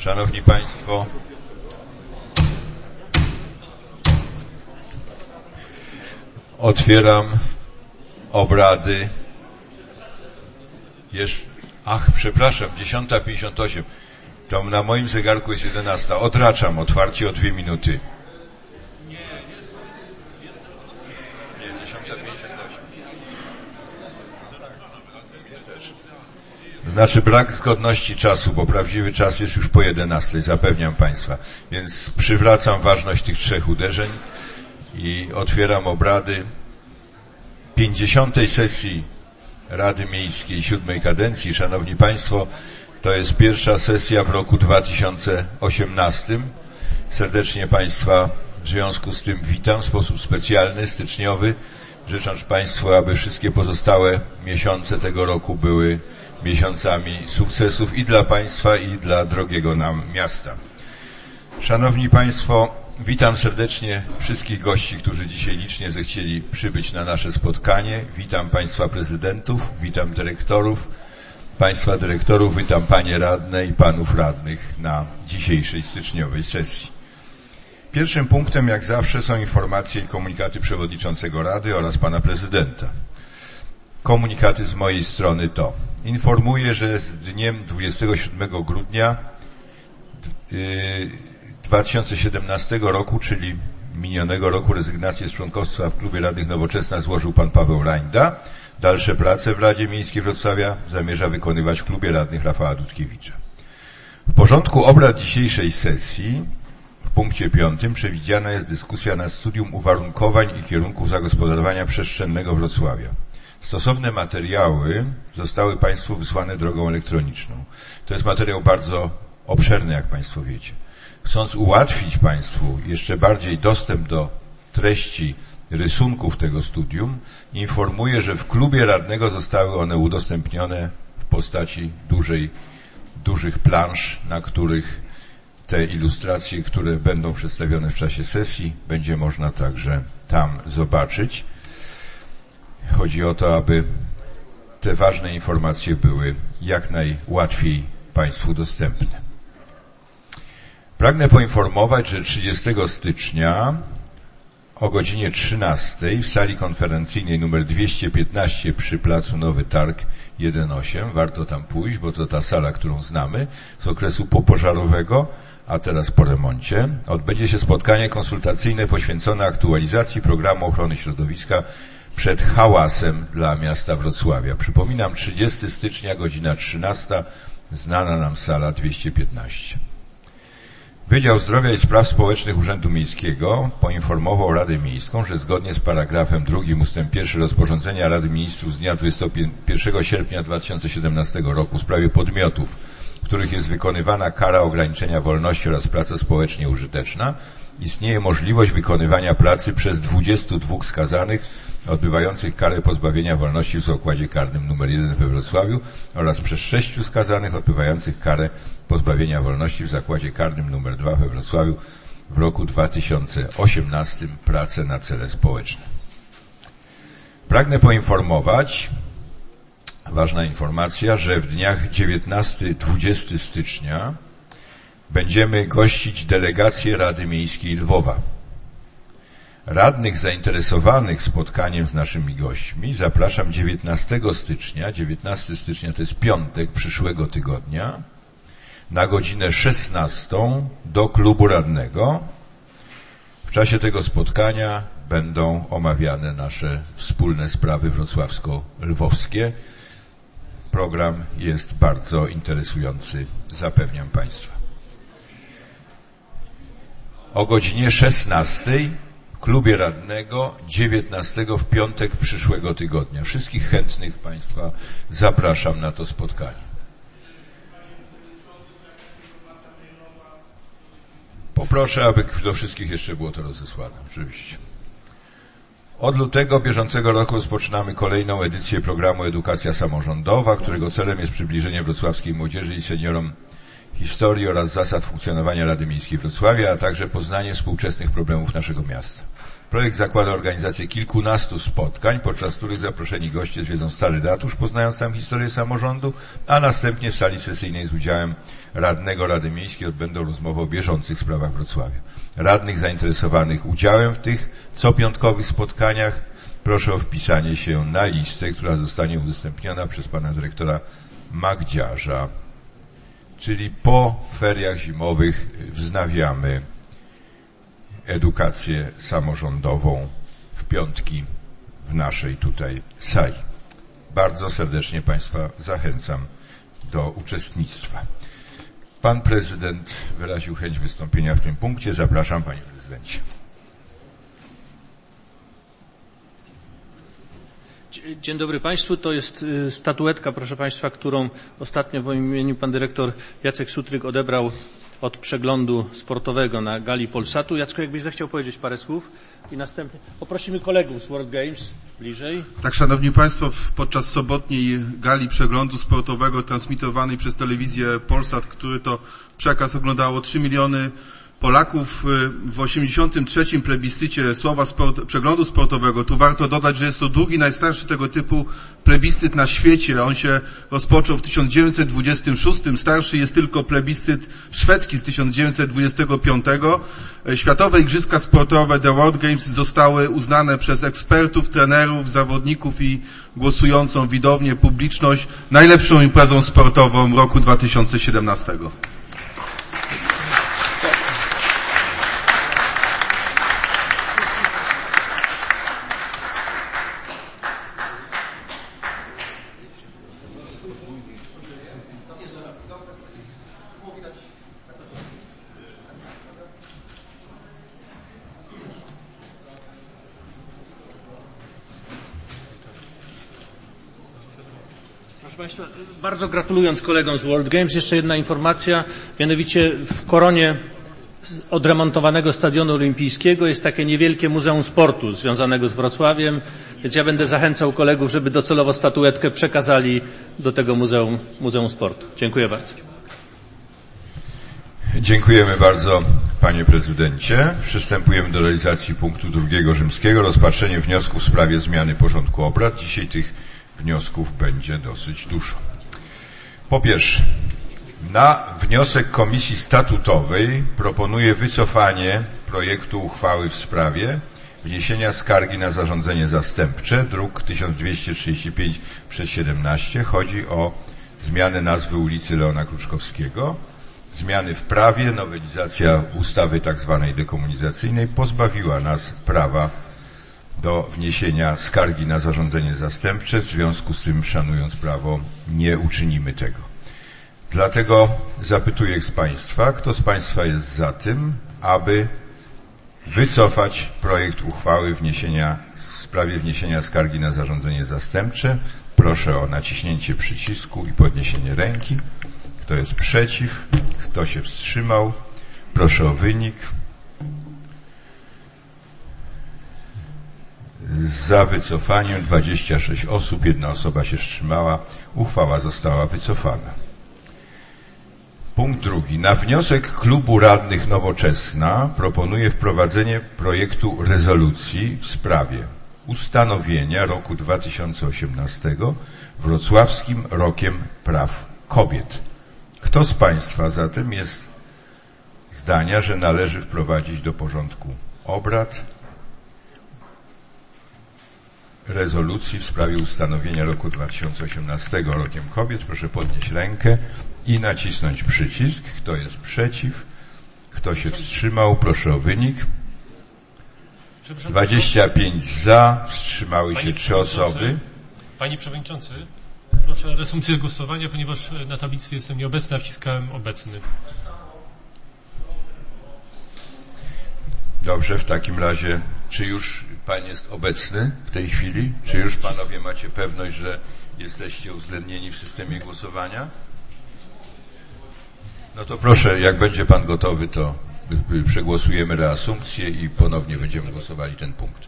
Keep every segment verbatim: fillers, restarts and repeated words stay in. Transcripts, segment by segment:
Szanowni Państwo, otwieram obrady. Jeszcze, ach, przepraszam, dziesiąta pięćdziesiąt osiem. To na moim zegarku jest jedenasta. Odraczam otwarcie o dwie minuty. Nie, jest, jest, nie, dziesiąta pięćdziesiąt osiem. To znaczy brak zgodności czasu, bo prawdziwy czas jest już po jedenastej, zapewniam Państwa. Więc przywracam ważność tych trzech uderzeń i otwieram obrady pięćdziesiątej sesji Rady Miejskiej siódmej kadencji. Szanowni Państwo, to jest pierwsza sesja w roku dwa tysiące osiemnastym. Serdecznie Państwa w związku z tym witam w sposób specjalny, styczniowy, życząc Państwu, aby wszystkie pozostałe miesiące tego roku były miesiącami sukcesów i dla Państwa, i dla drogiego nam miasta. Szanowni Państwo, witam serdecznie wszystkich gości, którzy dzisiaj licznie zechcieli przybyć na nasze spotkanie. Witam Państwa prezydentów, witam dyrektorów, Państwa dyrektorów, witam Panie radne i Panów radnych na dzisiejszej styczniowej sesji. Pierwszym punktem, jak zawsze, są informacje i komunikaty przewodniczącego Rady oraz Pana prezydenta. Komunikaty z mojej strony to: informuję, że z dniem dwudziestego siódmego grudnia dwa tysiące siedemnastego roku, czyli minionego roku, rezygnację z członkostwa w Klubie Radnych Nowoczesna złożył Pan Paweł Rańda. Dalsze prace w Radzie Miejskiej Wrocławia zamierza wykonywać w Klubie Radnych Rafała Dudkiewicza. W porządku obrad dzisiejszej sesji w punkcie piątym przewidziana jest dyskusja nad studium uwarunkowań i kierunków zagospodarowania przestrzennego Wrocławia. Stosowne materiały zostały Państwu wysłane drogą elektroniczną. To jest materiał bardzo obszerny, jak Państwo wiecie. Chcąc ułatwić Państwu jeszcze bardziej dostęp do treści rysunków tego studium, informuję, że w klubie radnego zostały one udostępnione w postaci dużej, dużych plansz, na których te ilustracje, które będą przedstawione w czasie sesji, będzie można także tam zobaczyć. Chodzi o to, aby te ważne informacje były jak najłatwiej Państwu dostępne. Pragnę poinformować, że trzydziestego stycznia o godzinie trzynastej w sali konferencyjnej nr dwieście piętnaście przy placu Nowy Targ jeden osiem, warto tam pójść, bo to ta sala, którą znamy z okresu popożarowego, a teraz po remoncie, odbędzie się spotkanie konsultacyjne poświęcone aktualizacji programu ochrony środowiska przed hałasem dla miasta Wrocławia. Przypominam, trzydziestego stycznia, godzina trzynasta, znana nam sala dwieście piętnaście. Wydział Zdrowia i Spraw Społecznych Urzędu Miejskiego poinformował Radę Miejską, że zgodnie z paragrafem drugim ustęp pierwszy rozporządzenia Rady Ministrów z dnia dwudziestego pierwszego sierpnia dwa tysiące siedemnastego roku w sprawie podmiotów, w których jest wykonywana kara ograniczenia wolności oraz praca społecznie użyteczna, istnieje możliwość wykonywania pracy przez dwudziestu dwóch skazanych odbywających karę pozbawienia wolności w zakładzie karnym nr jeden we Wrocławiu oraz przez sześciu skazanych odbywających karę pozbawienia wolności w zakładzie karnym nr dwa we Wrocławiu w roku dwa tysiące osiemnastym pracę na cele społeczne. Pragnę poinformować, ważna informacja, że w dniach dziewiętnastego dwudziestego stycznia będziemy gościć delegację Rady Miejskiej Lwowa. Radnych zainteresowanych spotkaniem z naszymi gośćmi zapraszam dziewiętnastego stycznia, dziewiętnastego stycznia to jest piątek przyszłego tygodnia, na godzinę szesnastą do klubu radnego. W czasie tego spotkania będą omawiane nasze wspólne sprawy wrocławsko-lwowskie. Program jest bardzo interesujący, zapewniam Państwa. O godzinie szesnastej w klubie radnego, dziewiętnastego w piątek przyszłego tygodnia. Wszystkich chętnych Państwa zapraszam na to spotkanie. Poproszę, aby do wszystkich jeszcze było to rozesłane, oczywiście. Od lutego bieżącego roku rozpoczynamy kolejną edycję programu Edukacja Samorządowa, którego celem jest przybliżenie wrocławskiej młodzieży i seniorom historii oraz zasad funkcjonowania Rady Miejskiej Wrocławia, a także poznanie współczesnych problemów naszego miasta. Projekt zakłada organizację kilkunastu spotkań, podczas których zaproszeni goście zwiedzą Stary Ratusz, poznając tam historię samorządu, a następnie w sali sesyjnej z udziałem radnego Rady Miejskiej odbędą rozmowy o bieżących sprawach Wrocławia. Radnych zainteresowanych udziałem w tych copiątkowych spotkaniach proszę o wpisanie się na listę, która zostanie udostępniona przez pana dyrektora Magdziarza. Czyli po feriach zimowych wznawiamy edukację samorządową w piątki w naszej tutaj sali. Bardzo serdecznie państwa zachęcam do uczestnictwa. Pan prezydent wyraził chęć wystąpienia w tym punkcie. Zapraszam, panie prezydencie. Dzień dobry państwu. To jest statuetka, proszę państwa, którą ostatnio w moim imieniu pan dyrektor Jacek Sutryk odebrał od przeglądu sportowego na gali Polsatu. Jacku, jakbyś zechciał powiedzieć parę słów i następnie poprosimy kolegów z World Games bliżej. Tak, szanowni państwo, podczas sobotniej gali przeglądu sportowego transmitowanej przez telewizję Polsat, który to przekaz oglądało trzy miliony Polaków, w osiemdziesiątym trzecim plebiscycie słowa sport, przeglądu sportowego. Tu warto dodać, że jest to drugi najstarszy tego typu plebiscyt na świecie. On się rozpoczął w tysiąc dziewięćset dwudziestym szóstym. Starszy jest tylko plebiscyt szwedzki z tysiąc dziewięćset dwudziestego piątego. Światowe Igrzyska Sportowe The World Games zostały uznane przez ekspertów, trenerów, zawodników i głosującą widownię, publiczność najlepszą imprezą sportową roku dwa tysiące siedemnastego. Proszę państwa, bardzo gratulując kolegom z World Games, jeszcze jedna informacja, mianowicie w koronie odremontowanego stadionu olimpijskiego jest takie niewielkie Muzeum Sportu związanego z Wrocławiem, więc ja będę zachęcał kolegów, żeby docelowo statuetkę przekazali do tego Muzeum, Muzeum Sportu. Dziękuję bardzo. Dziękujemy bardzo, panie prezydencie. Przystępujemy do realizacji punktu drugiego rzymskiego, rozpatrzenie wniosków w sprawie zmiany porządku obrad. Dzisiaj tych wniosków będzie dosyć dużo. Po pierwsze, na wniosek Komisji Statutowej proponuję wycofanie projektu uchwały w sprawie wniesienia skargi na zarządzenie zastępcze, druk tysiąc dwieście trzydzieści pięć przez siedemnaście. Chodzi o zmianę nazwy ulicy Leona Kruczkowskiego. Zmiany w prawie, nowelizacja ustawy tak zwanej dekomunizacyjnej pozbawiła nas prawa do wniesienia skargi na zarządzenie zastępcze. W związku z tym, szanując prawo, nie uczynimy tego. Dlatego zapytuję z państwa, kto z państwa jest za tym, aby wycofać projekt uchwały wniesienia, w sprawie wniesienia skargi na zarządzenie zastępcze. Proszę o naciśnięcie przycisku i podniesienie ręki. Kto jest przeciw? Kto się wstrzymał? Proszę o wynik. Za wycofaniem dwadzieścia sześć osób, jedna osoba się wstrzymała. Uchwała została wycofana. Punkt drugi. Na wniosek Klubu Radnych Nowoczesna proponuję wprowadzenie projektu rezolucji w sprawie ustanowienia roku dwa tysiące osiemnastego Wrocławskim Rokiem Praw Kobiet. Kto z państwa zatem jest zdania, że należy wprowadzić do porządku obrad rezolucji w sprawie ustanowienia roku dwa tysiące osiemnastego Rokiem Kobiet? Proszę podnieść rękę i nacisnąć przycisk. Kto jest przeciw? Kto się wstrzymał? Proszę o wynik. dwadzieścia pięć za, wstrzymały się trzy osoby. Panie Przewodniczący, proszę o reasumpcję głosowania, ponieważ na tablicy jestem nieobecny, a wciskałem obecny. Dobrze, w takim razie, czy już pan jest obecny w tej chwili? Czy już panowie macie pewność, że jesteście uwzględnieni w systemie głosowania? No to proszę, jak będzie pan gotowy, to przegłosujemy reasumpcję i ponownie będziemy głosowali ten punkt.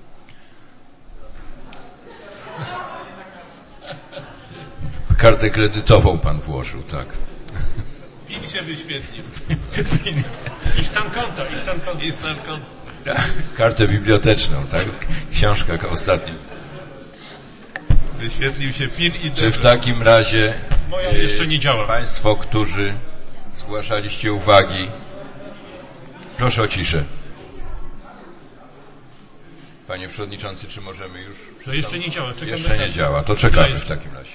Kartę kredytową pan włożył, tak. Pin się wyświetlił. I stan konta, i stan konta. I stan konta. Kartę biblioteczną, tak? Książka ostatnia. Wyświetlił się PIN i... Czy w takim razie Moja jeszcze nie działa. Państwo, którzy zgłaszaliście uwagi, proszę o ciszę. Panie Przewodniczący, czy możemy już... To jeszcze nie działa. Czekamy Jeszcze nie na... działa, to czekamy w takim razie.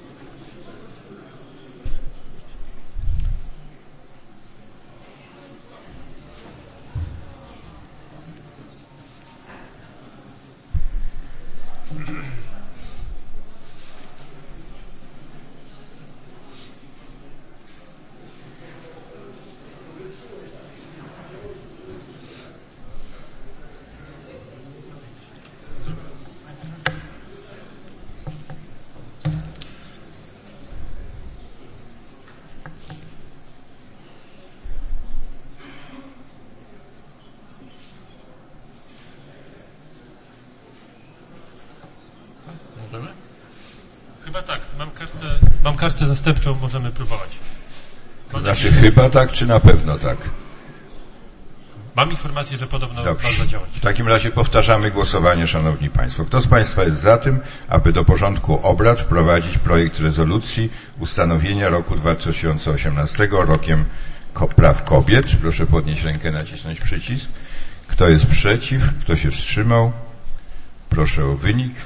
Chyba tak. Mam kartę, mam kartę zastępczą, możemy próbować. To znaczy chyba tak, czy na pewno tak? Mam informację, że podobno Dobrze. ma zadziałać. W takim razie powtarzamy głosowanie, Szanowni Państwo. Kto z Państwa jest za tym, aby do porządku obrad wprowadzić projekt rezolucji ustanowienia roku dwa tysiące osiemnastego rokiem praw kobiet? Proszę podnieść rękę, nacisnąć przycisk. Kto jest przeciw? Kto się wstrzymał? Proszę o wynik.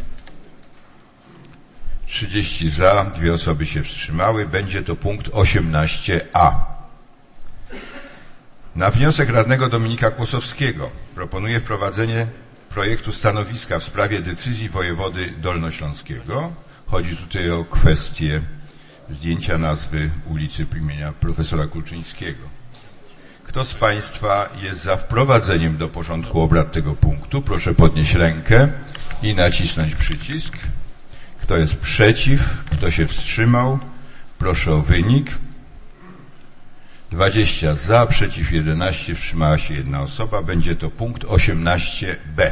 trzydzieści za, dwie osoby się wstrzymały. Będzie to punkt osiemnaście a. Na wniosek radnego Dominika Kłosowskiego proponuję wprowadzenie projektu stanowiska w sprawie decyzji wojewody dolnośląskiego. Chodzi tutaj o kwestię zdjęcia nazwy ulicy imienia profesora Kulczyńskiego. Kto z Państwa jest za wprowadzeniem do porządku obrad tego punktu? Proszę podnieść rękę i nacisnąć przycisk. Kto jest przeciw? Kto się wstrzymał? Proszę o wynik. dwadzieścia za, przeciw jedenaście, wstrzymała się jedna osoba. Będzie to punkt osiemnaście b.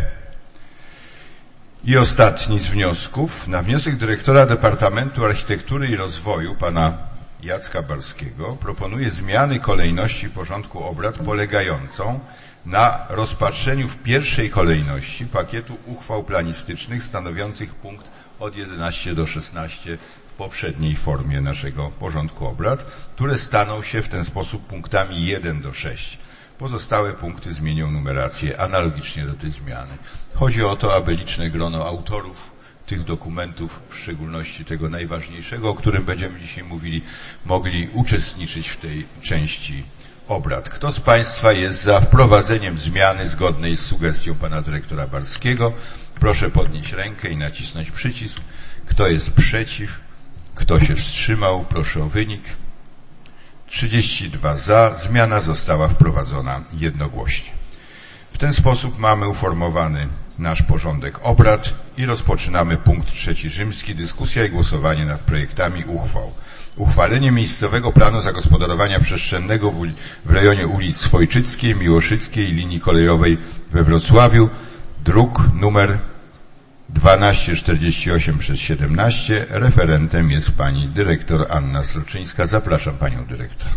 I ostatni z wniosków. Na wniosek dyrektora Departamentu Architektury i Rozwoju, pana Jacka Barskiego, proponuję zmiany kolejności porządku obrad polegającą na rozpatrzeniu w pierwszej kolejności pakietu uchwał planistycznych stanowiących punkt od jedenaście do szesnastu w poprzedniej formie naszego porządku obrad, które staną się w ten sposób punktami jeden do sześciu. Pozostałe punkty zmienią numerację analogicznie do tej zmiany. Chodzi o to, aby liczne grono autorów tych dokumentów, w szczególności tego najważniejszego, o którym będziemy dzisiaj mówili, mogli uczestniczyć w tej części obrad. Kto z Państwa jest za wprowadzeniem zmiany zgodnej z sugestią pana dyrektora Barskiego? Proszę podnieść rękę i nacisnąć przycisk. Kto jest przeciw? Kto się wstrzymał? Proszę o wynik. trzydzieści dwa za. Zmiana została wprowadzona jednogłośnie. W ten sposób mamy uformowany nasz porządek obrad i rozpoczynamy punkt trzeci rzymski. Dyskusja i głosowanie nad projektami uchwał. Uchwalenie miejscowego planu zagospodarowania przestrzennego w, w rejonie ulic Swojczyckiej, Miłoszyckiej i linii kolejowej we Wrocławiu. Druk numer dwieście czterdzieści osiem przez siedemnaście. Referentem jest pani dyrektor Anna Sroczyńska. Zapraszam panią dyrektor.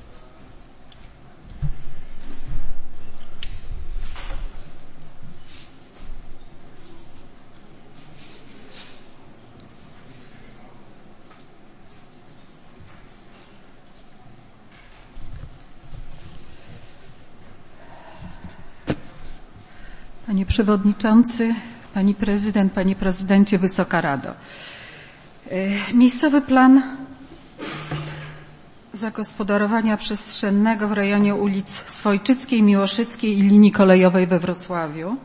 Panie Przewodniczący, Pani Prezydent, Panie Prezydencie, Wysoka Rado. Miejscowy plan zagospodarowania przestrzennego w rejonie ulic Swojczyckiej, Miłoszyckiej i linii kolejowej we Wrocławiu.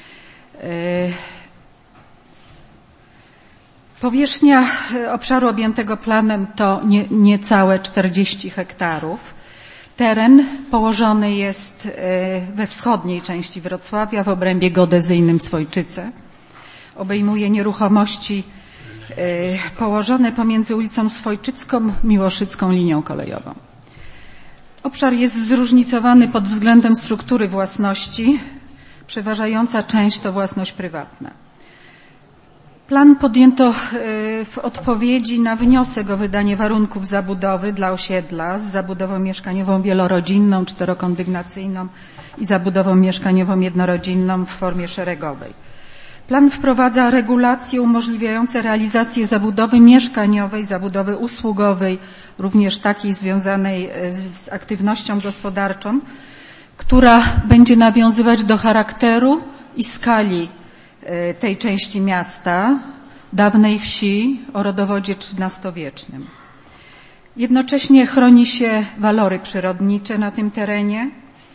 Powierzchnia obszaru objętego planem to nie, niecałe czterdzieści hektarów. Teren położony jest we wschodniej części Wrocławia, w obrębie geodezyjnym Swojczyce. Obejmuje nieruchomości położone pomiędzy ulicą Swojczycką, Miłoszycką linią kolejową. Obszar jest zróżnicowany pod względem struktury własności. Przeważająca część to własność prywatna. Plan podjęto w odpowiedzi na wniosek o wydanie warunków zabudowy dla osiedla z zabudową mieszkaniową wielorodzinną, czterokondygnacyjną i zabudową mieszkaniową jednorodzinną w formie szeregowej. Plan wprowadza regulacje umożliwiające realizację zabudowy mieszkaniowej, zabudowy usługowej, również takiej związanej z aktywnością gospodarczą, która będzie nawiązywać do charakteru i skali tej części miasta, dawnej wsi o rodowodzie trzynastowiecznym. Jednocześnie chroni się walory przyrodnicze na tym terenie,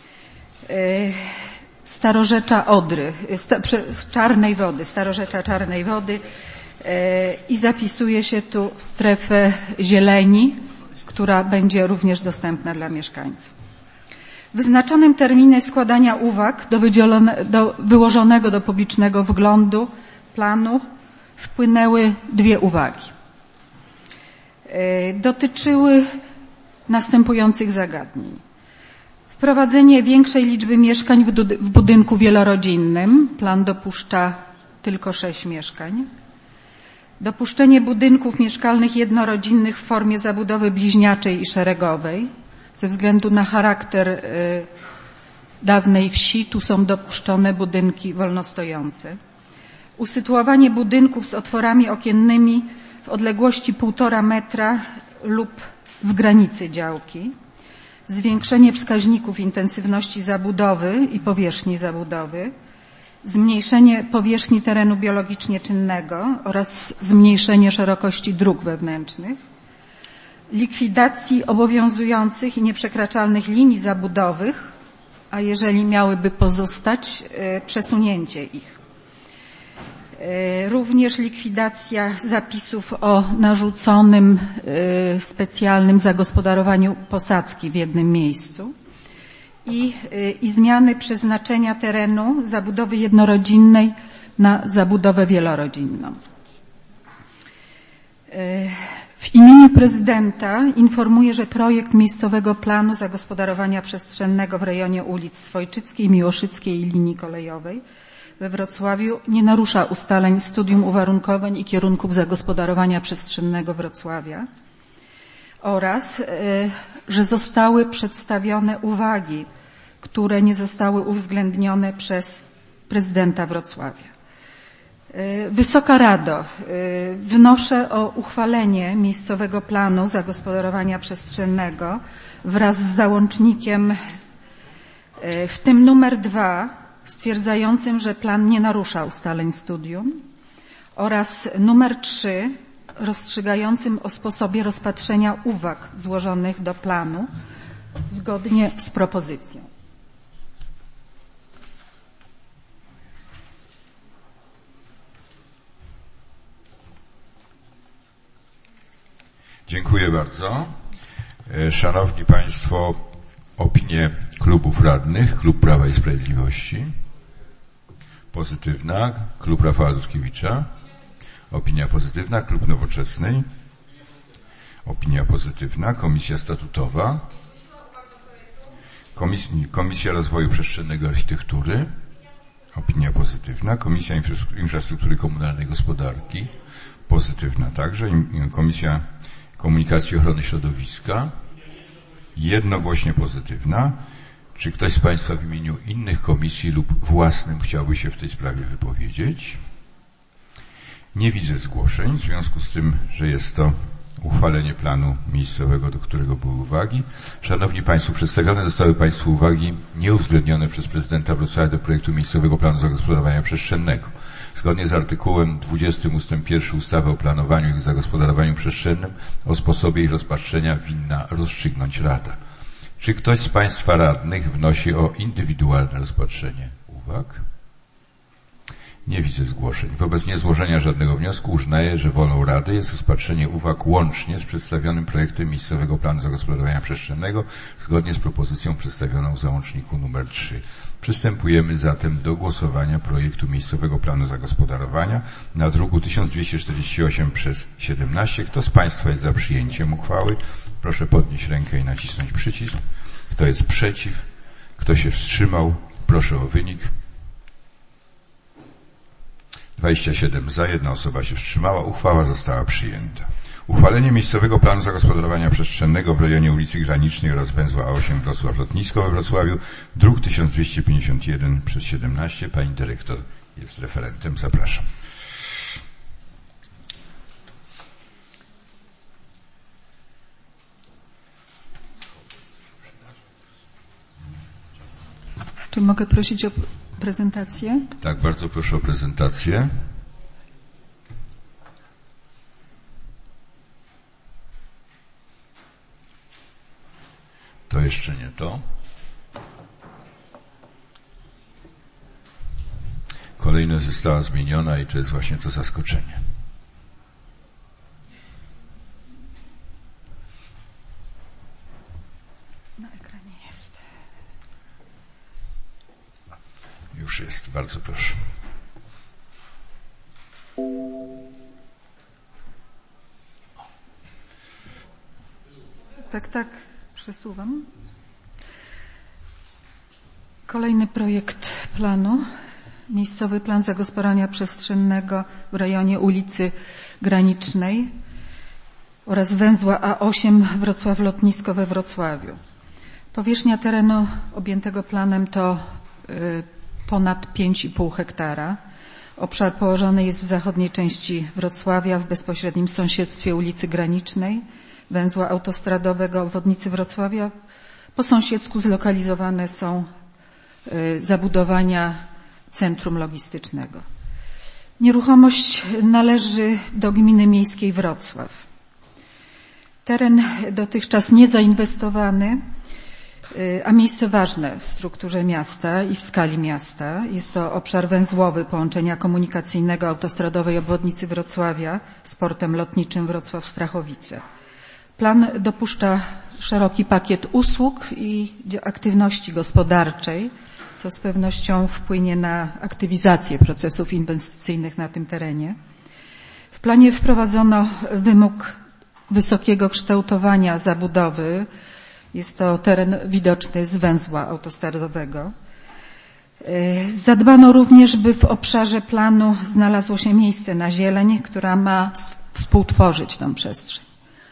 starorzecza Odry, sta, Czarnej Wody, starorzecza Czarnej Wody i zapisuje się tu strefę zieleni, która będzie również dostępna dla mieszkańców. W wyznaczonym terminie składania uwag do, do wyłożonego do publicznego wglądu planu wpłynęły dwie uwagi. Dotyczyły następujących zagadnień. Wprowadzenie większej liczby mieszkań w budynku wielorodzinnym. Plan dopuszcza tylko sześć mieszkań. Dopuszczenie budynków mieszkalnych jednorodzinnych w formie zabudowy bliźniaczej i szeregowej. Ze względu na charakter y, dawnej wsi, tu są dopuszczone budynki wolnostojące. Usytuowanie budynków z otworami okiennymi w odległości półtora metra lub w granicy działki. Zwiększenie wskaźników intensywności zabudowy i powierzchni zabudowy. Zmniejszenie powierzchni terenu biologicznie czynnego oraz zmniejszenie szerokości dróg wewnętrznych. Likwidacji obowiązujących i nieprzekraczalnych linii zabudowych, a jeżeli miałyby pozostać, przesunięcie ich. Również likwidacja zapisów o narzuconym specjalnym zagospodarowaniu posadzki w jednym miejscu i, i zmiany przeznaczenia terenu zabudowy jednorodzinnej na zabudowę wielorodzinną. W imieniu prezydenta informuję, że projekt miejscowego planu zagospodarowania przestrzennego w rejonie ulic Swojczyckiej, Miłoszyckiej i linii kolejowej we Wrocławiu nie narusza ustaleń studium uwarunkowań i kierunków zagospodarowania przestrzennego Wrocławia oraz, że zostały przedstawione uwagi, które nie zostały uwzględnione przez prezydenta Wrocławia. Wysoka Rado, wnoszę o uchwalenie miejscowego planu zagospodarowania przestrzennego wraz z załącznikiem, w tym numer dwa, stwierdzającym, że plan nie narusza ustaleń studium, oraz numer trzy, rozstrzygającym o sposobie rozpatrzenia uwag złożonych do planu zgodnie z propozycją. Dziękuję bardzo. Szanowni Państwo, opinie klubów radnych. Klub Prawa i Sprawiedliwości. Pozytywna. Klub Rafała Dudkiewicza. Opinia pozytywna. Klub Nowoczesnej. Opinia pozytywna. Komisja Statutowa. Komis Komisja Rozwoju Przestrzennego i Architektury. Opinia pozytywna. Komisja Infrastruktury Komunalnej i Gospodarki. Pozytywna także. Komisja Komunikacji i Ochrony Środowiska. Jednogłośnie pozytywna. Czy ktoś z Państwa w imieniu innych komisji lub własnym chciałby się w tej sprawie wypowiedzieć? Nie widzę zgłoszeń, w związku z tym, że jest to uchwalenie planu miejscowego, do którego były uwagi. Szanowni Państwo, przedstawione zostały Państwu uwagi nieuwzględnione przez prezydenta Wrocławia do projektu miejscowego planu zagospodarowania przestrzennego. Zgodnie z artykułem dwudziestym ustęp pierwszy ustawy o planowaniu i zagospodarowaniu przestrzennym o sposobie ich rozpatrzenia winna rozstrzygnąć Rada. Czy ktoś z Państwa radnych wnosi o indywidualne rozpatrzenie uwag? Nie widzę zgłoszeń. Wobec niezłożenia żadnego wniosku uznaję, że wolą Rady jest rozpatrzenie uwag łącznie z przedstawionym projektem miejscowego planu zagospodarowania przestrzennego zgodnie z propozycją przedstawioną w załączniku numer trzy. Przystępujemy zatem do głosowania projektu miejscowego planu zagospodarowania na druku tysiąc dwieście czterdzieści osiem przez siedemnaście. Kto z Państwa jest za przyjęciem uchwały? Proszę podnieść rękę i nacisnąć przycisk. Kto jest przeciw? Kto się wstrzymał? Proszę o wynik. dwadzieścia siedem za, jedna osoba się wstrzymała. Uchwała została przyjęta. Uchwalenie miejscowego planu zagospodarowania przestrzennego w rejonie ulicy Granicznej oraz węzła A osiem Wrocław-Lotnisko we Wrocławiu, druk tysiąc dwieście pięćdziesiąt jeden przez siedemnaście. Pani dyrektor jest referentem. Zapraszam. Czy mogę prosić o prezentację? Tak, bardzo proszę o prezentację. To jeszcze nie to. Kolejność została zmieniona i to jest właśnie to zaskoczenie. Na ekranie jest. Już jest, bardzo proszę. Tak, tak, przesuwam. Kolejny projekt planu. Miejscowy plan zagospodarowania przestrzennego w rejonie ulicy Granicznej oraz węzła A osiem Wrocław-Lotnisko we Wrocławiu. Powierzchnia terenu objętego planem to y, ponad pięć i pół hektara. Obszar położony jest w zachodniej części Wrocławia, w bezpośrednim sąsiedztwie ulicy Granicznej, węzła autostradowego obwodnicy Wrocławia. Po sąsiedzku zlokalizowane są y, zabudowania centrum logistycznego. Nieruchomość należy do gminy miejskiej Wrocław. Teren dotychczas niezainwestowany, a miejsce ważne w strukturze miasta i w skali miasta. Jest to obszar węzłowy połączenia komunikacyjnego autostradowej obwodnicy Wrocławia z portem lotniczym Wrocław-Strachowice. Plan dopuszcza szeroki pakiet usług i aktywności gospodarczej, co z pewnością wpłynie na aktywizację procesów inwestycyjnych na tym terenie. W planie wprowadzono wymóg wysokiego kształtowania zabudowy. Jest to teren widoczny z węzła autostradowego. Zadbano również, by w obszarze planu znalazło się miejsce na zieleń, która ma współtworzyć tę przestrzeń.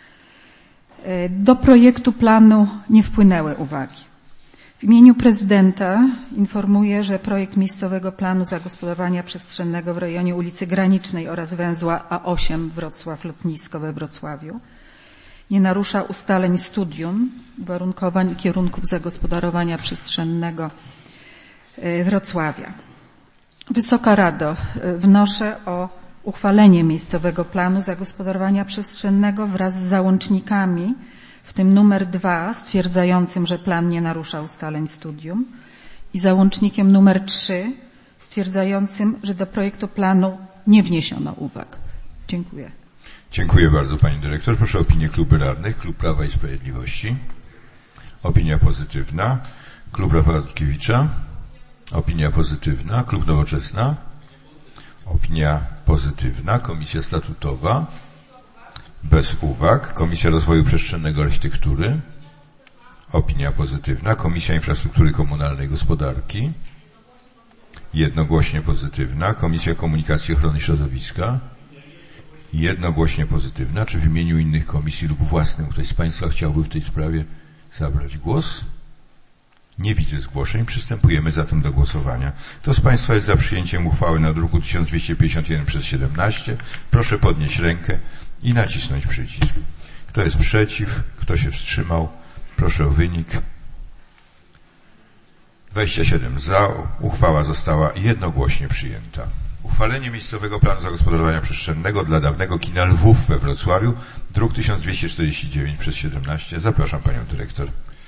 Do projektu planu nie wpłynęły uwagi. W imieniu prezydenta informuję, że projekt miejscowego planu zagospodarowania przestrzennego w rejonie ulicy Granicznej oraz węzła A osiem Wrocław-Lotnisko we Wrocławiu nie narusza ustaleń studium, uwarunkowań i kierunków zagospodarowania przestrzennego Wrocławia. Wysoka Rado, wnoszę o uchwalenie miejscowego planu zagospodarowania przestrzennego wraz z załącznikami, w tym numer dwa stwierdzającym, że plan nie narusza ustaleń studium i załącznikiem numer trzy stwierdzającym, że do projektu planu nie wniesiono uwag. Dziękuję. Dziękuję bardzo pani dyrektor. Proszę o opinię klubu radnych. Klub Prawa i Sprawiedliwości. Opinia pozytywna. Klub Rafała Dudkiewicza. Opinia pozytywna. Klub Nowoczesna. Opinia pozytywna. Komisja statutowa. Bez uwag. Komisja Rozwoju Przestrzennego Architektury. Opinia pozytywna. Komisja Infrastruktury Komunalnej i Gospodarki. Jednogłośnie pozytywna. Komisja Komunikacji i Ochrony Środowiska. Jednogłośnie pozytywna. Czy w imieniu innych komisji lub własnym ktoś z państwa chciałby w tej sprawie zabrać głos? Nie widzę zgłoszeń. Przystępujemy zatem do głosowania. Kto z państwa jest za przyjęciem uchwały na druku tysiąc dwieście pięćdziesiąt jeden przez siedemnaście? Proszę podnieść rękę i nacisnąć przycisk. Kto jest przeciw? Kto się wstrzymał? Proszę o wynik. dwadzieścia siedem za. Uchwała została jednogłośnie przyjęta. Uchwalenie miejscowego planu zagospodarowania przestrzennego dla dawnego kina Lwów we Wrocławiu, druk tysiąc dwieście czterdzieści dziewięć przez siedemnaście. Zapraszam panią dyrektor.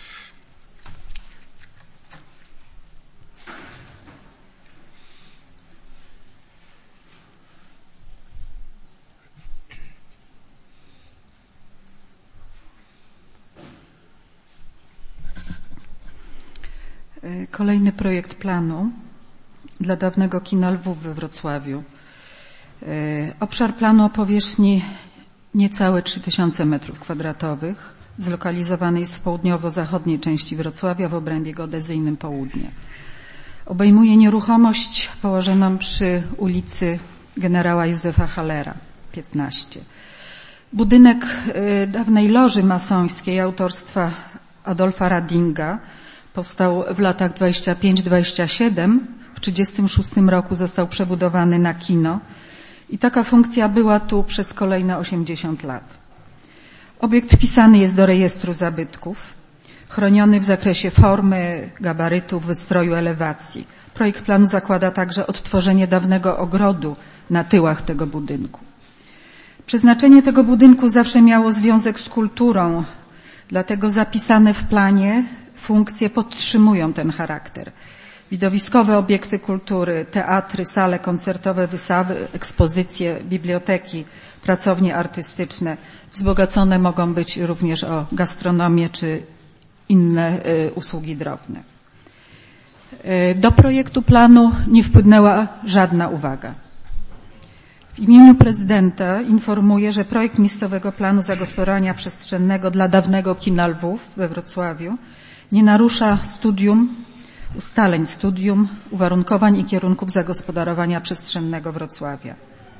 Kolejny projekt planu dla dawnego kina Lwów we Wrocławiu. Obszar planu o powierzchni niecałe trzy tysiące metrów kwadratowych zlokalizowany jest w południowo-zachodniej części Wrocławia w obrębie geodezyjnym Południe. Obejmuje nieruchomość położoną przy ulicy generała Józefa Hallera, piętnaście. Budynek dawnej loży masońskiej autorstwa Adolfa Radinga powstał w latach dwudziestych pięciu do dwudziestu siedmiu. W trzydziestym szóstym roku został przebudowany na kino i taka funkcja była tu przez kolejne osiemdziesiąt lat. Obiekt wpisany jest do rejestru zabytków, chroniony w zakresie formy, gabarytów, wystroju, elewacji. Projekt planu zakłada także odtworzenie dawnego ogrodu na tyłach tego budynku. Przeznaczenie tego budynku zawsze miało związek z kulturą, dlatego zapisane w planie funkcje podtrzymują ten charakter. Widowiskowe obiekty kultury, teatry, sale koncertowe, wystawy, ekspozycje, biblioteki, pracownie artystyczne wzbogacone mogą być również o gastronomię czy inne usługi drobne. Do projektu planu nie wpłynęła żadna uwaga. W imieniu prezydenta informuję, że projekt miejscowego planu zagospodarowania przestrzennego dla dawnego kina Lwów we Wrocławiu nie narusza studium, ustaleń studium, uwarunkowań i kierunków zagospodarowania przestrzennego Wrocławia.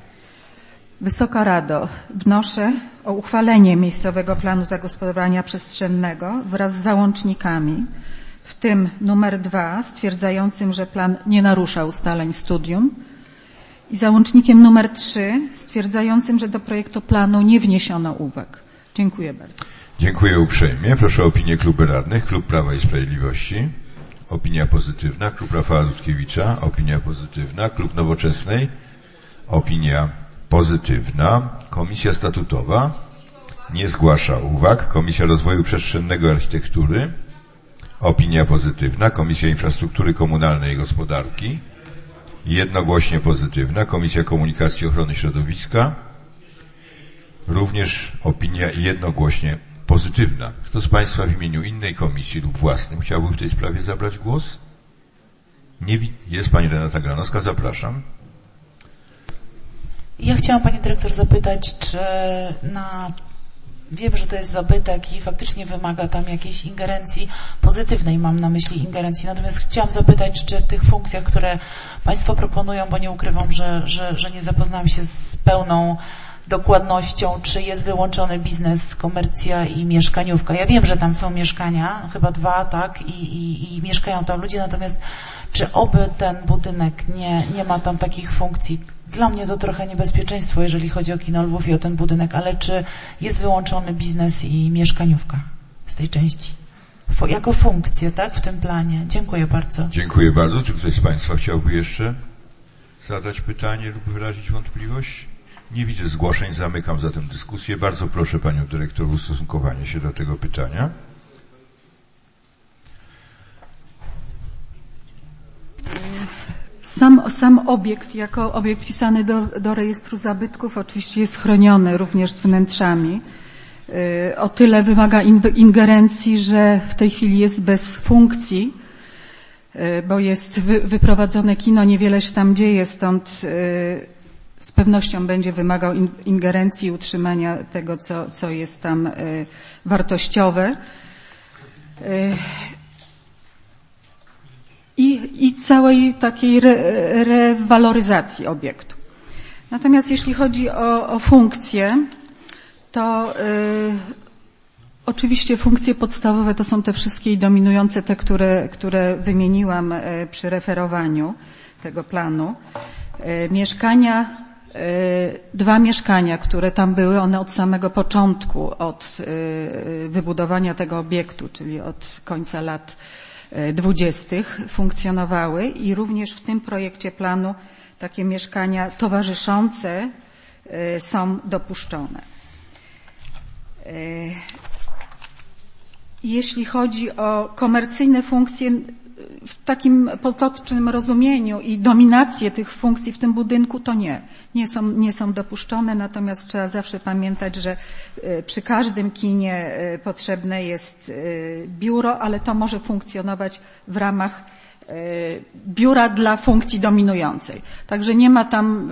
Wysoka Rado, wnoszę o uchwalenie miejscowego planu zagospodarowania przestrzennego wraz z załącznikami, w tym numer dwa stwierdzającym, że plan nie narusza ustaleń studium i załącznikiem numer trzy stwierdzającym, że do projektu planu nie wniesiono uwag. Dziękuję bardzo. Dziękuję uprzejmie. Proszę o opinię klubu radnych. Klub Prawa i Sprawiedliwości. Opinia pozytywna. Klub Rafała Dudkiewicza. Opinia pozytywna. Klub Nowoczesnej. Opinia pozytywna. Komisja Statutowa nie zgłasza uwag. Komisja Rozwoju Przestrzennego i Architektury. Opinia pozytywna. Komisja Infrastruktury Komunalnej i Gospodarki. Jednogłośnie pozytywna. Komisja Komunikacji i Ochrony Środowiska. Również opinia jednogłośnie pozytywna. Kto z Państwa w imieniu innej komisji lub własnym chciałby w tej sprawie zabrać głos? Nie wi- jest Pani Renata Granowska, zapraszam. Ja chciałam Pani Dyrektor zapytać, czy na... Wiem, że to jest zabytek i faktycznie wymaga tam jakiejś ingerencji pozytywnej, mam na myśli ingerencji. Natomiast chciałam zapytać, czy w tych funkcjach, które Państwo proponują, bo nie ukrywam, że, że, że nie zapoznałam się z pełną dokładnością, czy jest wyłączony biznes, komercja i mieszkaniówka. Ja wiem, że tam są mieszkania, chyba dwa, tak, i, i, i mieszkają tam ludzie, natomiast czy oby ten budynek nie, nie ma tam takich funkcji? Dla mnie to trochę niebezpieczeństwo, jeżeli chodzi o kino Lwów i o ten budynek, ale czy jest wyłączony biznes i mieszkaniówka z tej części? F- jako funkcje, tak, w tym planie. Dziękuję bardzo. Dziękuję bardzo. Czy ktoś z Państwa chciałby jeszcze zadać pytanie lub wyrazić wątpliwość? Nie widzę zgłoszeń, zamykam zatem dyskusję. Bardzo proszę Panią Dyrektor o ustosunkowanie się do tego pytania. Sam, sam obiekt, jako obiekt wpisany do, do rejestru zabytków, oczywiście jest chroniony również z wnętrzami. O tyle wymaga ingerencji, że w tej chwili jest bez funkcji, bo jest wy, wyprowadzone kino, niewiele się tam dzieje, stąd z pewnością będzie wymagał ingerencji i utrzymania tego, co, co jest tam wartościowe. I, i całej takiej re, rewaloryzacji obiektu. Natomiast jeśli chodzi o, o funkcje, to y, oczywiście funkcje podstawowe to są te wszystkie dominujące, te, które, które wymieniłam y, przy referowaniu tego planu. Y, mieszkania, y, dwa mieszkania, które tam były, one od samego początku, od y, wybudowania tego obiektu, czyli od końca lat dwudziestych funkcjonowały i również w tym projekcie planu takie mieszkania towarzyszące są dopuszczone. Jeśli chodzi o komercyjne funkcje w takim potocznym rozumieniu i dominację tych funkcji w tym budynku, to nie. Nie są, nie są dopuszczone, natomiast trzeba zawsze pamiętać, że przy każdym kinie potrzebne jest biuro, ale to może funkcjonować w ramach biura dla funkcji dominującej. Także nie ma tam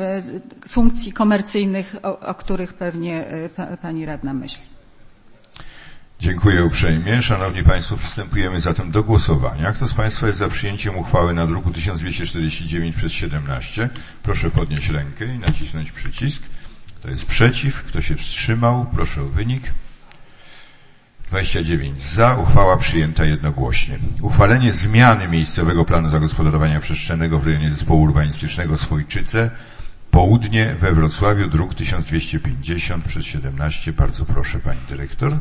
funkcji komercyjnych, o, o których pewnie pa, pani radna myśli. Dziękuję uprzejmie. Szanowni Państwo, przystępujemy zatem do głosowania. Kto z Państwa jest za przyjęciem uchwały na druku tysiąc dwieście czterdzieści dziewięć przez siedemnaście? Proszę podnieść rękę i nacisnąć przycisk. Kto jest przeciw? Kto się wstrzymał? Proszę o wynik. dwadzieścia dziewięć za. Uchwała przyjęta jednogłośnie. Uchwalenie zmiany miejscowego planu zagospodarowania przestrzennego w rejonie zespołu urbanistycznego Swojczyce Południe we Wrocławiu, druk tysiąc dwieście pięćdziesiąt przez siedemnaście. Bardzo proszę, Pani Dyrektor.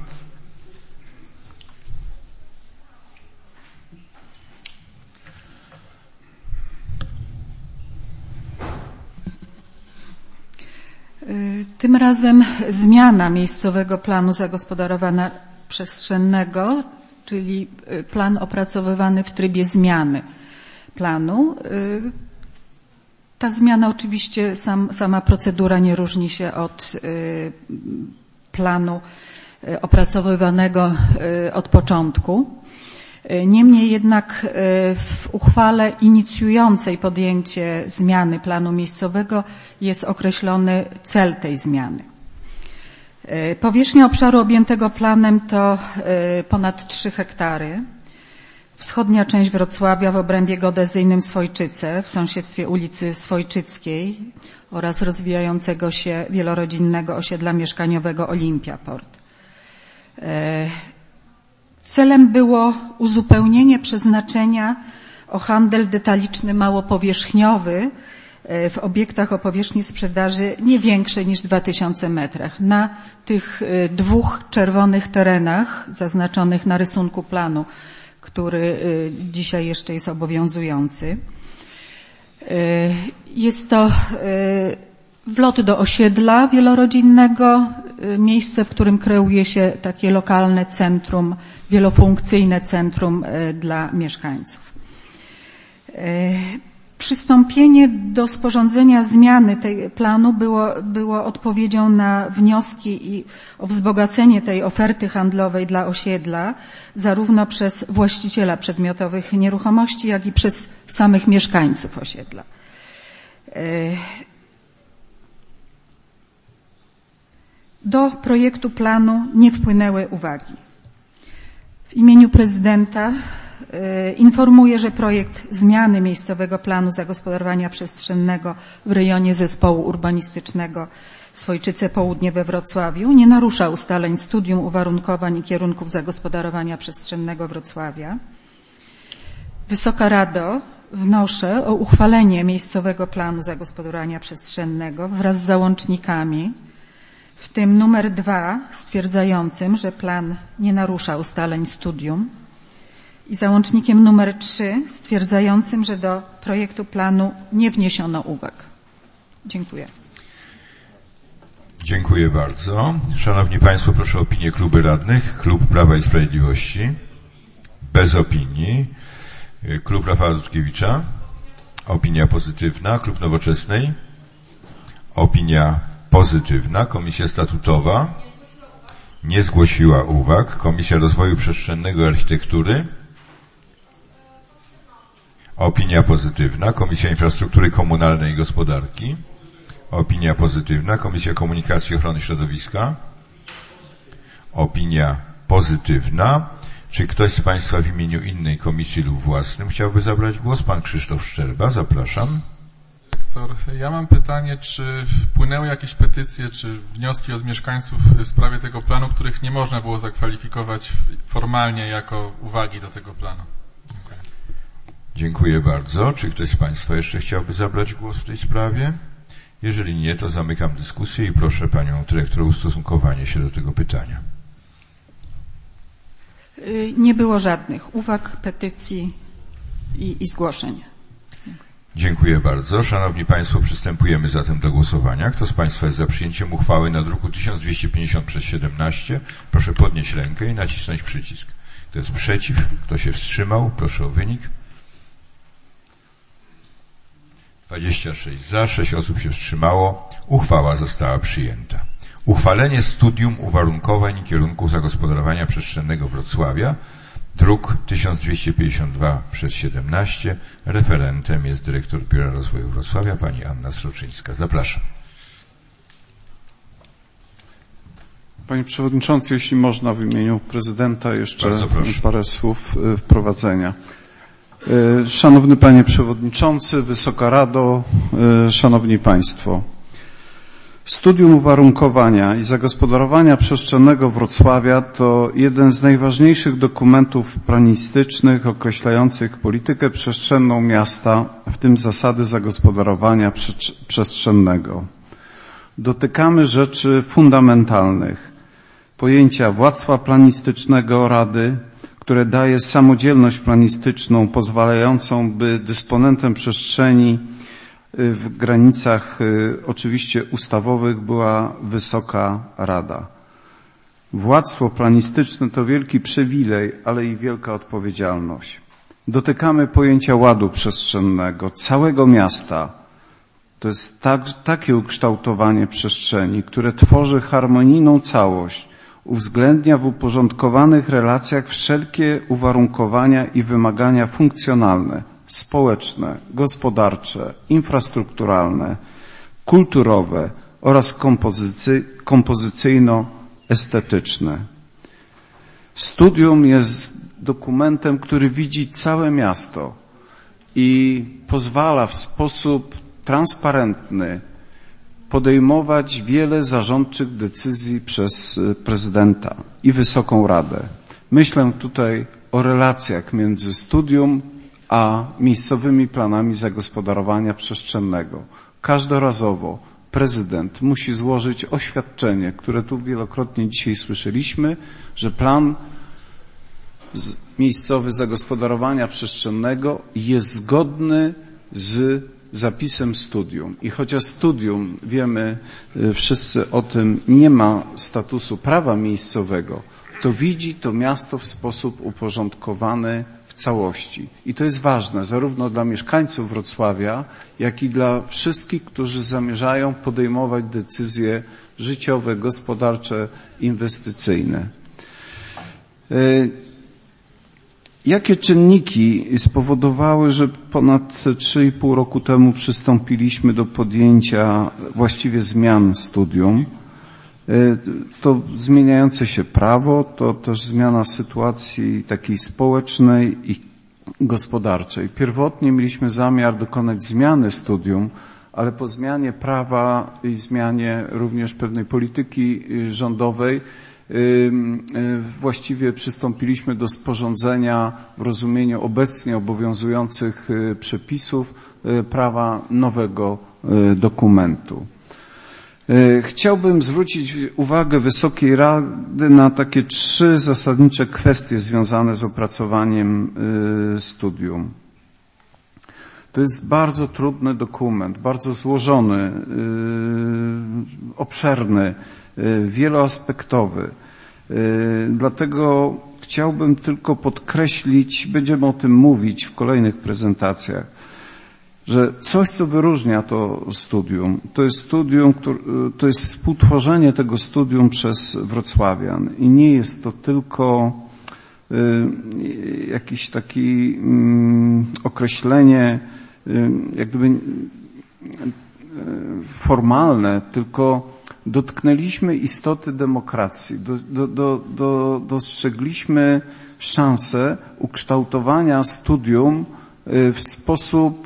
Tym razem zmiana miejscowego planu zagospodarowania przestrzennego, czyli plan opracowywany w trybie zmiany planu. Ta zmiana oczywiście, sam, sama procedura nie różni się od planu opracowywanego od początku. Niemniej jednak w uchwale inicjującej podjęcie zmiany planu miejscowego jest określony cel tej zmiany. Powierzchnia obszaru objętego planem to ponad trzy hektary. Wschodnia część Wrocławia w obrębie geodezyjnym Swojczyce w sąsiedztwie ulicy Swojczyckiej oraz rozwijającego się wielorodzinnego osiedla mieszkaniowego Olimpia Port. Celem było uzupełnienie przeznaczenia o handel detaliczny małopowierzchniowy w obiektach o powierzchni sprzedaży nie większej niż dwa tysiące metrach. Na tych dwóch czerwonych terenach zaznaczonych na rysunku planu, który dzisiaj jeszcze jest obowiązujący. Jest to wlot do osiedla wielorodzinnego, miejsce, w którym kreuje się takie lokalne centrum, wielofunkcyjne centrum dla mieszkańców. Przystąpienie do sporządzenia zmiany tej planu było, było odpowiedzią na wnioski i o wzbogacenie tej oferty handlowej dla osiedla, zarówno przez właściciela przedmiotowych nieruchomości, jak i przez samych mieszkańców osiedla. Do projektu planu nie wpłynęły uwagi. W imieniu prezydenta informuję, że projekt zmiany miejscowego planu zagospodarowania przestrzennego w rejonie zespołu urbanistycznego Swojczyce Południe we Wrocławiu nie narusza ustaleń studium uwarunkowań i kierunków zagospodarowania przestrzennego Wrocławia. Wysoka Rado, wnoszę o uchwalenie miejscowego planu zagospodarowania przestrzennego wraz z załącznikami, w tym numer dwa stwierdzającym, że plan nie narusza ustaleń studium, i załącznikiem numer trzy stwierdzającym, że do projektu planu nie wniesiono uwag. Dziękuję. Dziękuję bardzo. Szanowni Państwo, proszę o opinię kluby radnych. Klub Prawa i Sprawiedliwości. Bez opinii. Klub Rafała Dudkiewicza. Opinia pozytywna. Klub Nowoczesnej. Opinia pozytywna. Komisja statutowa nie zgłosiła uwag. Komisja Rozwoju Przestrzennego i Architektury. Opinia pozytywna. Komisja Infrastruktury Komunalnej i Gospodarki. Opinia pozytywna. Komisja Komunikacji i Ochrony Środowiska. Opinia pozytywna. Czy ktoś z Państwa w imieniu innej komisji lub własnym chciałby zabrać głos? Pan Krzysztof Szczerba, zapraszam. Ja mam pytanie, czy wpłynęły jakieś petycje, czy wnioski od mieszkańców w sprawie tego planu, których nie można było zakwalifikować formalnie jako uwagi do tego planu? Dziękuję. Dziękuję bardzo. Czy ktoś z Państwa jeszcze chciałby zabrać głos w tej sprawie? Jeżeli nie, to zamykam dyskusję i proszę Panią Dyrektor o ustosunkowanie się do tego pytania. Nie było żadnych uwag, petycji i, i zgłoszeń. Dziękuję bardzo. Szanowni Państwo, przystępujemy zatem do głosowania. Kto z Państwa jest za przyjęciem uchwały na druku tysiąc dwieście pięćdziesiąt przez siedemnaście? Proszę podnieść rękę i nacisnąć przycisk. Kto jest przeciw? Kto się wstrzymał? Proszę o wynik. dwadzieścia sześć za, sześć osób się wstrzymało. Uchwała została przyjęta. Uchwalenie studium uwarunkowań i kierunków zagospodarowania przestrzennego Wrocławia. Druk tysiąc dwieście pięćdziesiąt dwa przez siedemnaście. Referentem jest dyrektor Biura Rozwoju Wrocławia, pani Anna Sroczyńska. Zapraszam. Panie Przewodniczący, jeśli można w imieniu prezydenta jeszcze parę słów wprowadzenia. Szanowny Panie Przewodniczący, Wysoka Rado, Szanowni Państwo. Studium uwarunkowania i zagospodarowania przestrzennego Wrocławia to jeden z najważniejszych dokumentów planistycznych określających politykę przestrzenną miasta, w tym zasady zagospodarowania przestrzennego. Dotykamy rzeczy fundamentalnych, pojęcia władztwa planistycznego Rady, które daje samodzielność planistyczną pozwalającą, by dysponentem przestrzeni w granicach oczywiście ustawowych była Wysoka Rada. Władztwo planistyczne to wielki przywilej, ale i wielka odpowiedzialność. Dotykamy pojęcia ładu przestrzennego, całego miasta. To jest tak, takie ukształtowanie przestrzeni, które tworzy harmonijną całość, uwzględnia w uporządkowanych relacjach wszelkie uwarunkowania i wymagania funkcjonalne, społeczne, gospodarcze, infrastrukturalne, kulturowe oraz kompozycy, kompozycyjno-estetyczne. Studium jest dokumentem, który widzi całe miasto i pozwala w sposób transparentny podejmować wiele zarządczych decyzji przez prezydenta i Wysoką Radę. Myślę tutaj o relacjach między studium a miejscowymi planami zagospodarowania przestrzennego. Każdorazowo prezydent musi złożyć oświadczenie, które tu wielokrotnie dzisiaj słyszeliśmy, że plan miejscowy zagospodarowania przestrzennego jest zgodny z zapisem studium. I chociaż studium, wiemy wszyscy o tym, nie ma statusu prawa miejscowego, to widzi to miasto w sposób uporządkowany w całości. I to jest ważne zarówno dla mieszkańców Wrocławia, jak i dla wszystkich, którzy zamierzają podejmować decyzje życiowe, gospodarcze, inwestycyjne. Jakie czynniki spowodowały, że ponad trzy i pół roku temu przystąpiliśmy do podjęcia właściwie zmian studium? To zmieniające się prawo, to też zmiana sytuacji takiej społecznej i gospodarczej. Pierwotnie mieliśmy zamiar dokonać zmiany studium, ale po zmianie prawa i zmianie również pewnej polityki rządowej właściwie przystąpiliśmy do sporządzenia w rozumieniu obecnie obowiązujących przepisów prawa nowego dokumentu. Chciałbym zwrócić uwagę Wysokiej Rady na takie trzy zasadnicze kwestie związane z opracowaniem studium. To jest bardzo trudny dokument, bardzo złożony, obszerny, wieloaspektowy. Dlatego chciałbym tylko podkreślić, będziemy o tym mówić w kolejnych prezentacjach, że coś, co wyróżnia to studium, to jest studium, to jest współtworzenie tego studium przez wrocławian i nie jest to tylko jakieś takie określenie jak gdyby formalne, tylko dotknęliśmy istoty demokracji, do, do, do, do, dostrzegliśmy szansę ukształtowania studium w sposób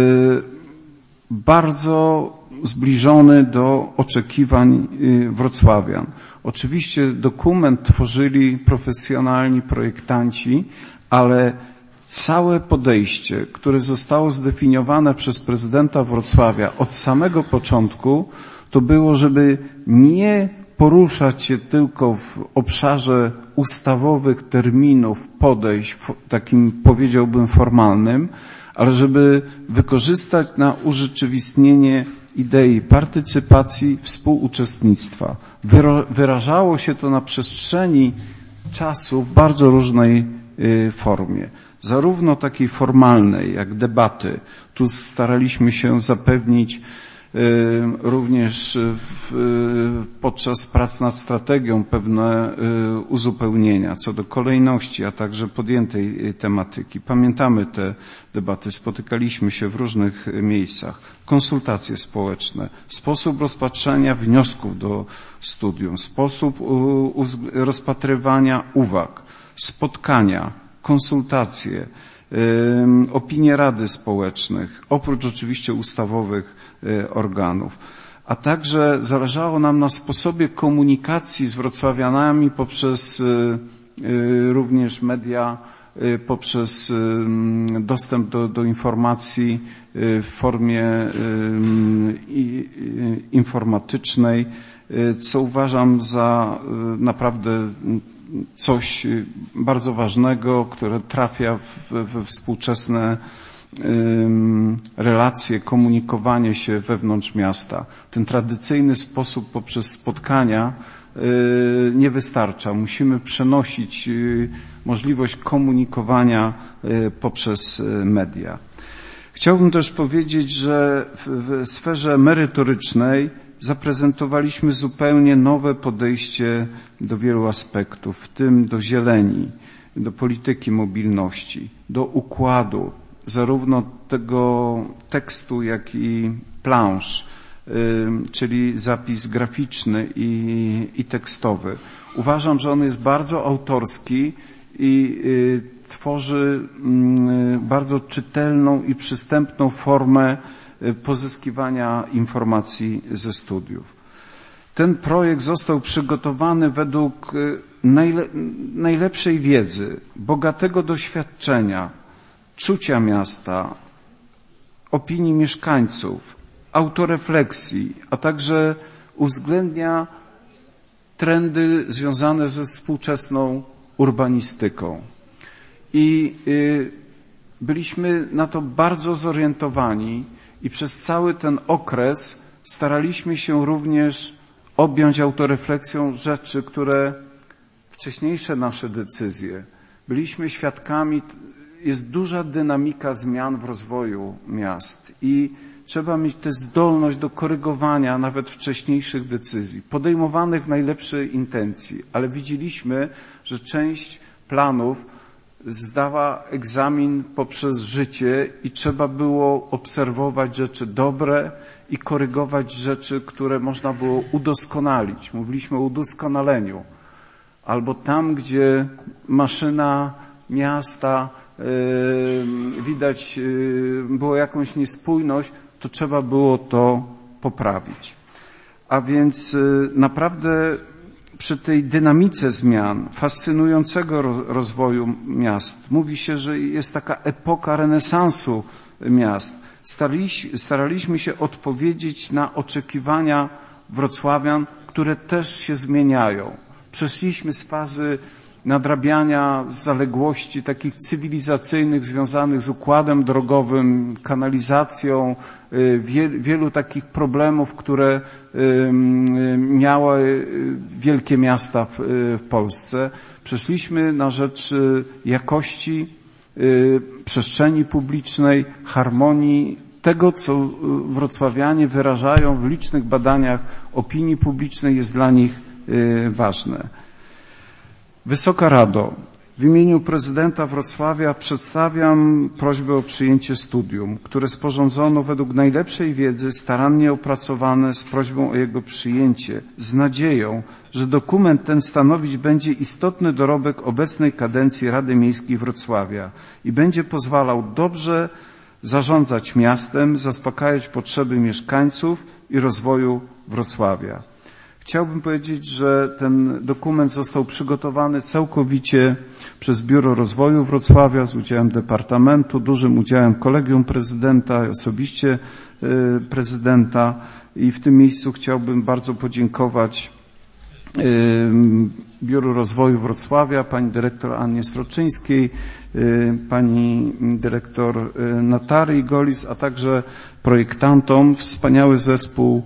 bardzo zbliżony do oczekiwań wrocławian. Oczywiście dokument tworzyli profesjonalni projektanci, ale całe podejście, które zostało zdefiniowane przez prezydenta Wrocławia od samego początku, to było, żeby nie poruszać się tylko w obszarze ustawowych terminów, podejść, takim powiedziałbym formalnym, ale żeby wykorzystać na urzeczywistnienie idei partycypacji, współuczestnictwa. Wyrażało się to na przestrzeni czasu w bardzo różnej formie. Zarówno takiej formalnej, jak debaty. Tu staraliśmy się zapewnić również w, podczas prac nad strategią pewne uzupełnienia co do kolejności, a także podjętej tematyki. Pamiętamy te debaty, spotykaliśmy się w różnych miejscach. Konsultacje społeczne, sposób rozpatrzenia wniosków do studium, sposób rozpatrywania uwag, spotkania, konsultacje, opinie Rady Społecznych, oprócz oczywiście ustawowych organów. A także zależało nam na sposobie komunikacji z wrocławianami poprzez również media, poprzez dostęp do, do informacji w formie informatycznej, co uważam za naprawdę coś bardzo ważnego, które trafia we współczesne relacje, komunikowanie się wewnątrz miasta. Ten tradycyjny sposób poprzez spotkania nie wystarcza. Musimy przenosić możliwość komunikowania poprzez media. Chciałbym też powiedzieć, że w sferze merytorycznej zaprezentowaliśmy zupełnie nowe podejście do wielu aspektów, w tym do zieleni, do polityki mobilności, do układu zarówno tego tekstu, jak i plansz, czyli zapis graficzny i, i tekstowy. Uważam, że on jest bardzo autorski i tworzy bardzo czytelną i przystępną formę pozyskiwania informacji ze studiów. Ten projekt został przygotowany według najle- najlepszej wiedzy, bogatego doświadczenia, czucia miasta, opinii mieszkańców, autorefleksji, a także uwzględnia trendy związane ze współczesną urbanistyką. I y, byliśmy na to bardzo zorientowani i przez cały ten okres staraliśmy się również objąć autorefleksją rzeczy, które wcześniejsze nasze decyzje. Byliśmy świadkami, jest duża dynamika zmian w rozwoju miast i trzeba mieć tę zdolność do korygowania nawet wcześniejszych decyzji, podejmowanych w najlepszej intencji, ale widzieliśmy, że część planów zdała egzamin poprzez życie i trzeba było obserwować rzeczy dobre i korygować rzeczy, które można było udoskonalić. Mówiliśmy o udoskonaleniu. Albo tam, gdzie maszyna miasta, yy, widać yy, było jakąś niespójność, to trzeba było to poprawić. A więc yy, naprawdę przy tej dynamice zmian, fascynującego rozwoju miast, mówi się, że jest taka epoka renesansu miast. Staraliśmy, staraliśmy się odpowiedzieć na oczekiwania wrocławian, które też się zmieniają. Przeszliśmy z fazy nadrabiania zaległości takich cywilizacyjnych związanych z układem drogowym, kanalizacją, wielu takich problemów, które miały wielkie miasta w Polsce. Przeszliśmy na rzecz jakości przestrzeni publicznej, harmonii, tego, co wrocławianie wyrażają w licznych badaniach opinii publicznej, jest dla nich ważne. Wysoka Rado, w imieniu prezydenta Wrocławia przedstawiam prośbę o przyjęcie studium, które sporządzono według najlepszej wiedzy, starannie opracowane z prośbą o jego przyjęcie, z nadzieją, że dokument ten stanowić będzie istotny dorobek obecnej kadencji Rady Miejskiej Wrocławia i będzie pozwalał dobrze zarządzać miastem, zaspokajać potrzeby mieszkańców i rozwoju Wrocławia. Chciałbym powiedzieć, że ten dokument został przygotowany całkowicie przez Biuro Rozwoju Wrocławia z udziałem Departamentu, dużym udziałem Kolegium Prezydenta, osobiście prezydenta i w tym miejscu chciałbym bardzo podziękować Biuru Rozwoju Wrocławia, pani dyrektor Annie Sroczyńskiej, pani dyrektor Natarii Golis, a także projektantom, wspaniały zespół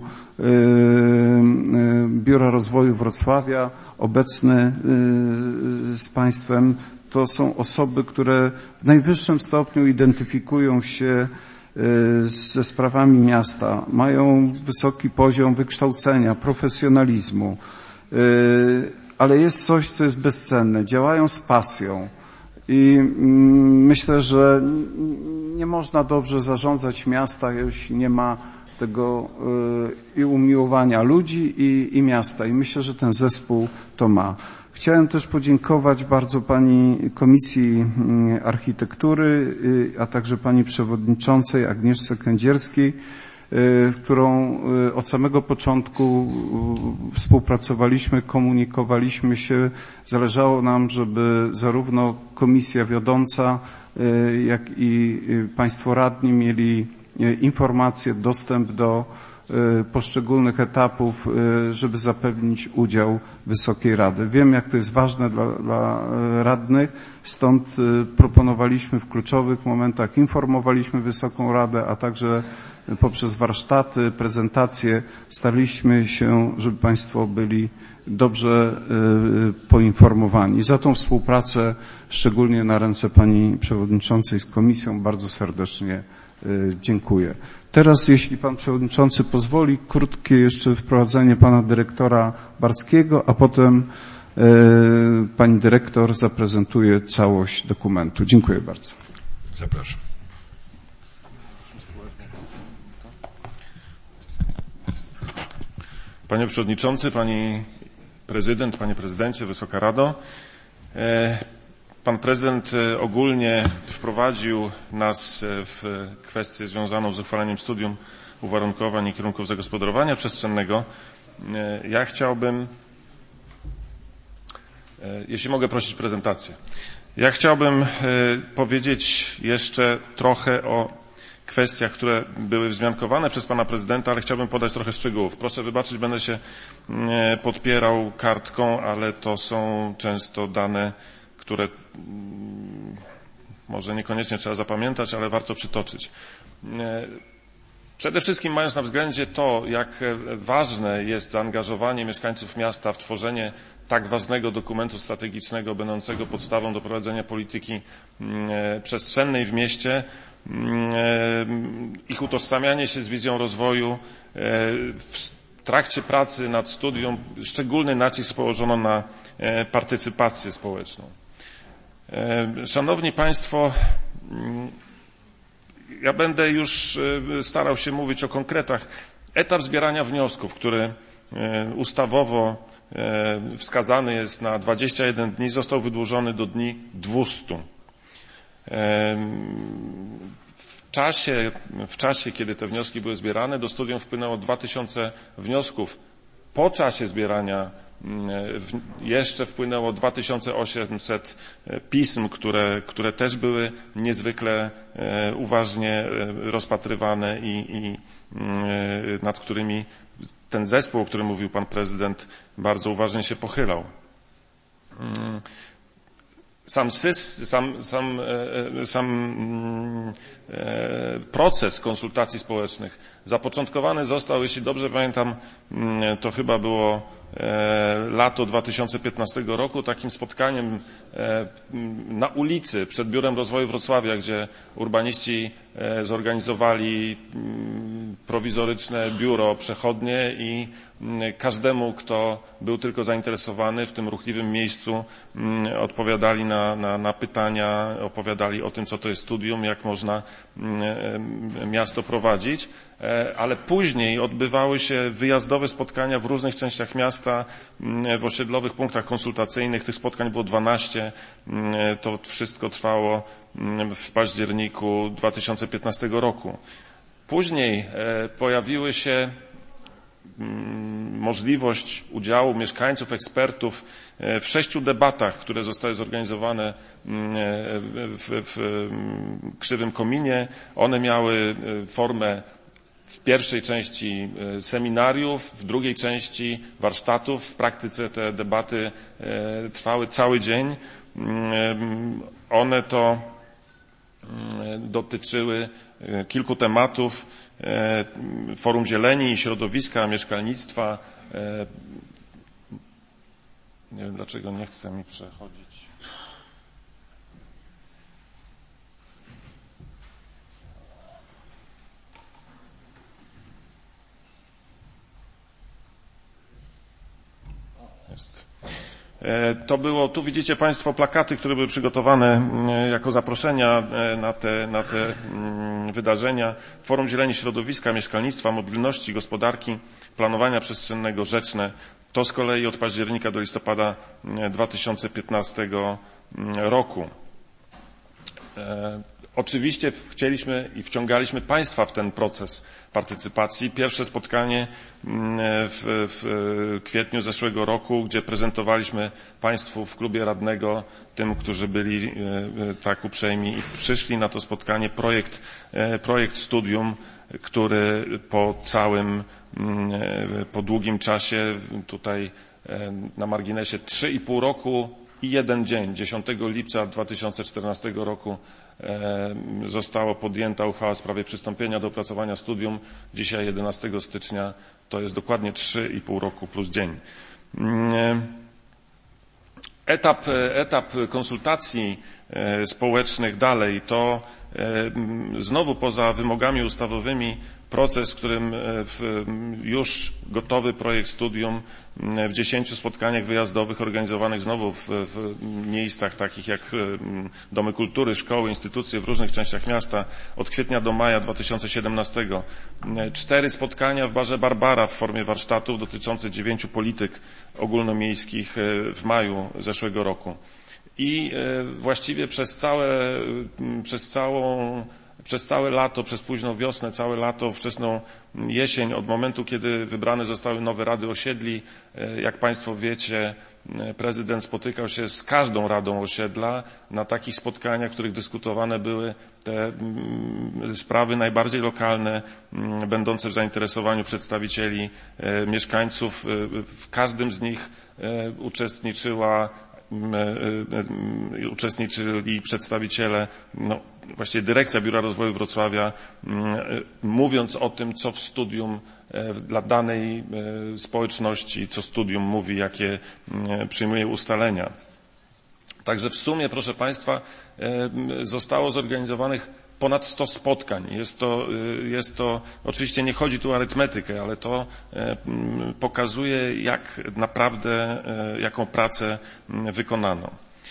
Biura Rozwoju Wrocławia, obecny z Państwem. To są osoby, które w najwyższym stopniu identyfikują się ze sprawami miasta, mają wysoki poziom wykształcenia, profesjonalizmu, ale jest coś, co jest bezcenne. Działają z pasją i myślę, że nie można dobrze zarządzać miasta, jeśli nie ma tego i umiłowania ludzi i, i miasta. I myślę, że ten zespół to ma. Chciałem też podziękować bardzo pani Komisji Architektury, a także pani przewodniczącej Agnieszce Kędzierskiej, z którą od samego początku współpracowaliśmy, komunikowaliśmy się. Zależało nam, żeby zarówno komisja wiodąca, jak i państwo radni mieli informacje, dostęp do poszczególnych etapów, żeby zapewnić udział Wysokiej Rady. Wiem, jak to jest ważne dla, dla radnych, stąd proponowaliśmy w kluczowych momentach, informowaliśmy Wysoką Radę, a także poprzez warsztaty, prezentacje staraliśmy się, żeby Państwo byli dobrze poinformowani. Za tą współpracę, szczególnie na ręce Pani Przewodniczącej z Komisją, bardzo serdecznie dziękuję. Teraz, jeśli Pan Przewodniczący pozwoli, krótkie jeszcze wprowadzenie Pana Dyrektora Barskiego, a potem Pani Dyrektor zaprezentuje całość dokumentu. Dziękuję bardzo. Zapraszam. Panie Przewodniczący, Pani Prezydent, Panie Prezydencie, Wysoka Rado. Pan Prezydent ogólnie wprowadził nas w kwestię związaną z uchwaleniem studium uwarunkowań i kierunków zagospodarowania przestrzennego. Ja chciałbym, jeśli mogę prosić prezentację, ja chciałbym powiedzieć jeszcze trochę o kwestiach, które były wzmiankowane przez Pana Prezydenta, ale chciałbym podać trochę szczegółów. Proszę wybaczyć, będę się podpierał kartką, ale to są często dane, które może niekoniecznie trzeba zapamiętać, ale warto przytoczyć. Przede wszystkim mając na względzie to, jak ważne jest zaangażowanie mieszkańców miasta w tworzenie tak ważnego dokumentu strategicznego, będącego podstawą do prowadzenia polityki przestrzennej w mieście, ich utożsamianie się z wizją rozwoju, w trakcie pracy nad studium szczególny nacisk położono na partycypację społeczną. Szanowni Państwo, ja będę już starał się mówić o konkretach. Etap zbierania wniosków, który ustawowo wskazany jest na dwadzieścia jeden dni, został wydłużony do dni dwustu. W czasie, w czasie, kiedy te wnioski były zbierane, do studium wpłynęło dwa tysiące wniosków. Po czasie zbierania jeszcze wpłynęło dwa tysiące osiemset pism, które, które też były niezwykle uważnie rozpatrywane i, i nad którymi ten zespół, o którym mówił Pan Prezydent, bardzo uważnie się pochylał. Sam, sys, sam, sam, sam proces konsultacji społecznych zapoczątkowany został, jeśli dobrze pamiętam, to chyba było lato dwa tysiące piętnastego roku, takim spotkaniem na ulicy przed Biurem Rozwoju Wrocławia, gdzie urbaniści zorganizowali prowizoryczne biuro przechodnie i każdemu, kto był tylko zainteresowany w tym ruchliwym miejscu, odpowiadali na, na, na pytania, opowiadali o tym, co to jest studium, jak można miasto prowadzić, ale później odbywały się wyjazdowe spotkania w różnych częściach miasta, w osiedlowych punktach konsultacyjnych. Tych spotkań było dwanaście. To wszystko trwało w październiku dwa tysiące piętnastego roku. Później pojawiły się możliwość udziału mieszkańców, ekspertów w sześciu debatach, które zostały zorganizowane w, w Krzywym Kominie. One miały formę w pierwszej części seminariów, w drugiej części warsztatów. W praktyce te debaty trwały cały dzień. One to dotyczyły kilku tematów: Forum Zieleni, środowiska, mieszkalnictwa. Nie wiem, dlaczego nie chce mi przechodzić. jest. To było, tu widzicie Państwo plakaty, które były przygotowane jako zaproszenia na te, na te wydarzenia. Forum Zieleni Środowiska, Mieszkalnictwa, Mobilności, Gospodarki, Planowania Przestrzennego, Rzeczne. To z kolei od października do listopada dwa tysiące piętnastego roku. Oczywiście chcieliśmy i wciągaliśmy Państwa w ten proces partycypacji. Pierwsze spotkanie w, w kwietniu zeszłego roku, gdzie prezentowaliśmy Państwu w klubie radnego, tym, którzy byli tak uprzejmi i przyszli na to spotkanie, projekt, projekt studium, który po całym, po długim czasie, tutaj na marginesie trzy i pół roku i jeden dzień, dziesiątego lipca dwa tysiące czternastego roku została podjęta uchwała w sprawie przystąpienia do opracowania studium. Dzisiaj jedenastego stycznia to jest dokładnie trzy i pół roku plus dzień. Etap, etap konsultacji społecznych dalej to znowu poza wymogami ustawowymi proces, w którym już gotowy projekt studium w dziesięciu spotkaniach wyjazdowych organizowanych znowu w, w miejscach takich jak domy kultury, szkoły, instytucje w różnych częściach miasta od kwietnia do maja dwa tysiące siedemnastego. Cztery spotkania w barze Barbara w formie warsztatów dotyczące dziewięciu polityk ogólnomiejskich w maju zeszłego roku. I właściwie przez całe, przez całą Przez całe lato, przez późną wiosnę, całe lato, wczesną jesień, od momentu, kiedy wybrane zostały nowe rady osiedli, jak Państwo wiecie, prezydent spotykał się z każdą radą osiedla na takich spotkaniach, w których dyskutowane były te sprawy najbardziej lokalne, będące w zainteresowaniu przedstawicieli mieszkańców. W każdym z nich uczestniczyła uczestniczyli przedstawiciele, no, właściwie dyrekcja Biura Rozwoju Wrocławia, mówiąc o tym, co w studium dla danej społeczności, co studium mówi, jakie przyjmuje ustalenia. Także w sumie, proszę Państwa, zostało zorganizowanych ponad sto spotkań. Jest to, jest to, oczywiście nie chodzi tu o arytmetykę, ale to pokazuje, jak naprawdę, jaką pracę wykonano.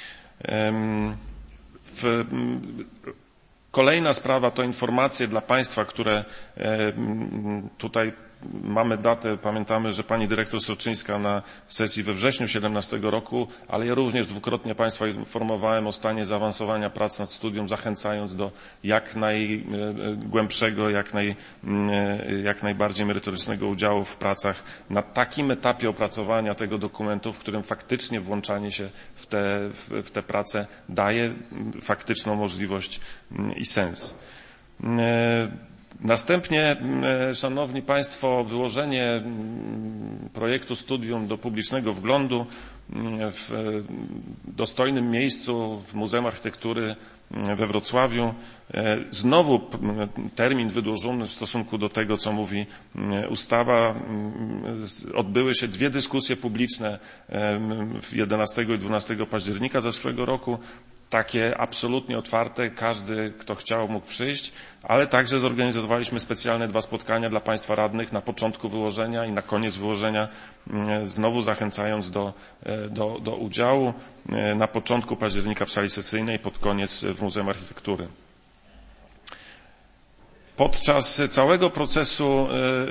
W, kolejna sprawa to informacje dla Państwa, które tutaj mamy datę, pamiętamy, że pani dyrektor Soczyńska na sesji we wrześniu siedemnastego roku, ale ja również dwukrotnie Państwa informowałem o stanie zaawansowania prac nad studium, zachęcając do jak najgłębszego, jak, naj, jak najbardziej merytorycznego udziału w pracach na takim etapie opracowania tego dokumentu, w którym faktycznie włączanie się w te, w, w te prace daje faktyczną możliwość i sens. Następnie, Szanowni Państwo, wyłożenie projektu studium do publicznego wglądu w dostojnym miejscu w Muzeum Architektury we Wrocławiu. Znowu termin wydłużony w stosunku do tego, co mówi ustawa. Odbyły się dwie dyskusje publiczne jedenastego i dwunastego października zeszłego roku. Takie absolutnie otwarte, każdy, kto chciał, mógł przyjść, ale także zorganizowaliśmy specjalne dwa spotkania dla Państwa radnych na początku wyłożenia i na koniec wyłożenia, znowu zachęcając do, do, do udziału na początku października w sali sesyjnej, pod koniec w Muzeum Architektury. Podczas całego procesu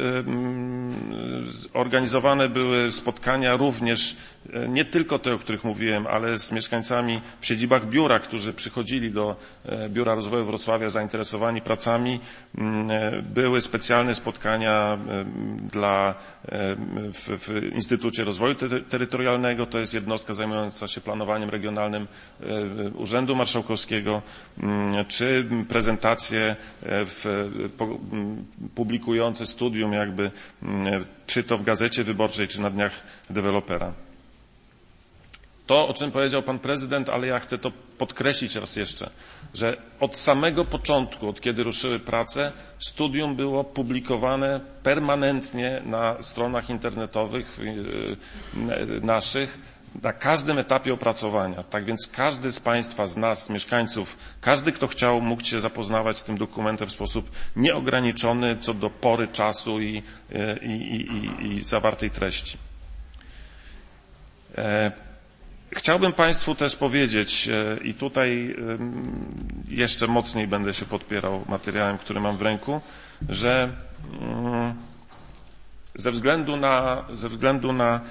organizowane były spotkania również, nie tylko te, o których mówiłem, ale z mieszkańcami w siedzibach biura, którzy przychodzili do Biura Rozwoju Wrocławia zainteresowani pracami. Były specjalne spotkania dla, w, w Instytucie Rozwoju Terytorialnego, to jest jednostka zajmująca się planowaniem regionalnym Urzędu Marszałkowskiego, czy prezentacje w publikujące studium jakby, czy to w Gazecie Wyborczej, czy na Dniach Dewelopera. To, o czym powiedział Pan Prezydent, ale ja chcę to podkreślić raz jeszcze, że od samego początku, od kiedy ruszyły prace, studium było publikowane permanentnie na stronach internetowych naszych, na każdym etapie opracowania. Tak więc każdy z Państwa, z nas, mieszkańców, każdy, kto chciał, mógł się zapoznawać z tym dokumentem w sposób nieograniczony co do pory czasu i, i, i, i zawartej treści. Chciałbym Państwu też powiedzieć, i tutaj jeszcze mocniej będę się podpierał materiałem, który mam w ręku, że ze względu na, ze względu na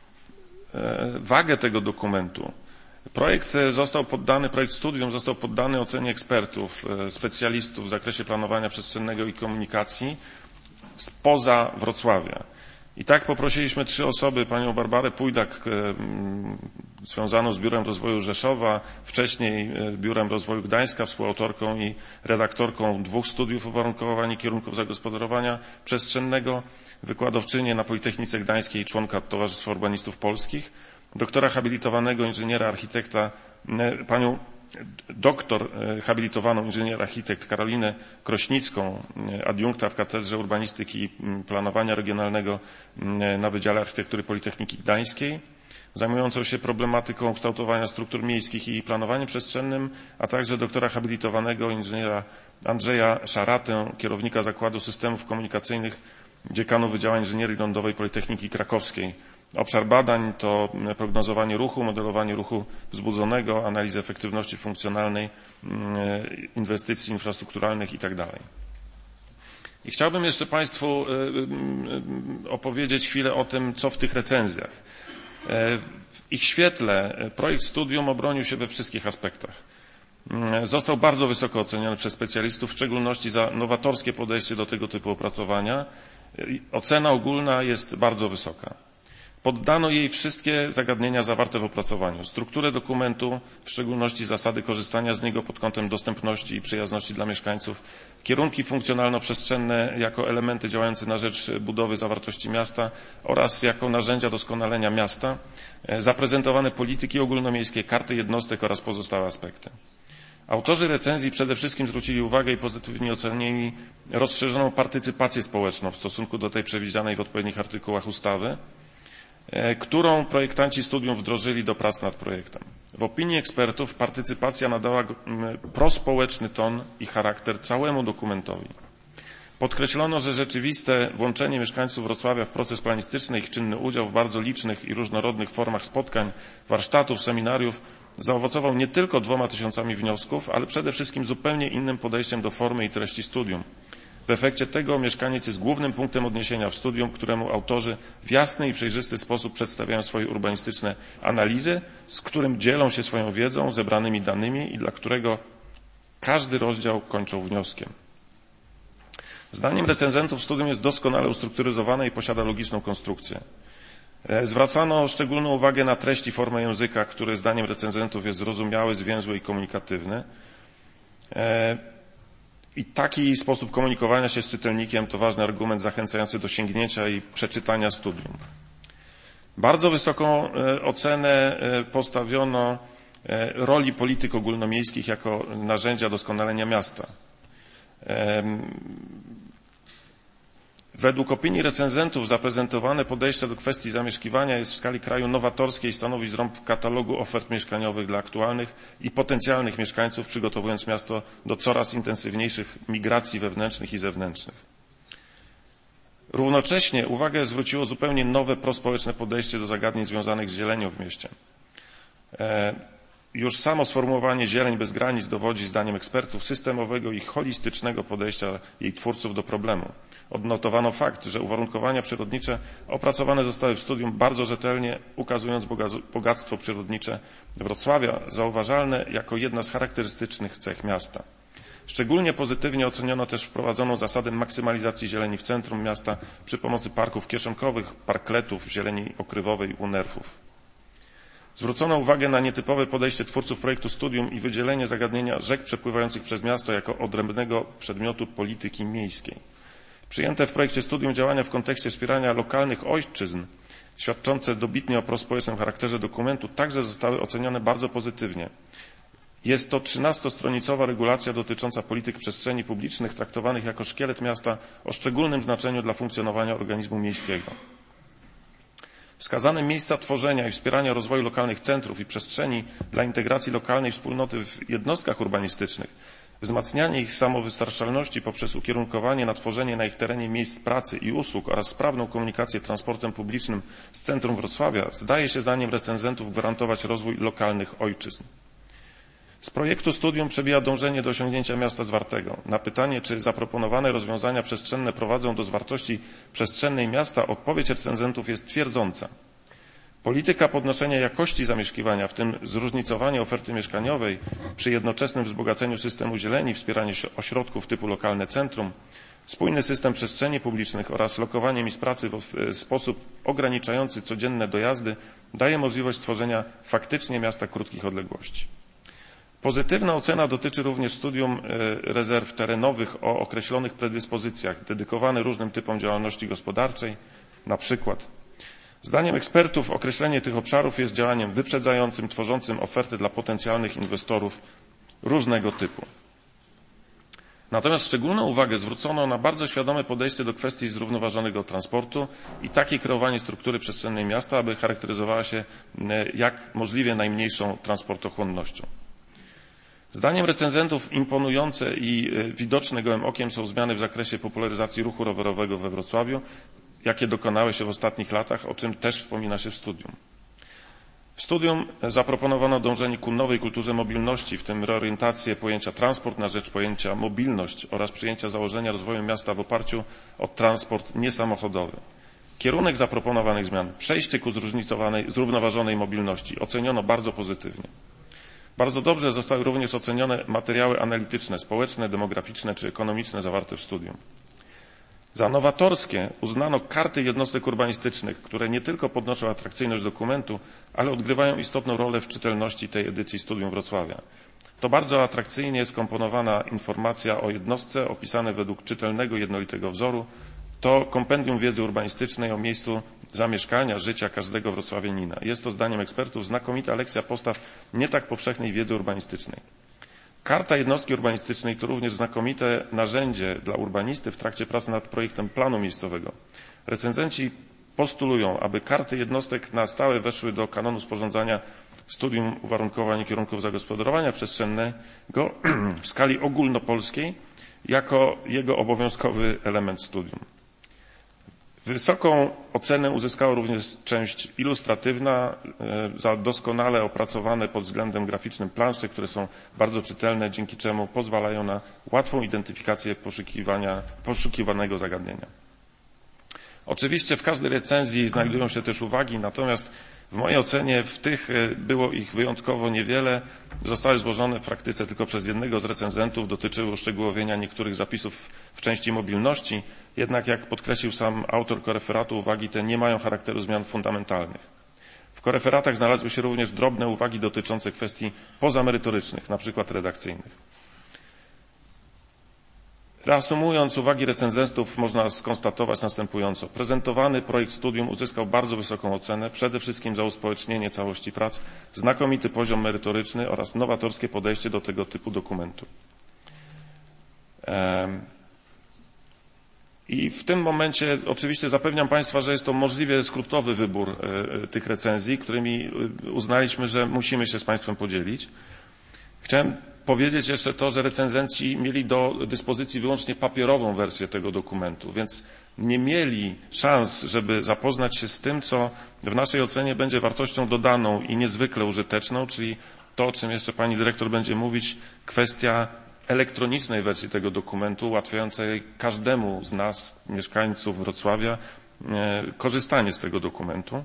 wagę tego dokumentu, projekt został poddany, projekt studium został poddany ocenie ekspertów, specjalistów w zakresie planowania przestrzennego i komunikacji spoza Wrocławia. I tak poprosiliśmy trzy osoby, panią Barbarę Pójdak, związaną z Biurem Rozwoju Rzeszowa, wcześniej Biurem Rozwoju Gdańska, współautorką i redaktorką dwóch studiów uwarunkowań i kierunków zagospodarowania przestrzennego, wykładowczynię na Politechnice Gdańskiej i członka Towarzystwa Urbanistów Polskich, doktora habilitowanego inżyniera architekta, panią doktor habilitowaną inżynier architekt Karolinę Krośnicką, adiunkta w Katedrze Urbanistyki i Planowania Regionalnego na Wydziale Architektury Politechniki Gdańskiej, zajmującą się problematyką kształtowania struktur miejskich i planowaniem przestrzennym, a także doktora habilitowanego inżyniera Andrzeja Szaratę, kierownika Zakładu Systemów Komunikacyjnych, dziekanu Wydziału Inżynierii Lądowej Politechniki Krakowskiej. Obszar badań to prognozowanie ruchu, modelowanie ruchu wzbudzonego, analiza efektywności funkcjonalnej, inwestycji infrastrukturalnych itd. I chciałbym jeszcze Państwu opowiedzieć chwilę o tym, co w tych recenzjach. W ich świetle projekt studium obronił się we wszystkich aspektach. Został bardzo wysoko oceniony przez specjalistów, w szczególności za nowatorskie podejście do tego typu opracowania. Ocena ogólna jest bardzo wysoka. Poddano jej wszystkie zagadnienia zawarte w opracowaniu, strukturę dokumentu, w szczególności zasady korzystania z niego pod kątem dostępności i przyjazności dla mieszkańców, kierunki funkcjonalno-przestrzenne jako elementy działające na rzecz budowy zawartości miasta oraz jako narzędzia doskonalenia miasta, zaprezentowane polityki ogólnomiejskie, karty jednostek oraz pozostałe aspekty. Autorzy recenzji przede wszystkim zwrócili uwagę i pozytywnie ocenili rozszerzoną partycypację społeczną w stosunku do tej przewidzianej w odpowiednich artykułach ustawy, którą projektanci studium wdrożyli do prac nad projektem. W opinii ekspertów partycypacja nadała prospołeczny ton i charakter całemu dokumentowi. Podkreślono, że rzeczywiste włączenie mieszkańców Wrocławia w proces planistyczny, ich czynny udział w bardzo licznych i różnorodnych formach spotkań, warsztatów, seminariów zaowocował nie tylko dwoma tysiącami wniosków, ale przede wszystkim zupełnie innym podejściem do formy i treści studium. W efekcie tego mieszkaniec jest głównym punktem odniesienia w studium, któremu autorzy w jasny i przejrzysty sposób przedstawiają swoje urbanistyczne analizy, z którym dzielą się swoją wiedzą, zebranymi danymi i dla którego każdy rozdział kończą wnioskiem. Zdaniem recenzentów studium jest doskonale ustrukturyzowane i posiada logiczną konstrukcję. Zwracano szczególną uwagę na treść i formę języka, który zdaniem recenzentów jest zrozumiały, zwięzły i komunikatywny. I taki sposób komunikowania się z czytelnikiem to ważny argument zachęcający do sięgnięcia i przeczytania studium. Bardzo wysoką ocenę postawiono roli polityk ogólnomiejskich jako narzędzia doskonalenia miasta. Według opinii recenzentów zaprezentowane podejście do kwestii zamieszkiwania jest w skali kraju nowatorskie i stanowi zrąb katalogu ofert mieszkaniowych dla aktualnych i potencjalnych mieszkańców, przygotowując miasto do coraz intensywniejszych migracji wewnętrznych i zewnętrznych. Równocześnie uwagę zwróciło zupełnie nowe prospołeczne podejście do zagadnień związanych z zielenią w mieście. Już samo sformułowanie zieleń bez granic dowodzi, zdaniem ekspertów, systemowego i holistycznego podejścia jej twórców do problemu. Odnotowano fakt, że uwarunkowania przyrodnicze opracowane zostały w studium bardzo rzetelnie, ukazując bogactwo przyrodnicze Wrocławia, zauważalne jako jedna z charakterystycznych cech miasta. Szczególnie pozytywnie oceniono też wprowadzoną zasadę maksymalizacji zieleni w centrum miasta przy pomocy parków kieszonkowych, parkletów, zieleni okrywowej u nerfów. Zwrócono uwagę na nietypowe podejście twórców projektu studium i wydzielenie zagadnienia rzek przepływających przez miasto jako odrębnego przedmiotu polityki miejskiej. Przyjęte w projekcie studium działania w kontekście wspierania lokalnych ojczyzn, świadczące dobitnie o prospołecznym charakterze dokumentu, także zostały ocenione bardzo pozytywnie. Jest to trzynastostronicowa regulacja dotycząca polityk przestrzeni publicznych, traktowanych jako szkielet miasta o szczególnym znaczeniu dla funkcjonowania organizmu miejskiego. Wskazane miejsca tworzenia i wspierania rozwoju lokalnych centrów i przestrzeni dla integracji lokalnej wspólnoty w jednostkach urbanistycznych, Wzmacnianie ich samowystarczalności poprzez ukierunkowanie na tworzenie na ich terenie miejsc pracy i usług oraz sprawną komunikację transportem publicznym z centrum Wrocławia zdaje się zdaniem recenzentów gwarantować rozwój lokalnych ojczyzn. Z projektu studium przebija dążenie do osiągnięcia miasta zwartego. Na pytanie, czy zaproponowane rozwiązania przestrzenne prowadzą do zwartości przestrzennej miasta, odpowiedź recenzentów jest twierdząca. Polityka podnoszenia jakości zamieszkiwania, w tym zróżnicowanie oferty mieszkaniowej przy jednoczesnym wzbogaceniu systemu zieleni, wspieraniu ośrodków typu lokalne centrum, spójny system przestrzeni publicznych oraz lokowanie miejsc pracy w sposób ograniczający codzienne dojazdy daje możliwość stworzenia faktycznie miasta krótkich odległości. Pozytywna ocena dotyczy również studium rezerw terenowych o określonych predyspozycjach, dedykowane różnym typom działalności gospodarczej, na przykład. Zdaniem ekspertów określenie tych obszarów jest działaniem wyprzedzającym, tworzącym oferty dla potencjalnych inwestorów różnego typu. Natomiast szczególną uwagę zwrócono na bardzo świadome podejście do kwestii zrównoważonego transportu i takie kreowanie struktury przestrzennej miasta, aby charakteryzowała się jak możliwie najmniejszą transportochłonnością. Zdaniem recenzentów imponujące i widoczne gołym okiem są zmiany w zakresie popularyzacji ruchu rowerowego we Wrocławiu, jakie dokonały się w ostatnich latach, o czym też wspomina się w studium. W studium zaproponowano dążenie ku nowej kulturze mobilności, w tym reorientację pojęcia transport na rzecz pojęcia mobilność oraz przyjęcia założenia rozwoju miasta w oparciu o transport niesamochodowy. Kierunek zaproponowanych zmian, przejście ku zróżnicowanej, zrównoważonej mobilności oceniono bardzo pozytywnie. Bardzo dobrze zostały również ocenione materiały analityczne, społeczne, demograficzne czy ekonomiczne zawarte w studium. Za nowatorskie uznano karty jednostek urbanistycznych, które nie tylko podnoszą atrakcyjność dokumentu, ale odgrywają istotną rolę w czytelności tej edycji Studium Wrocławia. To bardzo atrakcyjnie skomponowana informacja o jednostce opisane według czytelnego, jednolitego wzoru. To kompendium wiedzy urbanistycznej o miejscu zamieszkania, życia każdego wrocławianina. Jest to zdaniem ekspertów znakomita lekcja postaw nie tak powszechnej wiedzy urbanistycznej. Karta jednostki urbanistycznej to również znakomite narzędzie dla urbanisty w trakcie pracy nad projektem planu miejscowego. Recenzenci postulują, aby karty jednostek na stałe weszły do kanonu sporządzania studium uwarunkowań i kierunków zagospodarowania przestrzennego w skali ogólnopolskiej jako jego obowiązkowy element studium. Wysoką ocenę uzyskała również część ilustratywna za doskonale opracowane pod względem graficznym plansze, które są bardzo czytelne, dzięki czemu pozwalają na łatwą identyfikację poszukiwania, poszukiwanego zagadnienia. Oczywiście w każdej recenzji znajdują się też uwagi, natomiast w mojej ocenie w tych było ich wyjątkowo niewiele. Zostały złożone w praktyce tylko przez jednego z recenzentów, dotyczyły uszczegółowienia niektórych zapisów w części mobilności, jednak jak podkreślił sam autor koreferatu, uwagi te nie mają charakteru zmian fundamentalnych. W koreferatach znalazły się również drobne uwagi dotyczące kwestii pozamerytorycznych, na przykład redakcyjnych. Reasumując uwagi recenzentów, można skonstatować następująco. Prezentowany projekt studium uzyskał bardzo wysoką ocenę, przede wszystkim za uspołecznienie całości prac, znakomity poziom merytoryczny oraz nowatorskie podejście do tego typu dokumentu. I w tym momencie oczywiście zapewniam Państwa, że jest to możliwie skrótowy wybór tych recenzji, którymi uznaliśmy, że musimy się z Państwem podzielić. Chciałem powiedzieć jeszcze to, że recenzenci mieli do dyspozycji wyłącznie papierową wersję tego dokumentu, więc nie mieli szans, żeby zapoznać się z tym, co w naszej ocenie będzie wartością dodaną i niezwykle użyteczną, czyli to, o czym jeszcze pani dyrektor będzie mówić, kwestia elektronicznej wersji tego dokumentu, ułatwiającej każdemu z nas, mieszkańców Wrocławia, korzystanie z tego dokumentu.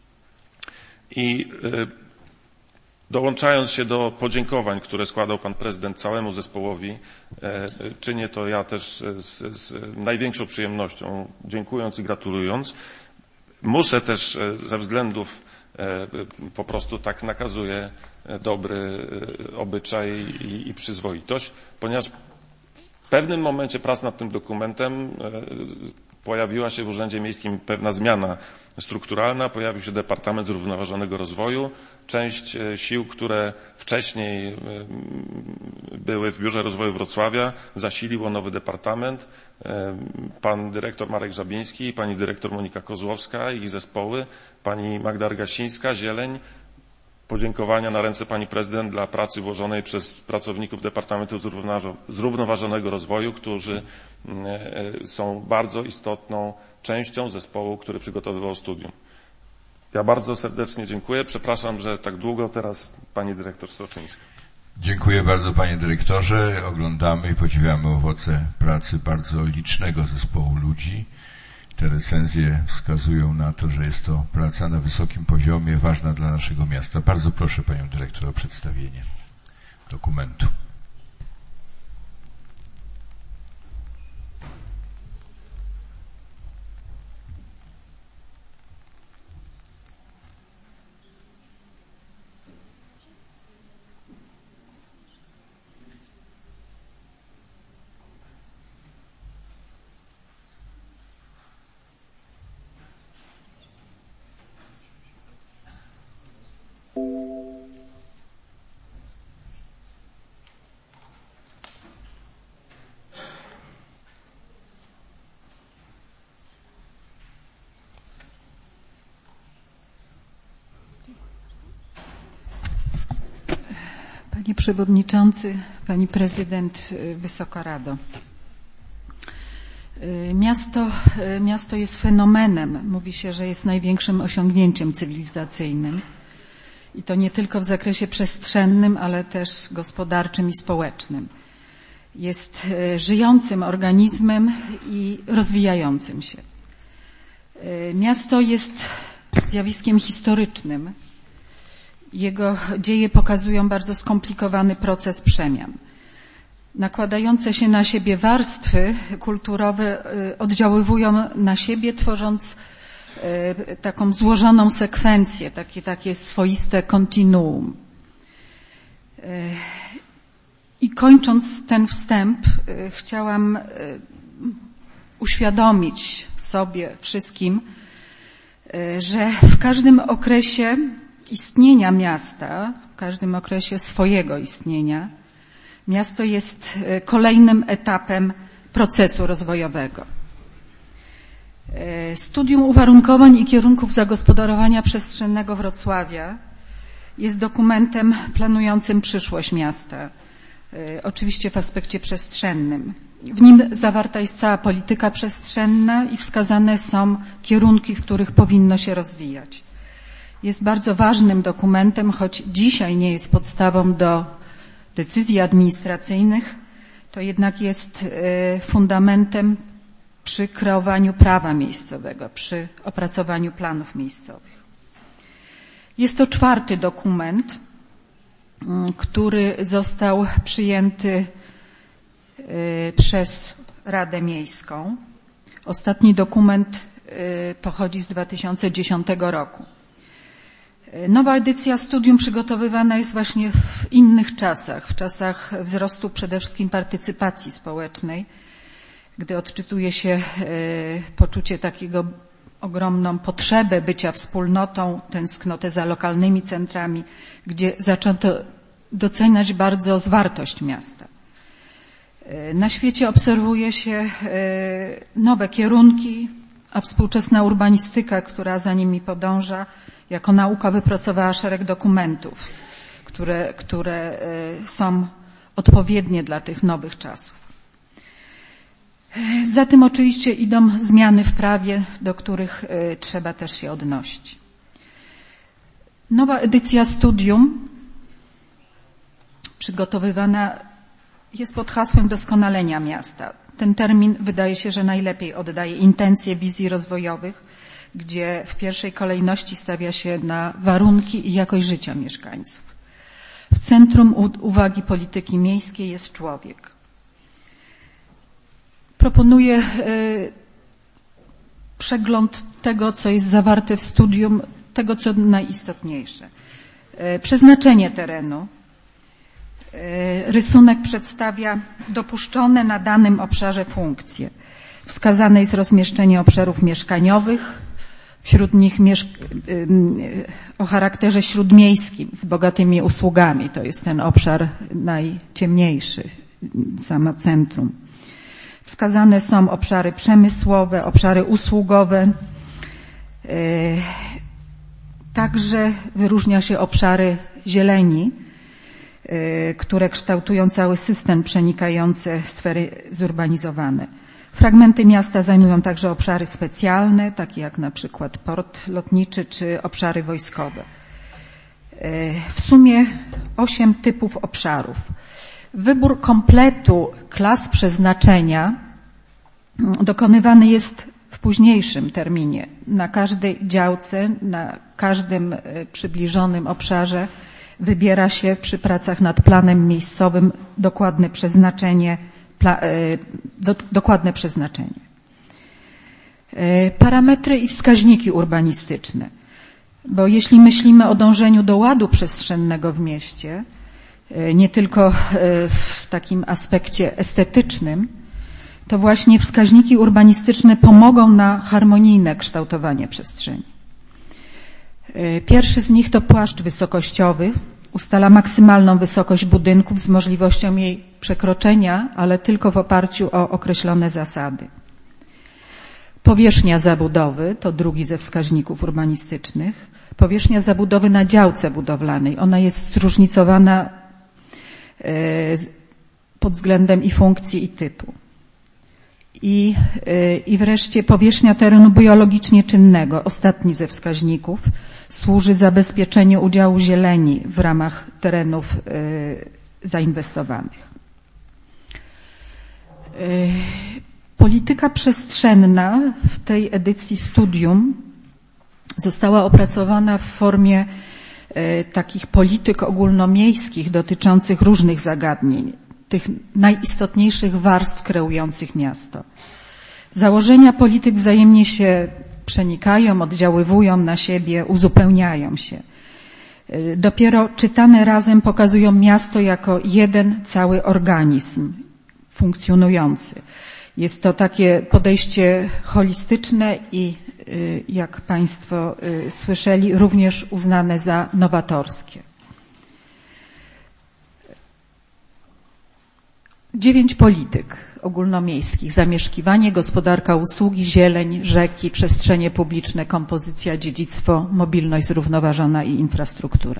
I dołączając się do podziękowań, które składał pan prezydent całemu zespołowi, czynię to ja też z, z największą przyjemnością, dziękując i gratulując. Muszę też ze względów, po prostu tak nakazuje dobry obyczaj i, i przyzwoitość, ponieważ w pewnym momencie prac nad tym dokumentem pojawiła się w Urzędzie Miejskim pewna zmiana strukturalna, pojawił się Departament Zrównoważonego Rozwoju. Część sił, które wcześniej były w Biurze Rozwoju Wrocławia, zasiliło nowy departament. Pan dyrektor Marek Żabiński, pani dyrektor Monika Kozłowska i ich zespoły, pani Magda Argasińska, Zieleń, podziękowania na ręce pani prezydent dla pracy włożonej przez pracowników Departamentu Zrównoważonego Rozwoju, którzy są bardzo istotną częścią zespołu, który przygotowywał studium. Ja bardzo serdecznie dziękuję. Przepraszam, że tak długo. Teraz pani dyrektor Stroczyńska. Dziękuję bardzo, panie dyrektorze. Oglądamy i podziwiamy owoce pracy bardzo licznego zespołu ludzi. Te recenzje wskazują na to, że jest to praca na wysokim poziomie, ważna dla naszego miasta. Bardzo proszę panią dyrektor o przedstawienie dokumentu. Panie Przewodniczący, Pani Prezydent, Wysoka Rado. Miasto, miasto jest fenomenem. Mówi się, że jest największym osiągnięciem cywilizacyjnym. I to nie tylko w zakresie przestrzennym, ale też gospodarczym i społecznym. Jest żyjącym organizmem i rozwijającym się. Miasto jest zjawiskiem historycznym. Jego dzieje pokazują bardzo skomplikowany proces przemian. Nakładające się na siebie warstwy kulturowe oddziaływują na siebie, tworząc taką złożoną sekwencję, takie, takie swoiste kontinuum. I kończąc ten wstęp, chciałam uświadomić sobie wszystkim, że w każdym okresie istnienia miasta, w każdym okresie swojego istnienia, miasto jest kolejnym etapem procesu rozwojowego. Studium uwarunkowań i kierunków zagospodarowania przestrzennego Wrocławia jest dokumentem planującym przyszłość miasta, oczywiście w aspekcie przestrzennym. W nim zawarta jest cała polityka przestrzenna i wskazane są kierunki, w których powinno się rozwijać. Jest bardzo ważnym dokumentem, choć dzisiaj nie jest podstawą do decyzji administracyjnych, to jednak jest fundamentem przy kreowaniu prawa miejscowego, przy opracowaniu planów miejscowych. Jest to czwarty dokument, który został przyjęty przez Radę Miejską. Ostatni dokument pochodzi z dwa tysiące dziesiątego roku. Nowa edycja studium przygotowywana jest właśnie w innych czasach, w czasach wzrostu przede wszystkim partycypacji społecznej, gdy odczytuje się poczucie takiego ogromną potrzebę bycia wspólnotą, tęsknotę za lokalnymi centrami, gdzie zaczęto doceniać bardzo zwartość miasta. Na świecie obserwuje się nowe kierunki, a współczesna urbanistyka, która za nimi podąża, jako nauka wypracowała szereg dokumentów, które, które są odpowiednie dla tych nowych czasów. Za tym oczywiście idą zmiany w prawie, do których trzeba też się odnosić. Nowa edycja studium przygotowywana jest pod hasłem doskonalenia miasta. Ten termin wydaje się, że najlepiej oddaje intencje wizji rozwojowych, gdzie w pierwszej kolejności stawia się na warunki i jakość życia mieszkańców. W centrum uwagi polityki miejskiej jest człowiek. Proponuję przegląd tego, co jest zawarte w studium, tego, co najistotniejsze. Przeznaczenie terenu. Rysunek przedstawia dopuszczone na danym obszarze funkcje. Wskazane jest rozmieszczenie obszarów mieszkaniowych, wśród nich o charakterze śródmiejskim, z bogatymi usługami. To jest ten obszar najciemniejszy, samo centrum. Wskazane są obszary przemysłowe, obszary usługowe. Także wyróżnia się obszary zieleni, które kształtują cały system przenikający sfery zurbanizowane. Fragmenty miasta zajmują także obszary specjalne, takie jak na przykład port lotniczy czy obszary wojskowe. W sumie osiem typów obszarów. Wybór kompletu klas przeznaczenia dokonywany jest w późniejszym terminie. Na każdej działce, na każdym przybliżonym obszarze wybiera się przy pracach nad planem miejscowym dokładne przeznaczenie, pla, do, dokładne przeznaczenie. Parametry i wskaźniki urbanistyczne. Bo jeśli myślimy o dążeniu do ładu przestrzennego w mieście, nie tylko w takim aspekcie estetycznym, to właśnie wskaźniki urbanistyczne pomogą na harmonijne kształtowanie przestrzeni. Pierwszy z nich to płaszcz wysokościowy. Ustala maksymalną wysokość budynków z możliwością jej przekroczenia, ale tylko w oparciu o określone zasady. Powierzchnia zabudowy to drugi ze wskaźników urbanistycznych. Powierzchnia zabudowy na działce budowlanej. Ona jest zróżnicowana pod względem i funkcji, i typu. I, i wreszcie powierzchnia terenu biologicznie czynnego, ostatni ze wskaźników, służy zabezpieczeniu udziału zieleni w ramach terenów zainwestowanych. Polityka przestrzenna w tej edycji studium została opracowana w formie takich polityk ogólnomiejskich dotyczących różnych zagadnień, tych najistotniejszych warstw kreujących miasto. Założenia polityk wzajemnie się przenikają, oddziaływują na siebie, uzupełniają się. Dopiero czytane razem pokazują miasto jako jeden cały organizm funkcjonujący. Jest to takie podejście holistyczne i, jak Państwo słyszeli, również uznane za nowatorskie. Dziewięć polityk ogólnomiejskich: zamieszkiwanie, gospodarka, usługi, zieleń, rzeki, przestrzenie publiczne, kompozycja, dziedzictwo, mobilność zrównoważona i infrastruktura.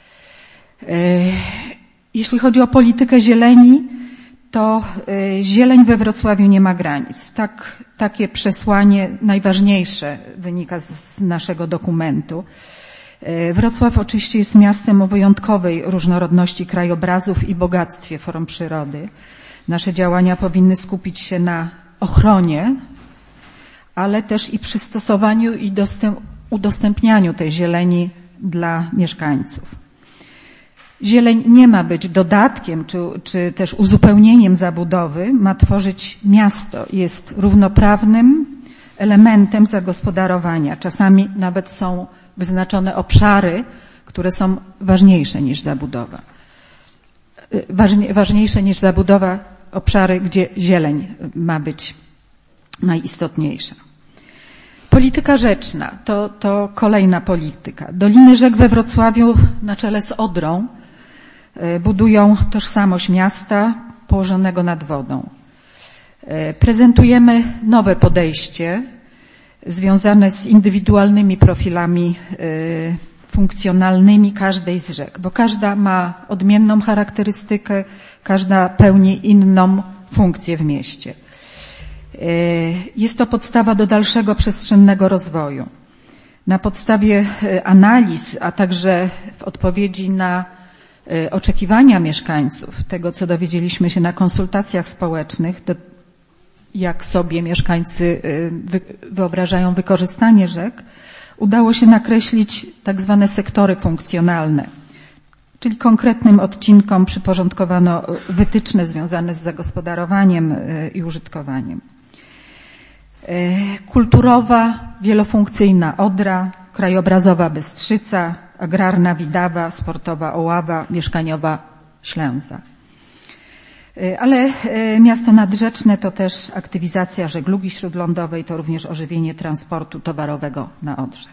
Jeśli chodzi o politykę zieleni, to zieleń we Wrocławiu nie ma granic. Tak, takie przesłanie najważniejsze wynika z naszego dokumentu. Wrocław oczywiście jest miastem o wyjątkowej różnorodności krajobrazów i bogactwie form przyrody. Nasze działania powinny skupić się na ochronie, ale też i przystosowaniu i dostęp, udostępnianiu tej zieleni dla mieszkańców. Zieleń nie ma być dodatkiem czy, czy też uzupełnieniem zabudowy, ma tworzyć miasto. Jest równoprawnym elementem zagospodarowania. Czasami nawet są wyznaczone obszary, które są ważniejsze niż zabudowa. Ważnie, ważniejsze niż zabudowa, obszary, gdzie zieleń ma być najistotniejsza. Polityka rzeczna to, to kolejna polityka. Doliny rzek we Wrocławiu na czele z Odrą budują tożsamość miasta położonego nad wodą. Prezentujemy nowe podejście związane z indywidualnymi profilami funkcjonalnymi każdej z rzek, bo każda ma odmienną charakterystykę, każda pełni inną funkcję w mieście. Jest to podstawa do dalszego przestrzennego rozwoju. Na podstawie analiz, a także w odpowiedzi na oczekiwania mieszkańców, tego co dowiedzieliśmy się na konsultacjach społecznych, do, jak sobie mieszkańcy wyobrażają wykorzystanie rzek, udało się nakreślić tak zwane sektory funkcjonalne, czyli konkretnym odcinkom przyporządkowano wytyczne związane z zagospodarowaniem i użytkowaniem. Kulturowa, wielofunkcyjna Odra, krajobrazowa Bystrzyca, agrarna Widawa, sportowa Oława, mieszkaniowa Ślęza. Ale miasto nadrzeczne to też aktywizacja żeglugi śródlądowej, to również ożywienie transportu towarowego na Odrze.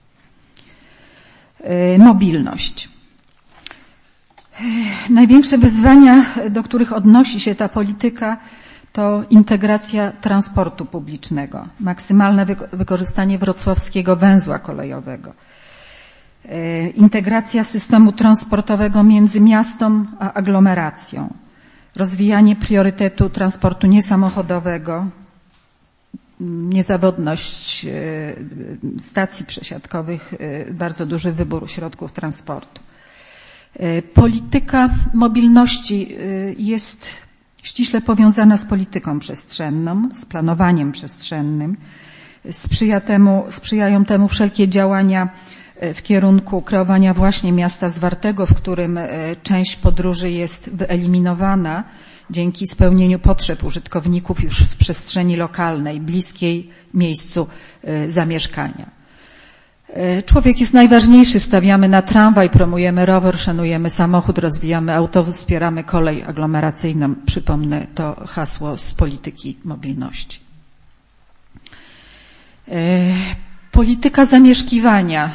Mobilność. Największe wyzwania, do których odnosi się ta polityka, to integracja transportu publicznego, maksymalne wykorzystanie wrocławskiego węzła kolejowego. integracja systemu transportowego między miastem a aglomeracją, rozwijanie priorytetu transportu niesamochodowego, niezawodność stacji przesiadkowych, bardzo duży wybór środków transportu. Polityka mobilności jest ściśle powiązana z polityką przestrzenną, z planowaniem przestrzennym. Sprzyja temu, sprzyjają temu wszelkie działania w kierunku kreowania właśnie miasta zwartego, w którym część podróży jest wyeliminowana dzięki spełnieniu potrzeb użytkowników już w przestrzeni lokalnej, bliskiej miejscu zamieszkania. Człowiek jest najważniejszy, stawiamy na tramwaj, promujemy rower, szanujemy samochód, rozwijamy autobus, wspieramy kolej aglomeracyjną. Przypomnę to hasło z polityki mobilności. Polityka zamieszkiwania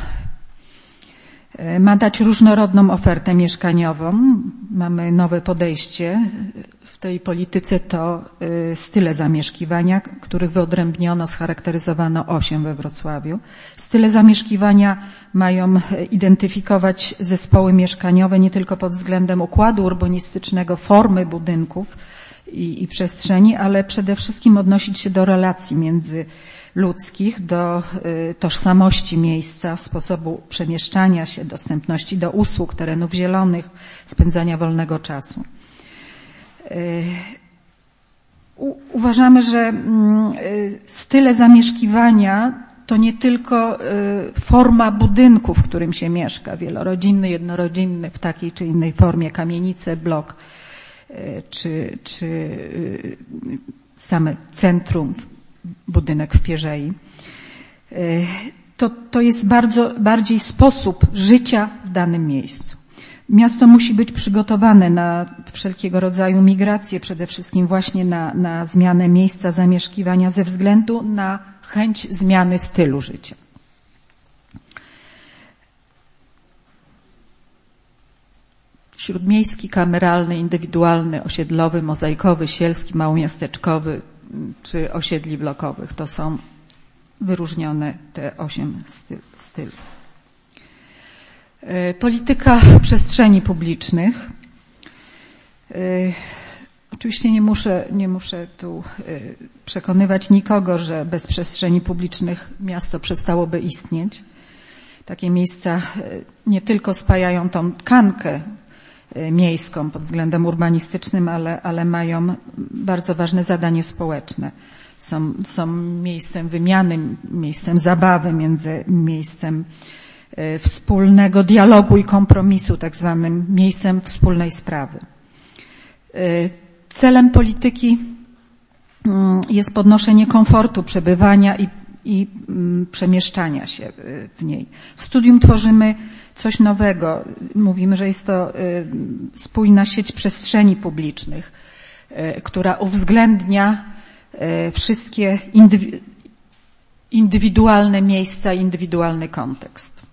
ma dać różnorodną ofertę mieszkaniową. Mamy nowe podejście w tej polityce, to style zamieszkiwania, których wyodrębniono, scharakteryzowano osiem we Wrocławiu. Style zamieszkiwania mają identyfikować zespoły mieszkaniowe nie tylko pod względem układu urbanistycznego, formy budynków i, i przestrzeni, ale przede wszystkim odnosić się do relacji międzyludzkich, do y, tożsamości miejsca, sposobu przemieszczania się, dostępności do usług, terenów zielonych, spędzania wolnego czasu. Y, u, uważamy, że y, style zamieszkiwania to nie tylko y, forma budynku, w którym się mieszka, wielorodzinny, jednorodzinny, w takiej czy innej formie, kamienice, blok, czy, czy same centrum, budynek w Pierzei. To, to jest bardzo, bardziej sposób życia w danym miejscu. Miasto musi być przygotowane na wszelkiego rodzaju migracje, przede wszystkim właśnie na, na zmianę miejsca zamieszkiwania ze względu na chęć zmiany stylu życia. Śródmiejski, kameralny, indywidualny, osiedlowy, mozaikowy, sielski, małomiasteczkowy czy osiedli blokowych. To są wyróżnione te osiem stylów. Polityka przestrzeni publicznych. Oczywiście nie muszę, nie muszę tu przekonywać nikogo, że bez przestrzeni publicznych miasto przestałoby istnieć. Takie miejsca nie tylko spajają tą tkankę miejską pod względem urbanistycznym, ale, ale mają bardzo ważne zadanie społeczne. Są, są miejscem wymiany, miejscem zabawy, między miejscem e, wspólnego dialogu i kompromisu, tak zwanym miejscem wspólnej sprawy. E, celem polityki mm, jest podnoszenie komfortu przebywania i, i mm, przemieszczania się w niej. W studium tworzymy coś nowego. Mówimy, że jest to spójna sieć przestrzeni publicznych, która uwzględnia wszystkie indywidualne miejsca, indywidualny kontekst.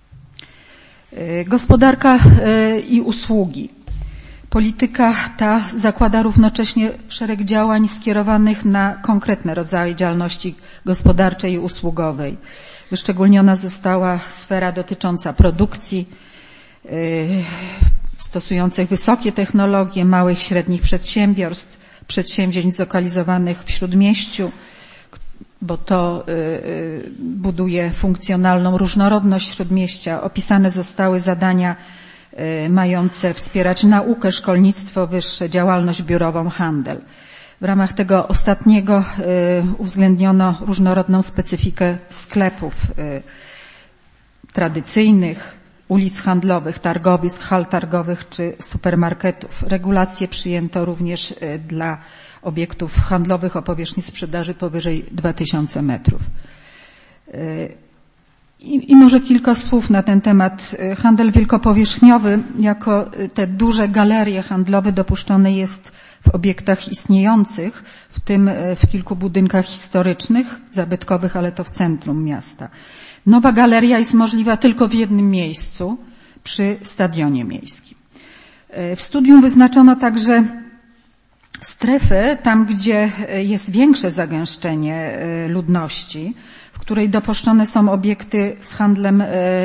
Gospodarka i usługi. Polityka ta zakłada równocześnie szereg działań skierowanych na konkretne rodzaje działalności gospodarczej i usługowej. Wyszczególniona została sfera dotycząca produkcji, yy, stosujących wysokie technologie, małych, średnich przedsiębiorstw, przedsięwzięć zlokalizowanych w Śródmieściu, bo to yy, buduje funkcjonalną różnorodność Śródmieścia. Opisane zostały zadania yy, mające wspierać naukę, szkolnictwo wyższe, działalność biurową, handel. W ramach tego ostatniego y, uwzględniono różnorodną specyfikę sklepów y, tradycyjnych, ulic handlowych, targowisk, hal targowych czy supermarketów. Regulacje przyjęto również y, dla obiektów handlowych o powierzchni sprzedaży powyżej dwa tysiące metrów. Y, i, I może kilka słów na ten temat. Handel wielkopowierzchniowy jako te duże galerie handlowe dopuszczony jest w obiektach istniejących, w tym w kilku budynkach historycznych, zabytkowych, ale to w centrum miasta. Nowa galeria jest możliwa tylko w jednym miejscu, przy stadionie miejskim. W studium wyznaczono także strefę, tam gdzie jest większe zagęszczenie ludności, w której dopuszczone są obiekty z handlem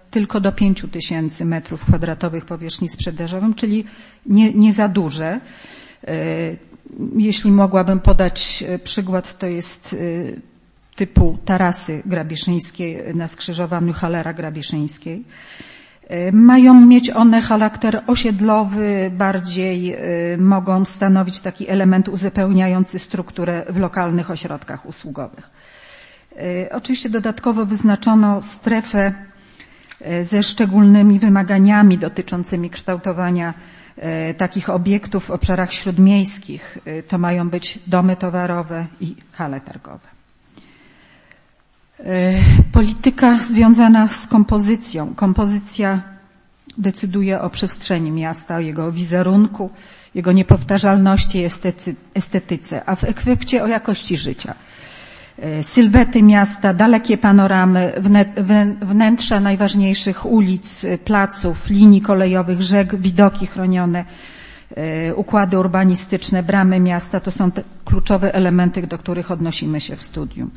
tylko do pięciu tysięcy metrów kwadratowych powierzchni sprzedażowym, czyli nie, nie za duże. Jeśli mogłabym podać przykład, to jest typu tarasy grabiszyńskie na skrzyżowaniu Halera-Grabiszyńskiej. Mają mieć one charakter osiedlowy, bardziej mogą stanowić taki element uzupełniający strukturę w lokalnych ośrodkach usługowych. Oczywiście dodatkowo wyznaczono strefę ze szczególnymi wymaganiami dotyczącymi kształtowania takich obiektów w obszarach śródmiejskich. To mają być domy towarowe i hale targowe. Polityka związana z kompozycją. Kompozycja decyduje o przestrzeni miasta, o jego wizerunku, jego niepowtarzalności i estetyce, a w efekcie o jakości życia. Sylwety miasta, dalekie panoramy, wnętrza najważniejszych ulic, placów, linii kolejowych, rzek, widoki chronione, układy urbanistyczne, bramy miasta to są te kluczowe elementy, do których odnosimy się w studium.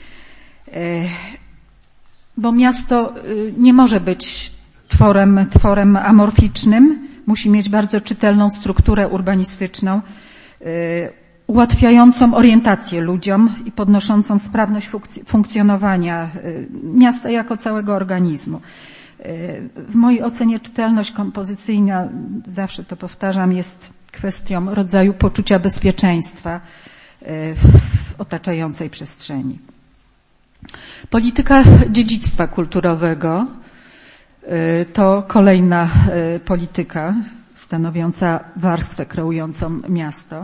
Bo miasto nie może być tworem, tworem amorficznym, musi mieć bardzo czytelną strukturę urbanistyczną, ułatwiającą orientację ludziom i podnoszącą sprawność funkcjonowania miasta jako całego organizmu. W mojej ocenie czytelność kompozycyjna, zawsze to powtarzam, jest kwestią rodzaju poczucia bezpieczeństwa w otaczającej przestrzeni. Polityka dziedzictwa kulturowego to kolejna polityka stanowiąca warstwę kreującą miasto.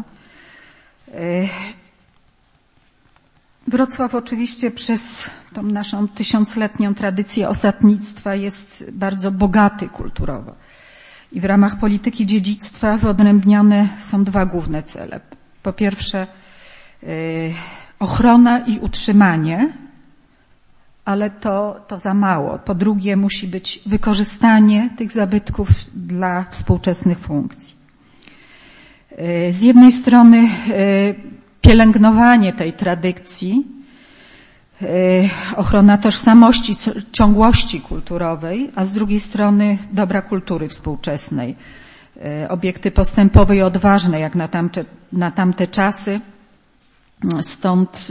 Wrocław oczywiście przez tą naszą tysiącletnią tradycję osadnictwa jest bardzo bogaty kulturowo. I w ramach polityki dziedzictwa wyodrębnione są dwa główne cele. Po pierwsze ochrona i utrzymanie, ale to, to za mało. Po drugie musi być wykorzystanie tych zabytków dla współczesnych funkcji. Z jednej strony pielęgnowanie tej tradycji, ochrona tożsamości, ciągłości kulturowej, a z drugiej strony dobra kultury współczesnej. Obiekty postępowe i odważne jak na tamte, na tamte czasy. Stąd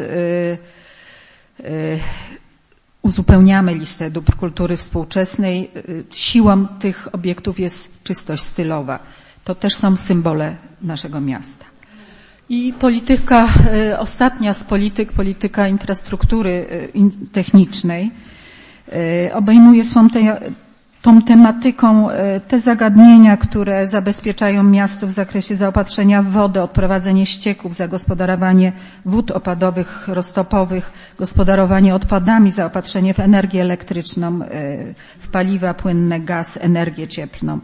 uzupełniamy listę dóbr kultury współczesnej. Siłą tych obiektów jest czystość stylowa. To też są symbole naszego miasta. I polityka, ostatnia z polityk, polityka infrastruktury technicznej, obejmuje swą te, tą tematyką te zagadnienia, które zabezpieczają miasto w zakresie zaopatrzenia w wodę, odprowadzenie ścieków, zagospodarowanie wód opadowych, roztopowych, gospodarowanie odpadami, zaopatrzenie w energię elektryczną, w paliwa płynne, gaz, energię cieplną.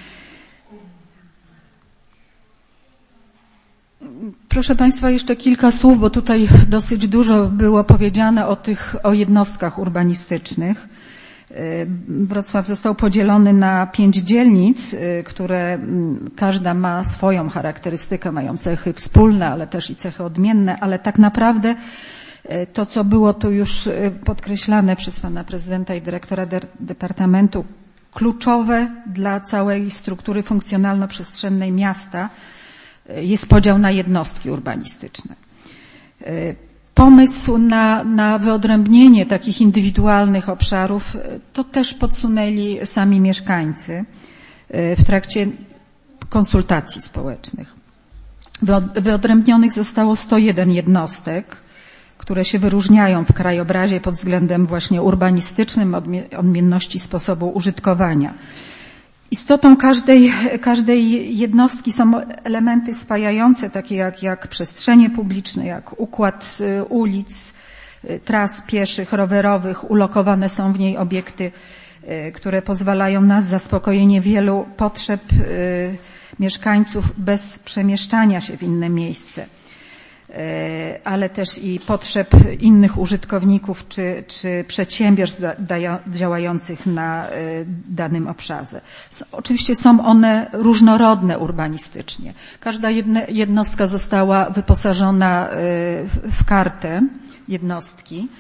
Proszę Państwa, jeszcze kilka słów, bo tutaj dosyć dużo było powiedziane o tych, o jednostkach urbanistycznych. Wrocław został podzielony na pięć dzielnic, które każda ma swoją charakterystykę, mają cechy wspólne, ale też i cechy odmienne, ale tak naprawdę to, co było tu już podkreślane przez pana prezydenta i dyrektora de- departamentu, kluczowe dla całej struktury funkcjonalno-przestrzennej miasta jest podział na jednostki urbanistyczne. Pomysł na, na wyodrębnienie takich indywidualnych obszarów to też podsunęli sami mieszkańcy w trakcie konsultacji społecznych. Wyodrębnionych zostało sto jeden jednostek, które się wyróżniają w krajobrazie pod względem właśnie urbanistycznym, odmienności sposobu użytkowania. Istotą każdej, każdej jednostki są elementy spajające, takie jak, jak przestrzenie publiczne, jak układ ulic, tras pieszych, rowerowych. Ulokowane są w niej obiekty, które pozwalają na zaspokojenie wielu potrzeb mieszkańców bez przemieszczania się w inne miejsce, ale też i potrzeb innych użytkowników czy, czy przedsiębiorstw działających na danym obszarze. Oczywiście są one różnorodne urbanistycznie. Każda jednostka została wyposażona w kartę jednostki,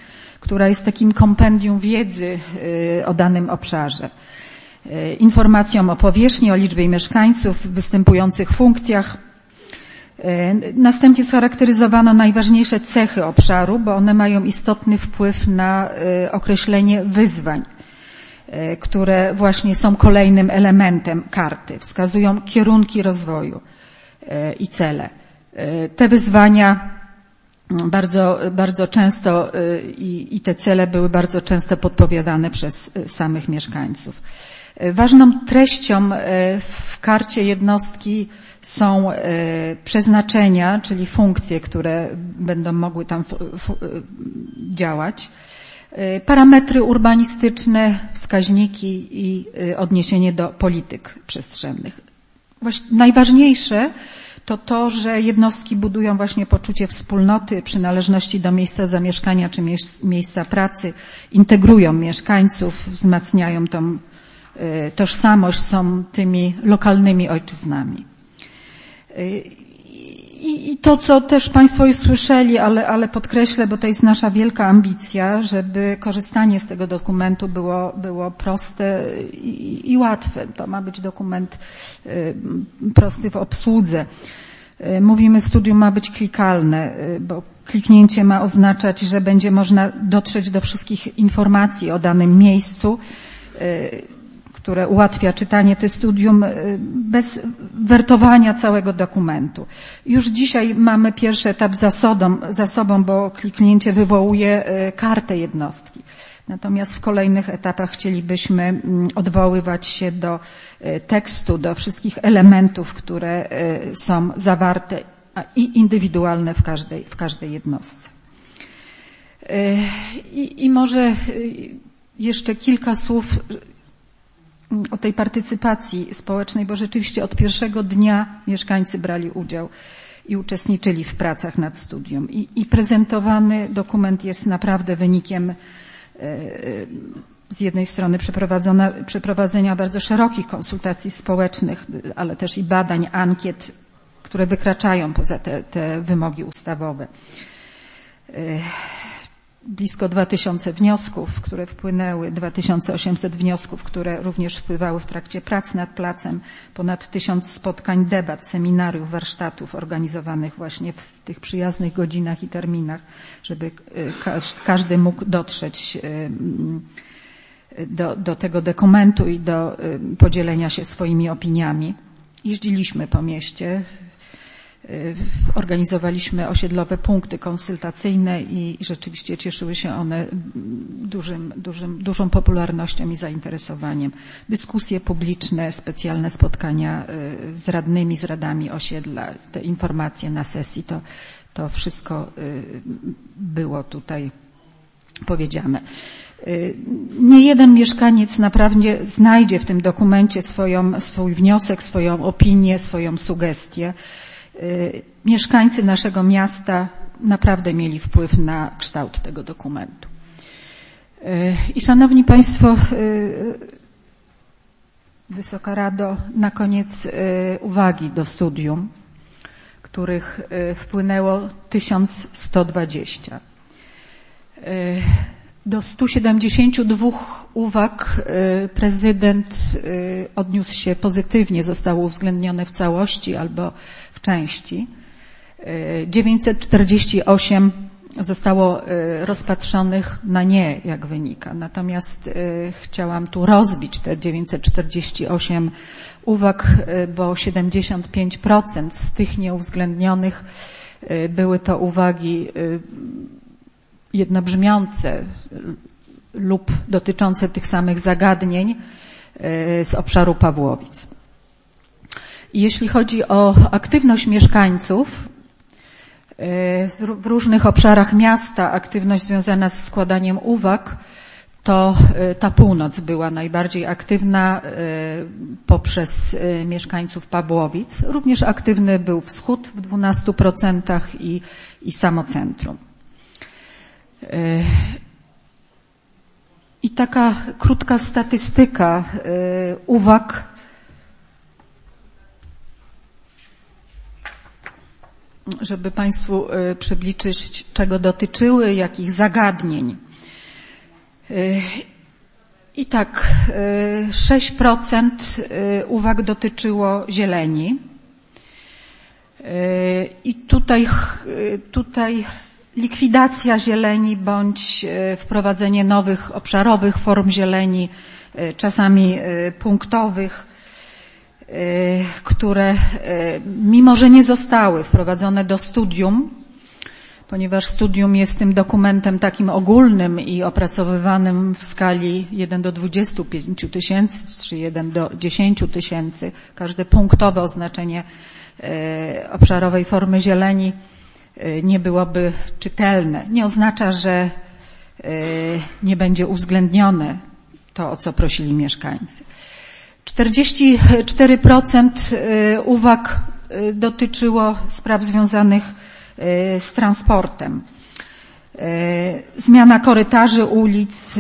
która jest takim kompendium wiedzy o danym obszarze. Informacją o powierzchni, o liczbie mieszkańców, występujących funkcjach. Następnie scharakteryzowano najważniejsze cechy obszaru, bo one mają istotny wpływ na określenie wyzwań, które właśnie są kolejnym elementem karty. Wskazują kierunki rozwoju i cele. Te wyzwania bardzo, bardzo często i, i te cele były bardzo często podpowiadane przez samych mieszkańców. Ważną treścią w karcie jednostki są przeznaczenia, czyli funkcje, które będą mogły tam działać, parametry urbanistyczne, wskaźniki i odniesienie do polityk przestrzennych. Właśnie najważniejsze to to, że jednostki budują właśnie poczucie wspólnoty, przynależności do miejsca zamieszkania czy miejsca pracy, integrują mieszkańców, wzmacniają tą tożsamość, są tymi lokalnymi ojczyznami. I, i to, co też Państwo już słyszeli, ale, ale podkreślę, bo to jest nasza wielka ambicja, żeby korzystanie z tego dokumentu było, było proste i, i łatwe. To ma być dokument y, prosty w obsłudze. Y, mówimy, studium ma być klikalne, y, bo kliknięcie ma oznaczać, że będzie można dotrzeć do wszystkich informacji o danym miejscu, y, które ułatwia czytanie tego studium bez wertowania całego dokumentu. Już dzisiaj mamy pierwszy etap za sobą, za sobą, bo kliknięcie wywołuje kartę jednostki. Natomiast w kolejnych etapach chcielibyśmy odwoływać się do tekstu, do wszystkich elementów, które są zawarte i indywidualne w każdej, w każdej jednostce. I, i może jeszcze kilka słów o tej partycypacji społecznej, bo rzeczywiście od pierwszego dnia mieszkańcy brali udział i uczestniczyli w pracach nad studium. I, i prezentowany dokument jest naprawdę wynikiem e, z jednej strony przeprowadzenia bardzo szerokich konsultacji społecznych, ale też i badań, ankiet, które wykraczają poza te, te wymogi ustawowe. E, Blisko dwa tysiące wniosków, które wpłynęły, dwa tysiące osiemset wniosków, które również wpływały w trakcie prac nad placem, ponad tysiąc spotkań, debat, seminariów, warsztatów organizowanych właśnie w tych przyjaznych godzinach i terminach, żeby każdy mógł dotrzeć do, do tego dokumentu i do podzielenia się swoimi opiniami. Jeździliśmy po mieście, organizowaliśmy osiedlowe punkty konsultacyjne i rzeczywiście cieszyły się one dużym, dużym, dużą popularnością i zainteresowaniem. Dyskusje publiczne, specjalne spotkania z radnymi, z radami osiedla, te informacje na sesji, to, to wszystko było tutaj powiedziane. Nie jeden mieszkaniec naprawdę znajdzie w tym dokumencie swoją, swój wniosek, swoją opinię, swoją sugestię. Mieszkańcy naszego miasta naprawdę mieli wpływ na kształt tego dokumentu. I szanowni Państwo, Wysoka Rado, na koniec uwagi do studium, których wpłynęło tysiąc sto dwadzieścia. Do stu siedemdziesięciu dwóch uwag prezydent odniósł się pozytywnie, zostało uwzględnione w całości albo w części. dziewięćset czterdzieści osiem zostało rozpatrzonych na nie, jak wynika. Natomiast chciałam tu rozbić te dziewięćset czterdzieści osiem uwag, bo siedemdziesiąt pięć procent z tych nieuwzględnionych były to uwagi jednobrzmiące lub dotyczące tych samych zagadnień z obszaru Pawłowic. Jeśli chodzi o aktywność mieszkańców w różnych obszarach miasta, aktywność związana z składaniem uwag, to ta północ była najbardziej aktywna poprzez mieszkańców Pawłowic. Również aktywny był wschód w dwunastu procentach i, i samo centrum. I taka krótka statystyka uwag, żeby Państwu przybliżyć, czego dotyczyły, jakich zagadnień. I tak, sześć procent uwag dotyczyło zieleni. I tutaj, tutaj likwidacja zieleni bądź wprowadzenie nowych obszarowych form zieleni, czasami punktowych, które mimo że nie zostały wprowadzone do studium, ponieważ studium jest tym dokumentem takim ogólnym i opracowywanym w skali jeden do dwudziestu pięciu tysięcy czy jeden do dziesięciu tysięcy, każde punktowe oznaczenie obszarowej formy zieleni nie byłoby czytelne. Nie oznacza, że nie będzie uwzględnione to, o co prosili mieszkańcy. czterdzieści cztery procent uwag dotyczyło spraw związanych z transportem. Zmiana korytarzy ulic,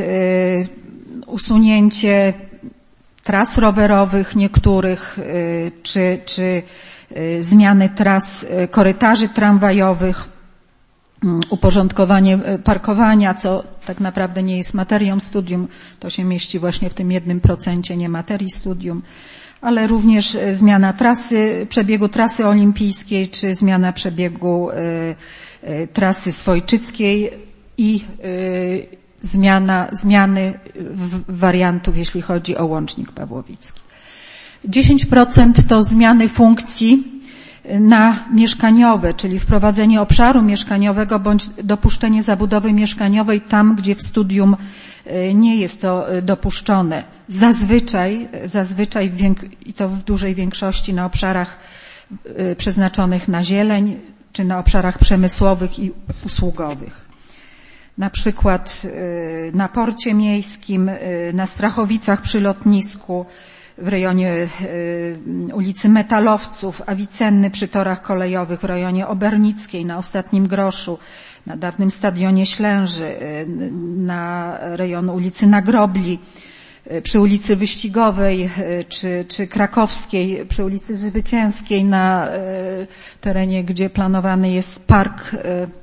usunięcie tras rowerowych niektórych, czy, czy zmiany tras korytarzy tramwajowych, uporządkowanie parkowania, co tak naprawdę nie jest materią studium, to się mieści właśnie w tym jednym procencie nie materii studium, ale również zmiana trasy, przebiegu trasy olimpijskiej, czy zmiana przebiegu y, y, trasy swojczyckiej i y, zmiana, zmiany w, wariantów, jeśli chodzi o łącznik pawłowicki. dziesięć procent to zmiany funkcji na mieszkaniowe, czyli wprowadzenie obszaru mieszkaniowego bądź dopuszczenie zabudowy mieszkaniowej tam, gdzie w studium nie jest to dopuszczone. Zazwyczaj, zazwyczaj w więk- i to w dużej większości na obszarach przeznaczonych na zieleń, czy na obszarach przemysłowych i usługowych. Na przykład na porcie miejskim, na Strachowicach przy lotnisku, w rejonie ulicy Metalowców, Awicenny przy torach kolejowych, w rejonie Obernickiej, na Ostatnim Groszu, na dawnym Stadionie Ślęży, na rejon ulicy Nagrobli, przy ulicy Wyścigowej, czy, czy Krakowskiej, przy ulicy Zwycięskiej, na terenie, gdzie planowany jest park.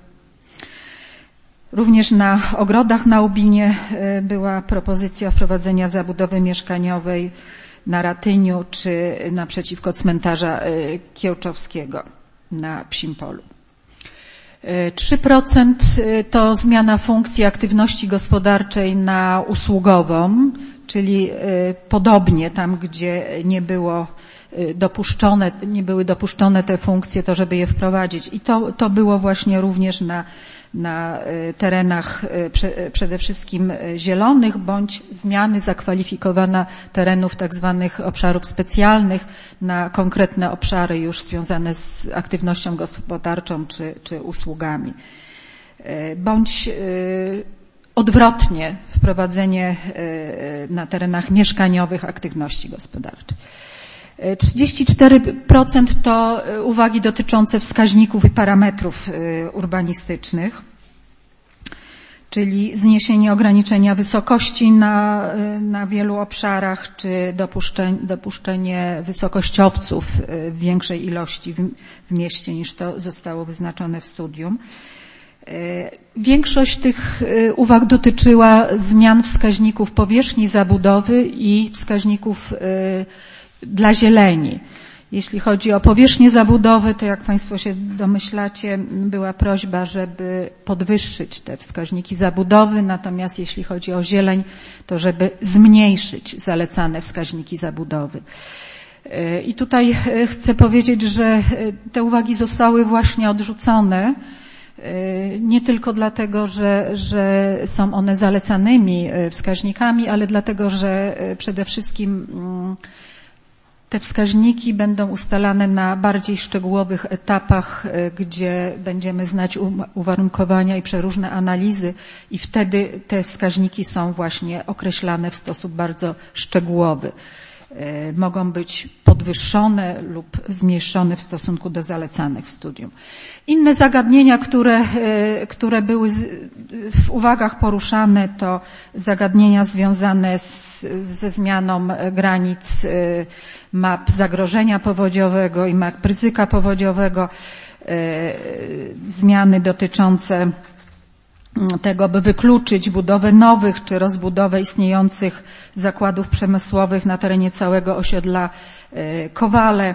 Również na ogrodach na Ubinie była propozycja wprowadzenia zabudowy mieszkaniowej na Ratyniu, czy naprzeciwko cmentarza Kiełczowskiego na Psim Polu. trzy procent to zmiana funkcji aktywności gospodarczej na usługową, czyli podobnie tam, gdzie nie było dopuszczone, nie były dopuszczone te funkcje, to żeby je wprowadzić. I to, to było właśnie również na, na terenach przede wszystkim zielonych, bądź zmiany zakwalifikowania terenów tak zwanych obszarów specjalnych na konkretne obszary już związane z aktywnością gospodarczą czy, czy usługami. Bądź odwrotnie wprowadzenie na terenach mieszkaniowych aktywności gospodarczej. trzydzieści cztery procent to uwagi dotyczące wskaźników i parametrów urbanistycznych, czyli zniesienie ograniczenia wysokości na, na wielu obszarach, czy dopuszczenie, dopuszczenie wysokościowców w większej ilości w, w mieście niż to zostało wyznaczone w studium. Większość tych uwag dotyczyła zmian wskaźników powierzchni zabudowy i wskaźników dla zieleni. Jeśli chodzi o powierzchnię zabudowy, to jak Państwo się domyślacie, była prośba, żeby podwyższyć te wskaźniki zabudowy, natomiast jeśli chodzi o zieleń, to żeby zmniejszyć zalecane wskaźniki zabudowy. I tutaj chcę powiedzieć, że te uwagi zostały właśnie odrzucone, nie tylko dlatego, że, że są one zalecanymi wskaźnikami, ale dlatego, że przede wszystkim te wskaźniki będą ustalane na bardziej szczegółowych etapach, gdzie będziemy znać uwarunkowania i przeróżne analizy i wtedy te wskaźniki są właśnie określane w sposób bardzo szczegółowy. Mogą być podwyższone lub zmniejszone w stosunku do zalecanych w studium. Inne zagadnienia, które, które były w uwagach poruszane, to zagadnienia związane z, ze zmianą granic map zagrożenia powodziowego i map ryzyka powodziowego, zmiany dotyczące tego, by wykluczyć budowę nowych czy rozbudowę istniejących zakładów przemysłowych na terenie całego osiedla Kowale.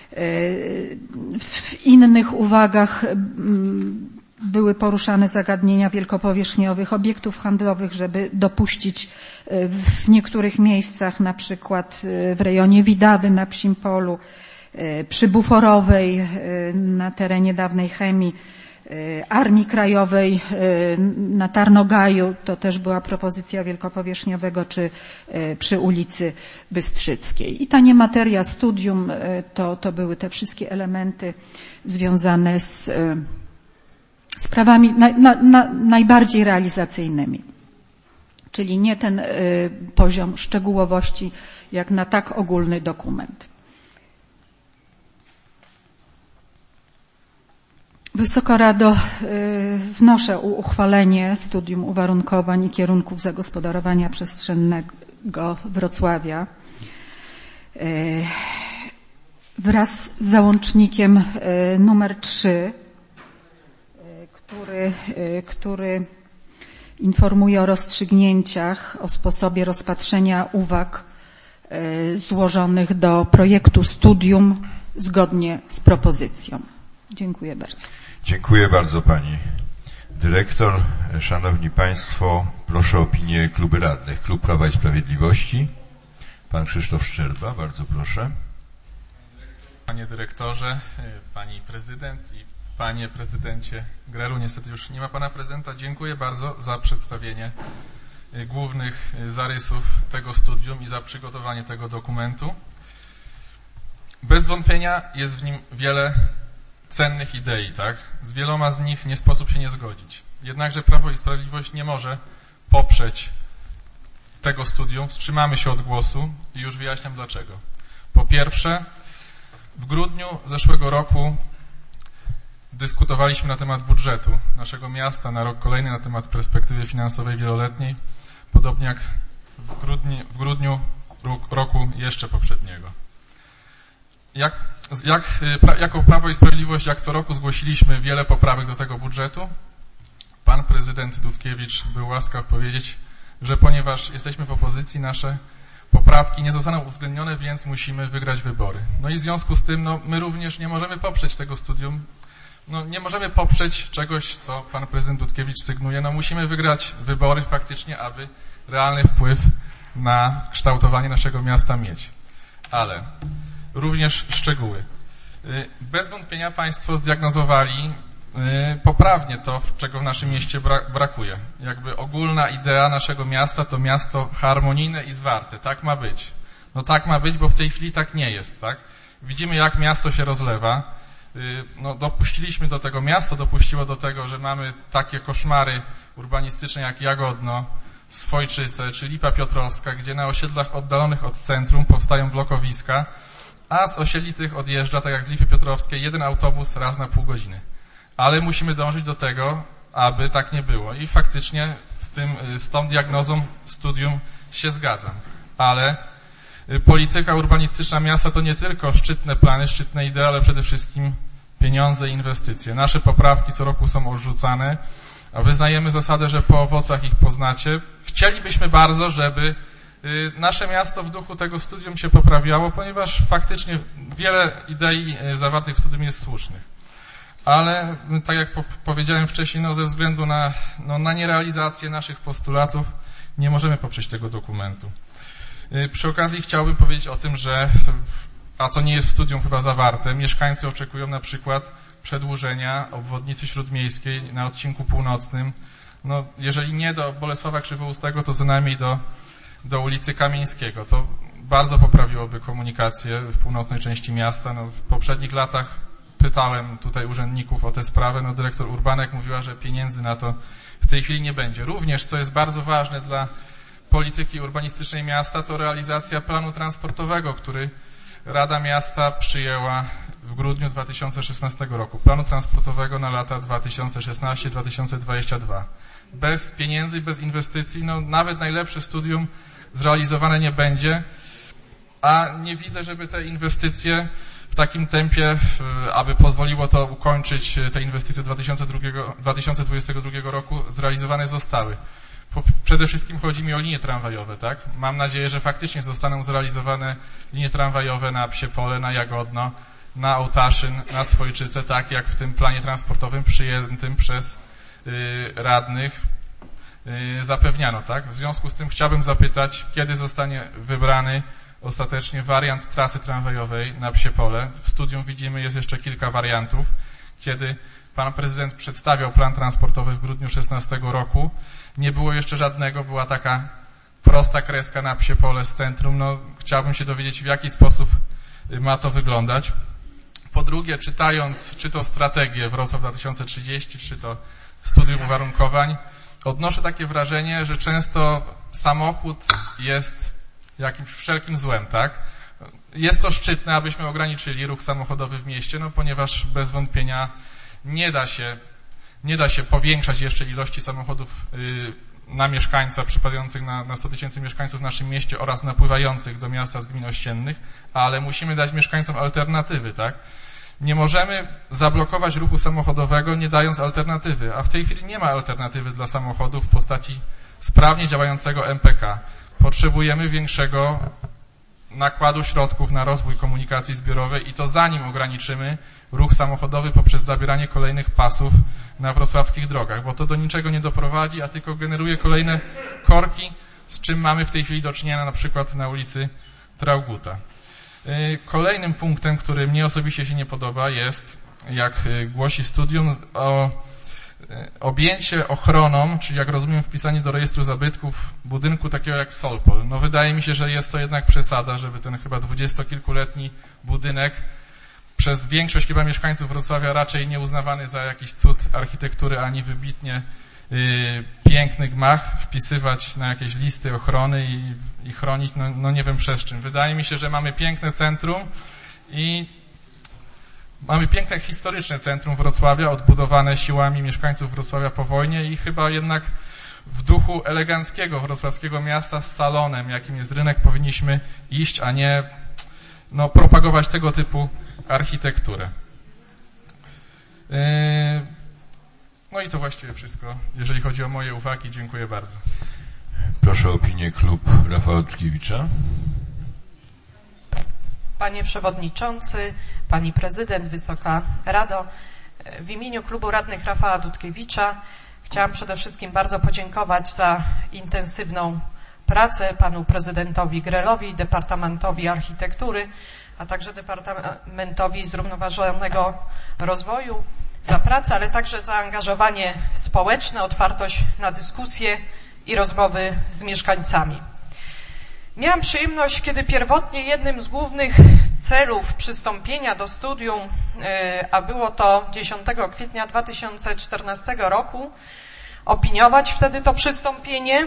W innych uwagach były poruszane zagadnienia wielkopowierzchniowych obiektów handlowych, żeby dopuścić w niektórych miejscach, na przykład w rejonie Widawy na Psim Polu, przy Buforowej na terenie dawnej chemii, Armii Krajowej na Tarnogaju, to też była propozycja wielkopowierzchniowego, czy przy ulicy Bystrzyckiej. I ta niemateria studium to, to były te wszystkie elementy związane z sprawami na, na, na, najbardziej realizacyjnymi. Czyli nie ten poziom szczegółowości jak na tak ogólny dokument. Wysoko Rado, wnoszę o uchwalenie studium uwarunkowań i kierunków zagospodarowania przestrzennego Wrocławia wraz z załącznikiem numer trzy, który, który informuje o rozstrzygnięciach, o sposobie rozpatrzenia uwag złożonych do projektu studium zgodnie z propozycją. Dziękuję bardzo. Dziękuję bardzo pani dyrektor. Szanowni państwo, proszę o opinię kluby radnych. Klub Prawa i Sprawiedliwości. Pan Krzysztof Szczerba, bardzo proszę. Panie dyrektorze, pani prezydent i panie prezydencie Grelu, niestety już nie ma pana prezydenta. Dziękuję bardzo za przedstawienie głównych zarysów tego studium i za przygotowanie tego dokumentu. Bez wątpienia jest w nim wiele cennych idei, tak? Z wieloma z nich nie sposób się nie zgodzić. Jednakże Prawo i Sprawiedliwość nie może poprzeć tego studium. Wstrzymamy się od głosu i już wyjaśniam dlaczego. Po pierwsze, w grudniu zeszłego roku dyskutowaliśmy na temat budżetu naszego miasta na rok kolejny, na temat perspektywy finansowej wieloletniej, podobnie jak w grudniu, w grudniu roku jeszcze poprzedniego. Jak, jak, jako Prawo i Sprawiedliwość, jak co roku zgłosiliśmy wiele poprawek do tego budżetu, pan prezydent Dudkiewicz był łaskaw powiedzieć, że ponieważ jesteśmy w opozycji, nasze poprawki nie zostaną uwzględnione, więc musimy wygrać wybory. No i w związku z tym no, my również nie możemy poprzeć tego studium. No, nie możemy poprzeć czegoś, co pan prezydent Dudkiewicz sygnuje. No, musimy wygrać wybory faktycznie, aby realny wpływ na kształtowanie naszego miasta mieć. Ale również szczegóły. Bez wątpienia państwo zdiagnozowali poprawnie to, czego w naszym mieście brakuje. Jakby ogólna idea naszego miasta to miasto harmonijne i zwarte. Tak ma być. No tak ma być, bo w tej chwili tak nie jest, tak? Widzimy, jak miasto się rozlewa. No, dopuściliśmy do tego, miasto dopuściło do tego, że mamy takie koszmary urbanistyczne jak Jagodno, Swojczyce czy Lipa Piotrowska, gdzie na osiedlach oddalonych od centrum powstają blokowiska, a z osiedli tych odjeżdża, tak jak z Lipy Piotrowskiej, jeden autobus raz na pół godziny. Ale musimy dążyć do tego, aby tak nie było. I faktycznie z tym, z tą diagnozą studium się zgadzam. Ale polityka urbanistyczna miasta to nie tylko szczytne plany, szczytne idee, ale przede wszystkim pieniądze i inwestycje. Nasze poprawki co roku są odrzucane, a wyznajemy zasadę, że po owocach ich poznacie. Chcielibyśmy bardzo, żeby nasze miasto w duchu tego studium się poprawiało, ponieważ faktycznie wiele idei zawartych w studium jest słusznych. Ale tak jak powiedziałem wcześniej, no ze względu na, no, na nierealizację naszych postulatów nie możemy poprzeć tego dokumentu. Przy okazji chciałbym powiedzieć o tym, że, a co nie jest w studium chyba zawarte, mieszkańcy oczekują na przykład przedłużenia obwodnicy śródmiejskiej na odcinku północnym. No, jeżeli nie do Bolesława Krzywoustego, to co najmniej do, do ulicy Kamieńskiego. To bardzo poprawiłoby komunikację w północnej części miasta. No, w poprzednich latach pytałem tutaj urzędników o tę sprawę. No, dyrektor Urbanek mówiła, że pieniędzy na to w tej chwili nie będzie. Również, co jest bardzo ważne dla polityki urbanistycznej miasta, to realizacja planu transportowego, który Rada Miasta przyjęła w grudniu dwa tysiące szesnastego roku. Planu transportowego na lata dwa tysiące szesnasty do dwa tysiące dwudziestego drugiego. Bez pieniędzy i bez inwestycji, no nawet najlepsze studium zrealizowane nie będzie, a nie widzę, żeby te inwestycje w takim tempie, aby pozwoliło to ukończyć te inwestycje dwa tysiące dwudziestego drugiego roku, zrealizowane zostały. Przede wszystkim chodzi mi o linie tramwajowe, tak? Mam nadzieję, że faktycznie zostaną zrealizowane linie tramwajowe na Psie Pole, na Jagodno, na Ołtaszyn, na Swojczyce, tak jak w tym planie transportowym przyjętym przez y, radnych y, zapewniano, tak? W związku z tym chciałbym zapytać, kiedy zostanie wybrany ostatecznie wariant trasy tramwajowej na Psie Pole. W studium widzimy, jest jeszcze kilka wariantów. Kiedy pan prezydent przedstawiał plan transportowy w grudniu szesnastego roku, nie było jeszcze żadnego, była taka prosta kreska na Psie Pole z centrum. No, chciałbym się dowiedzieć, w jaki sposób ma to wyglądać. Po drugie, czytając czy to strategię Wrocław dwa tysiące trzydzieści, czy to studium uwarunkowań, odnoszę takie wrażenie, że często samochód jest jakimś wszelkim złem, tak? Jest to szczytne, abyśmy ograniczyli ruch samochodowy w mieście, no ponieważ bez wątpienia nie da się, nie da się powiększać jeszcze ilości samochodów yy, na mieszkańca, przypadających na, na sto tysięcy mieszkańców w naszym mieście oraz napływających do miasta z gmin ościennych, ale musimy dać mieszkańcom alternatywy, tak? Nie możemy zablokować ruchu samochodowego, nie dając alternatywy, a w tej chwili nie ma alternatywy dla samochodów w postaci sprawnie działającego M P K. Potrzebujemy większego nakładu środków na rozwój komunikacji zbiorowej i to zanim ograniczymy ruch samochodowy poprzez zabieranie kolejnych pasów na wrocławskich drogach, bo to do niczego nie doprowadzi, a tylko generuje kolejne korki, z czym mamy w tej chwili do czynienia na przykład na ulicy Traugutta. Kolejnym punktem, który mnie osobiście się nie podoba, jest, jak głosi studium, o objęcie ochroną, czyli jak rozumiem wpisanie do rejestru zabytków budynku takiego jak Solpol. No wydaje mi się, że jest to jednak przesada, żeby ten chyba dwudziestokilkuletni budynek przez większość chyba mieszkańców Wrocławia raczej nie uznawany za jakiś cud architektury ani wybitnie yy, piękny gmach wpisywać na jakieś listy ochrony i, i chronić, no, no nie wiem przez czym. Wydaje mi się, że mamy piękne centrum i mamy piękne historyczne centrum Wrocławia, odbudowane siłami mieszkańców Wrocławia po wojnie i chyba jednak w duchu eleganckiego wrocławskiego miasta z salonem, jakim jest rynek, powinniśmy iść, a nie no, propagować tego typu architekturę. Yy, no i to właściwie wszystko, jeżeli chodzi o moje uwagi. Dziękuję bardzo. Proszę o opinię klub Rafała Dutkiewicza. Panie Przewodniczący, Pani Prezydent, Wysoka Rado, w imieniu klubu radnych Rafała Dutkiewicza chciałam przede wszystkim bardzo podziękować za intensywną pracę panu prezydentowi Grelowi, Departamentowi Architektury, a także Departamentowi Zrównoważonego Rozwoju za pracę, ale także zaangażowanie społeczne, otwartość na dyskusje i rozmowy z mieszkańcami. Miałam przyjemność, kiedy pierwotnie jednym z głównych celów przystąpienia do studium, a było to dziesiątego kwietnia dwa tysiące czternastego roku, opiniować wtedy to przystąpienie,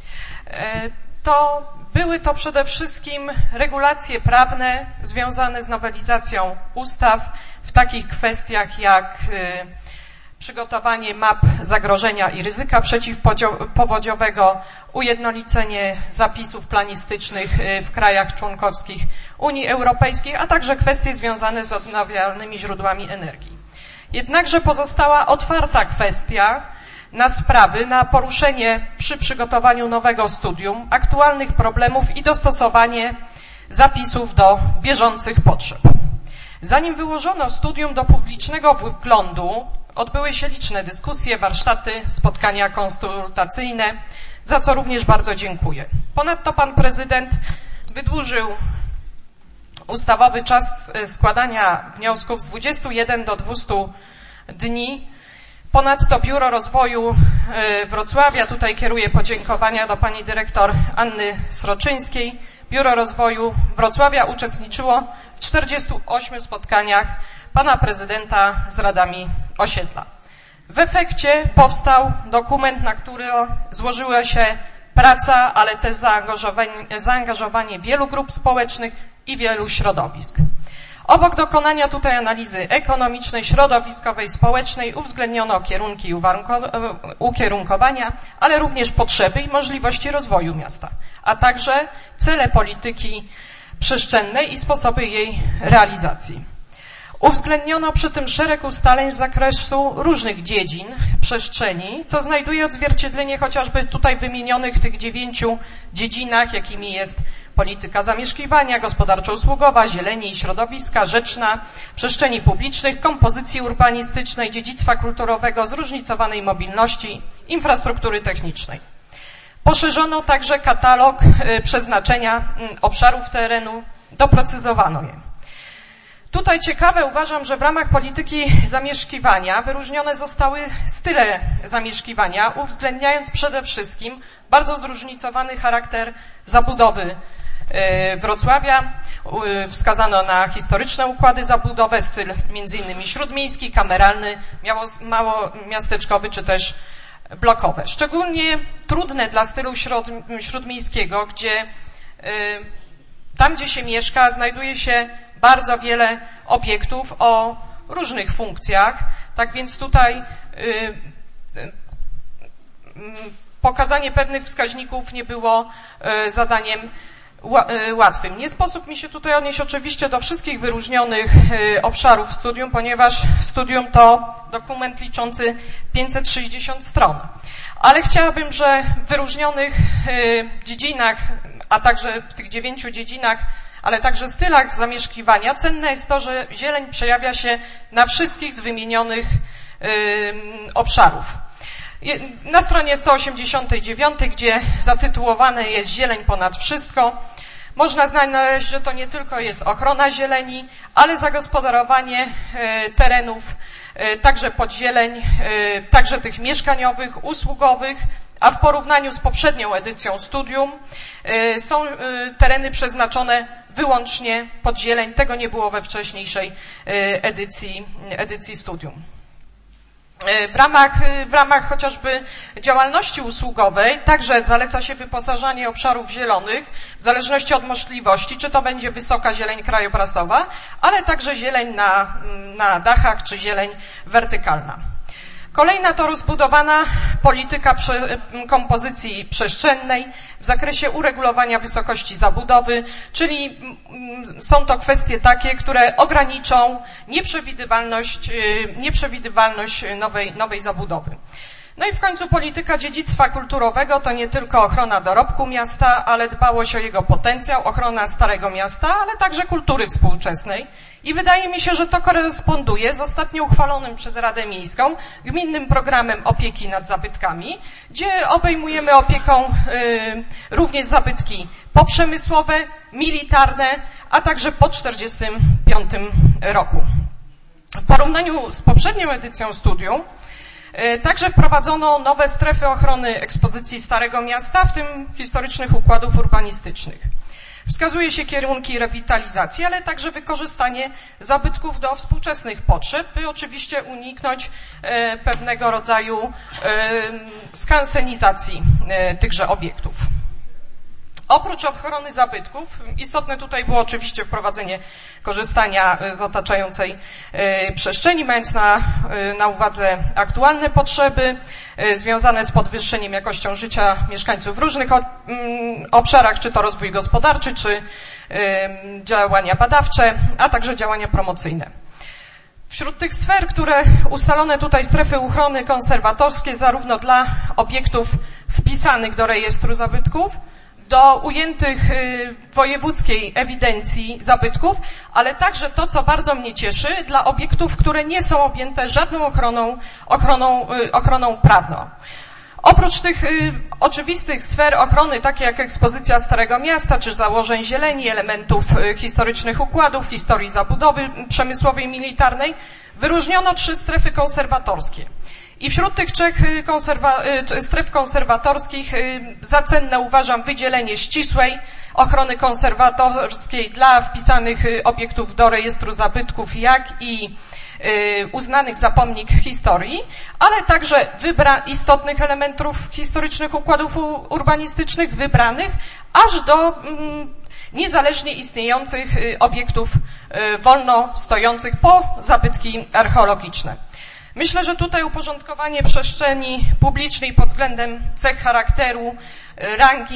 to były to przede wszystkim regulacje prawne związane z nowelizacją ustaw w takich kwestiach jak przygotowanie map zagrożenia i ryzyka przeciwpowodziowego, ujednolicenie zapisów planistycznych w krajach członkowskich Unii Europejskiej, a także kwestie związane z odnawialnymi źródłami energii. Jednakże pozostała otwarta kwestia na sprawy, na poruszenie przy przygotowaniu nowego studium aktualnych problemów i dostosowanie zapisów do bieżących potrzeb. Zanim wyłożono studium do publicznego wglądu, odbyły się liczne dyskusje, warsztaty, spotkania konsultacyjne, za co również bardzo dziękuję. Ponadto pan prezydent wydłużył ustawowy czas składania wniosków z dwudziestu jeden do dwustu dni. Ponadto Biuro Rozwoju Wrocławia, tutaj kieruję podziękowania do pani dyrektor Anny Sroczyńskiej. Biuro Rozwoju Wrocławia uczestniczyło w czterdziestu ośmiu spotkaniach pana prezydenta z radami osiedla. W efekcie powstał dokument, na który złożyła się praca, ale też zaangażowanie, zaangażowanie wielu grup społecznych i wielu środowisk. Obok dokonania tutaj analizy ekonomicznej, środowiskowej, społecznej uwzględniono kierunki ukierunkowania, ale również potrzeby i możliwości rozwoju miasta, a także cele polityki przestrzennej i sposoby jej realizacji. Uwzględniono przy tym szereg ustaleń z zakresu różnych dziedzin przestrzeni, co znajduje odzwierciedlenie chociażby tutaj wymienionych tych dziewięciu dziedzinach, jakimi jest polityka zamieszkiwania, gospodarczo-usługowa, zieleni i środowiska, rzeczna, przestrzeni publicznych, kompozycji urbanistycznej, dziedzictwa kulturowego, zróżnicowanej mobilności, infrastruktury technicznej. Poszerzono także katalog przeznaczenia obszarów terenu, doprecyzowano je. Tutaj ciekawe uważam, że w ramach polityki zamieszkiwania wyróżnione zostały style zamieszkiwania, uwzględniając przede wszystkim bardzo zróżnicowany charakter zabudowy Wrocławia. Wskazano na historyczne układy zabudowe, styl między innymi śródmiejski, kameralny, małomiasteczkowy czy też blokowe. Szczególnie trudne dla stylu śród, śródmiejskiego, gdzie tam, gdzie się mieszka, znajduje się bardzo wiele obiektów o różnych funkcjach, tak więc tutaj y, y, y, pokazanie pewnych wskaźników nie było y, zadaniem ła, y, łatwym. Nie sposób mi się tutaj odnieść oczywiście do wszystkich wyróżnionych y, obszarów studium, ponieważ studium to dokument liczący pięćset sześćdziesiąt stron. Ale chciałabym, że w wyróżnionych y, dziedzinach, a także w tych dziewięciu dziedzinach, ale także stylach zamieszkiwania, cenne jest to, że zieleń przejawia się na wszystkich z wymienionych y, obszarów. Na stronie sto osiemdziesiątej dziewiątej, gdzie zatytułowane jest zieleń ponad wszystko, można znaleźć, że to nie tylko jest ochrona zieleni, ale zagospodarowanie y, terenów, y, także podzieleń, y, także tych mieszkaniowych, usługowych, a w porównaniu z poprzednią edycją studium y, są y, tereny przeznaczone wyłącznie pod zieleń. Tego nie było we wcześniejszej y, edycji, edycji studium. W ramach, w ramach chociażby działalności usługowej także zaleca się wyposażanie obszarów zielonych w zależności od możliwości, czy to będzie wysoka zieleń krajobrazowa, ale także zieleń na, na dachach, czy zieleń wertykalna. Kolejna to rozbudowana polityka kompozycji przestrzennej w zakresie uregulowania wysokości zabudowy, czyli są to kwestie takie, które ograniczą nieprzewidywalność, nieprzewidywalność nowej, nowej zabudowy. No i w końcu polityka dziedzictwa kulturowego to nie tylko ochrona dorobku miasta, ale dbałość o jego potencjał, ochrona Starego Miasta, ale także kultury współczesnej. I wydaje mi się, że to koresponduje z ostatnio uchwalonym przez Radę Miejską gminnym programem opieki nad zabytkami, gdzie obejmujemy opieką y, również zabytki poprzemysłowe, militarne, a także po czterdziestym piątym roku. W porównaniu z poprzednią edycją studium także wprowadzono nowe strefy ochrony ekspozycji Starego Miasta, w tym historycznych układów urbanistycznych. Wskazuje się kierunki rewitalizacji, ale także wykorzystanie zabytków do współczesnych potrzeb, by oczywiście uniknąć e, pewnego rodzaju e, skansenizacji e, tychże obiektów. Oprócz ochrony zabytków, istotne tutaj było oczywiście wprowadzenie korzystania z otaczającej przestrzeni, mając na, na uwadze aktualne potrzeby związane z podwyższeniem jakością życia mieszkańców w różnych obszarach, czy to rozwój gospodarczy, czy działania badawcze, a także działania promocyjne. Wśród tych sfer, które ustalone tutaj strefy ochrony konserwatorskie zarówno dla obiektów wpisanych do rejestru zabytków, do ujętych w wojewódzkiej ewidencji zabytków, ale także to, co bardzo mnie cieszy, dla obiektów, które nie są objęte żadną ochroną, ochroną, ochroną prawną. Oprócz tych y, oczywistych sfer ochrony, takie jak ekspozycja Starego Miasta, czy założeń zieleni, elementów y, historycznych układów, historii zabudowy przemysłowej i militarnej, wyróżniono trzy strefy konserwatorskie. I wśród tych trzech konserwa- stref konserwatorskich za cenne uważam wydzielenie ścisłej ochrony konserwatorskiej dla wpisanych obiektów do rejestru zabytków, jak i uznanych za pomnik historii, ale także wybra- istotnych elementów historycznych układów u- urbanistycznych wybranych aż do mm, niezależnie istniejących obiektów wolno stojących po zabytki archeologiczne. Myślę, że tutaj uporządkowanie przestrzeni publicznej pod względem cech charakteru, rangi,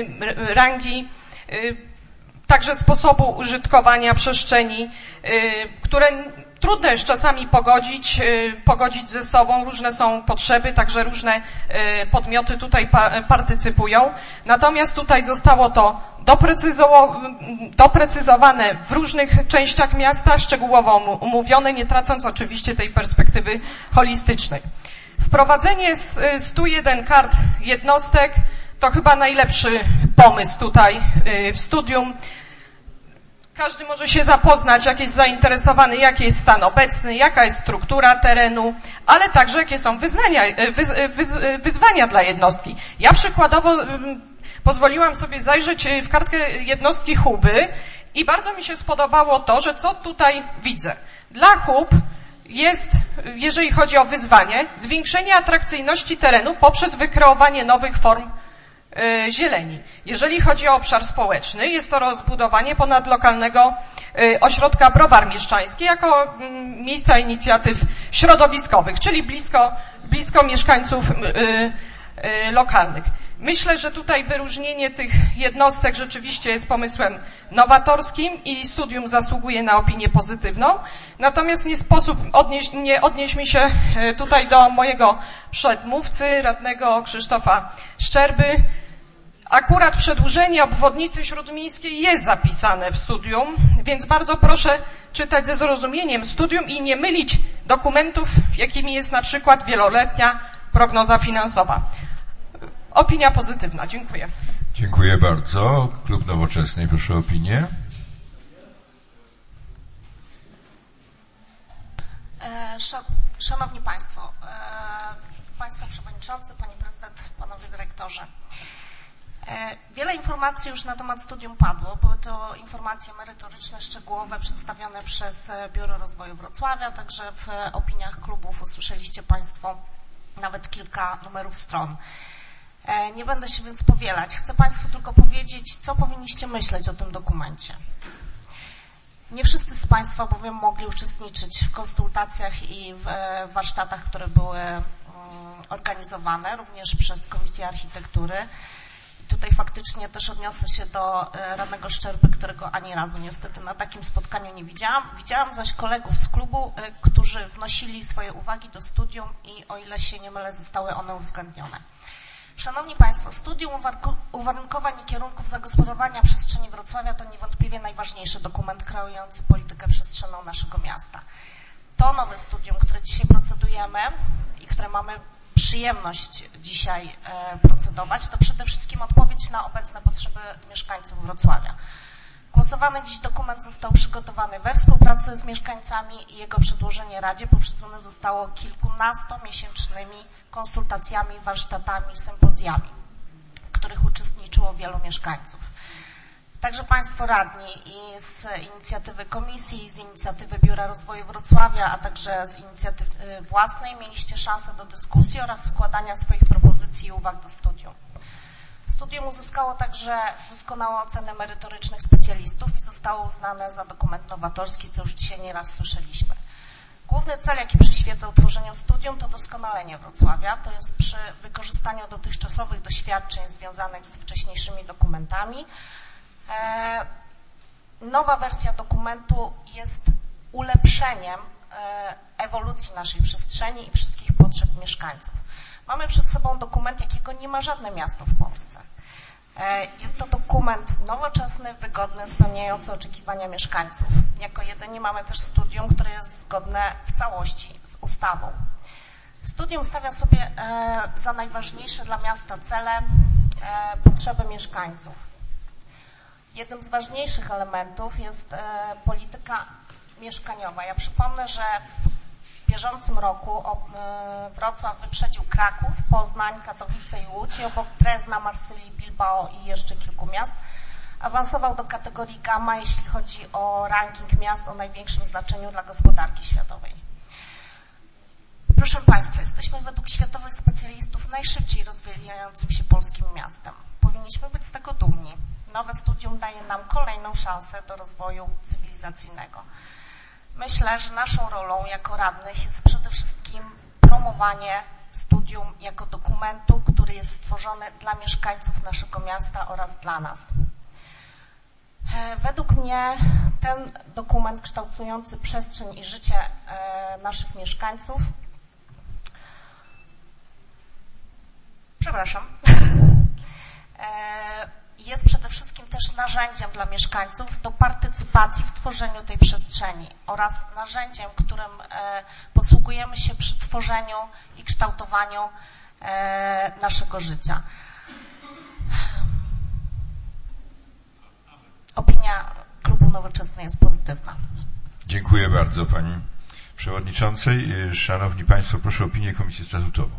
rangi także sposobu użytkowania przestrzeni, które Trudno jest czasami pogodzić, pogodzić ze sobą, różne są potrzeby, także różne podmioty tutaj partycypują. Natomiast tutaj zostało to doprecyzowane w różnych częściach miasta, szczegółowo omówione, nie tracąc oczywiście tej perspektywy holistycznej. Wprowadzenie stu jeden kart jednostek to chyba najlepszy pomysł tutaj w studium. Każdy może się zapoznać, jak jest zainteresowany, jaki jest stan obecny, jaka jest struktura terenu, ale także jakie są wyznania, wyz, wyz, wyzwania dla jednostki. Ja przykładowo pozwoliłam sobie zajrzeć w kartkę jednostki Huby i bardzo mi się spodobało to, że co tutaj widzę. Dla Hub jest, jeżeli chodzi o wyzwanie, zwiększenie atrakcyjności terenu poprzez wykreowanie nowych form zieleni. Jeżeli chodzi o obszar społeczny, jest to rozbudowanie ponadlokalnego ośrodka Browar Mieszczański jako miejsca inicjatyw środowiskowych, czyli blisko, blisko mieszkańców lokalnych. Myślę, że tutaj wyróżnienie tych jednostek rzeczywiście jest pomysłem nowatorskim i studium zasługuje na opinię pozytywną. Natomiast nie sposób odnieść, nie odnieść się tutaj do mojego przedmówcy, radnego Krzysztofa Szczerby. Akurat przedłużenie obwodnicy śródmiejskiej jest zapisane w studium, więc bardzo proszę czytać ze zrozumieniem studium i nie mylić dokumentów, jakimi jest na przykład wieloletnia prognoza finansowa. Opinia pozytywna. Dziękuję. Dziękuję bardzo. Klub Nowoczesnej, proszę o opinię. Szanowni Państwo, Państwo Przewodniczący, Pani Prezydent, Panowie Dyrektorzy. Wiele informacji już na temat studium padło. Były to informacje merytoryczne, szczegółowe, przedstawione przez Biuro Rozwoju Wrocławia, także w opiniach klubów usłyszeliście Państwo nawet kilka numerów stron. Nie będę się więc powielać. Chcę Państwu tylko powiedzieć, co powinniście myśleć o tym dokumencie. Nie wszyscy z Państwa bowiem mogli uczestniczyć w konsultacjach i w warsztatach, które były organizowane również przez Komisję Architektury. Tutaj faktycznie też odniosę się do radnego Szczerby, którego ani razu niestety na takim spotkaniu nie widziałam. Widziałam zaś kolegów z klubu, którzy wnosili swoje uwagi do studium i o ile się nie mylę, zostały one uwzględnione. Szanowni Państwo, studium uwarunkowań i kierunków zagospodarowania przestrzeni Wrocławia to niewątpliwie najważniejszy dokument kreujący politykę przestrzenną naszego miasta. To nowe studium, które dzisiaj procedujemy i które mamy przyjemność dzisiaj procedować, to przede wszystkim odpowiedź na obecne potrzeby mieszkańców Wrocławia. Głosowany dziś dokument został przygotowany we współpracy z mieszkańcami i jego przedłożenie Radzie poprzedzone zostało kilkunastomiesięcznymi konsultacjami, warsztatami, sympozjami, w których uczestniczyło wielu mieszkańców. Także Państwo radni i z inicjatywy Komisji, z inicjatywy Biura Rozwoju Wrocławia, a także z inicjatywy własnej mieliście szansę do dyskusji oraz składania swoich propozycji i uwag do studium. Studium uzyskało także doskonałe oceny merytorycznych specjalistów i zostało uznane za dokument nowatorski, co już dzisiaj nieraz słyszeliśmy. Główny cel, jaki przyświeca utworzeniu studium, to doskonalenie Wrocławia. To jest przy wykorzystaniu dotychczasowych doświadczeń związanych z wcześniejszymi dokumentami. E, nowa wersja dokumentu jest ulepszeniem e, ewolucji naszej przestrzeni i wszystkich potrzeb mieszkańców. Mamy przed sobą dokument, jakiego nie ma żadne miasto w Polsce. E, jest to dokument nowoczesny, wygodny, spełniający oczekiwania mieszkańców. Jako jedyni mamy też studium, które jest zgodne w całości z ustawą. Studium stawia sobie e, za najważniejsze dla miasta cele e, potrzeby mieszkańców. Jednym z ważniejszych elementów jest e, polityka mieszkaniowa. Ja przypomnę, że w bieżącym roku o, e, Wrocław wyprzedził Kraków, Poznań, Katowice i Łódź i obok Drezna, Marsylii, Bilbao i jeszcze kilku miast awansował do kategorii gamma, jeśli chodzi o ranking miast o największym znaczeniu dla gospodarki światowej. Proszę Państwa, jesteśmy według światowych specjalistów najszybciej rozwijającym się polskim miastem. Powinniśmy być z tego dumni. Nowe studium daje nam kolejną szansę do rozwoju cywilizacyjnego. Myślę, że naszą rolą jako radnych jest przede wszystkim promowanie studium jako dokumentu, który jest stworzony dla mieszkańców naszego miasta oraz dla nas. Według mnie ten dokument kształtujący przestrzeń i życie naszych mieszkańców, przepraszam, jest przede wszystkim też narzędziem dla mieszkańców do partycypacji w tworzeniu tej przestrzeni oraz narzędziem, którym posługujemy się przy tworzeniu i kształtowaniu naszego życia. Opinia Klubu Nowoczesnej jest pozytywna. Dziękuję bardzo Pani Przewodniczącej. Szanowni Państwo, proszę o opinię Komisji Statutową.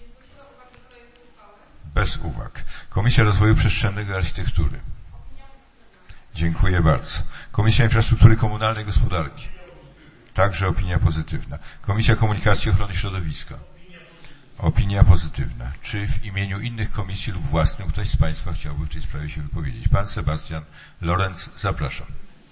Bez uwag. Komisja Rozwoju Przestrzennego i Architektury. Dziękuję bardzo. Komisja Infrastruktury Komunalnej i Gospodarki. Także opinia pozytywna. Komisja Komunikacji i Ochrony Środowiska. Opinia pozytywna. Czy w imieniu innych komisji lub własnym ktoś z Państwa chciałby w tej sprawie się wypowiedzieć? Pan Sebastian Lorenz, zapraszam.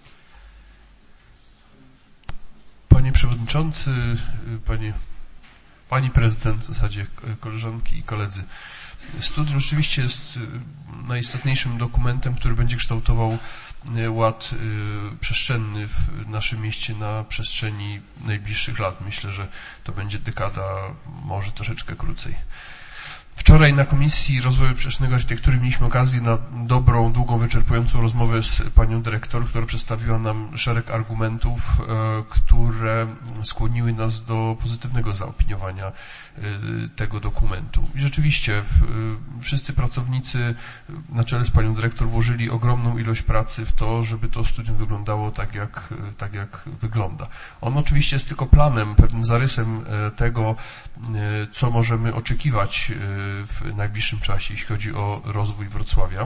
Panie Przewodniczący, Panie, Pani Prezydent, w zasadzie koleżanki i koledzy. Studium rzeczywiście jest najistotniejszym dokumentem, który będzie kształtował ład przestrzenny w naszym mieście na przestrzeni najbliższych lat. Myślę, że to będzie dekada, może troszeczkę krócej. Wczoraj na Komisji Rozwoju Przestrzennego i Architektury mieliśmy okazję na dobrą, długą, wyczerpującą rozmowę z panią dyrektor, która przedstawiła nam szereg argumentów, które skłoniły nas do pozytywnego zaopiniowania tego dokumentu. I rzeczywiście wszyscy pracownicy na czele z panią dyrektor włożyli ogromną ilość pracy w to, żeby to studium wyglądało tak jak, tak jak wygląda. On oczywiście jest tylko planem, pewnym zarysem tego, co możemy oczekiwać w najbliższym czasie, jeśli chodzi o rozwój Wrocławia.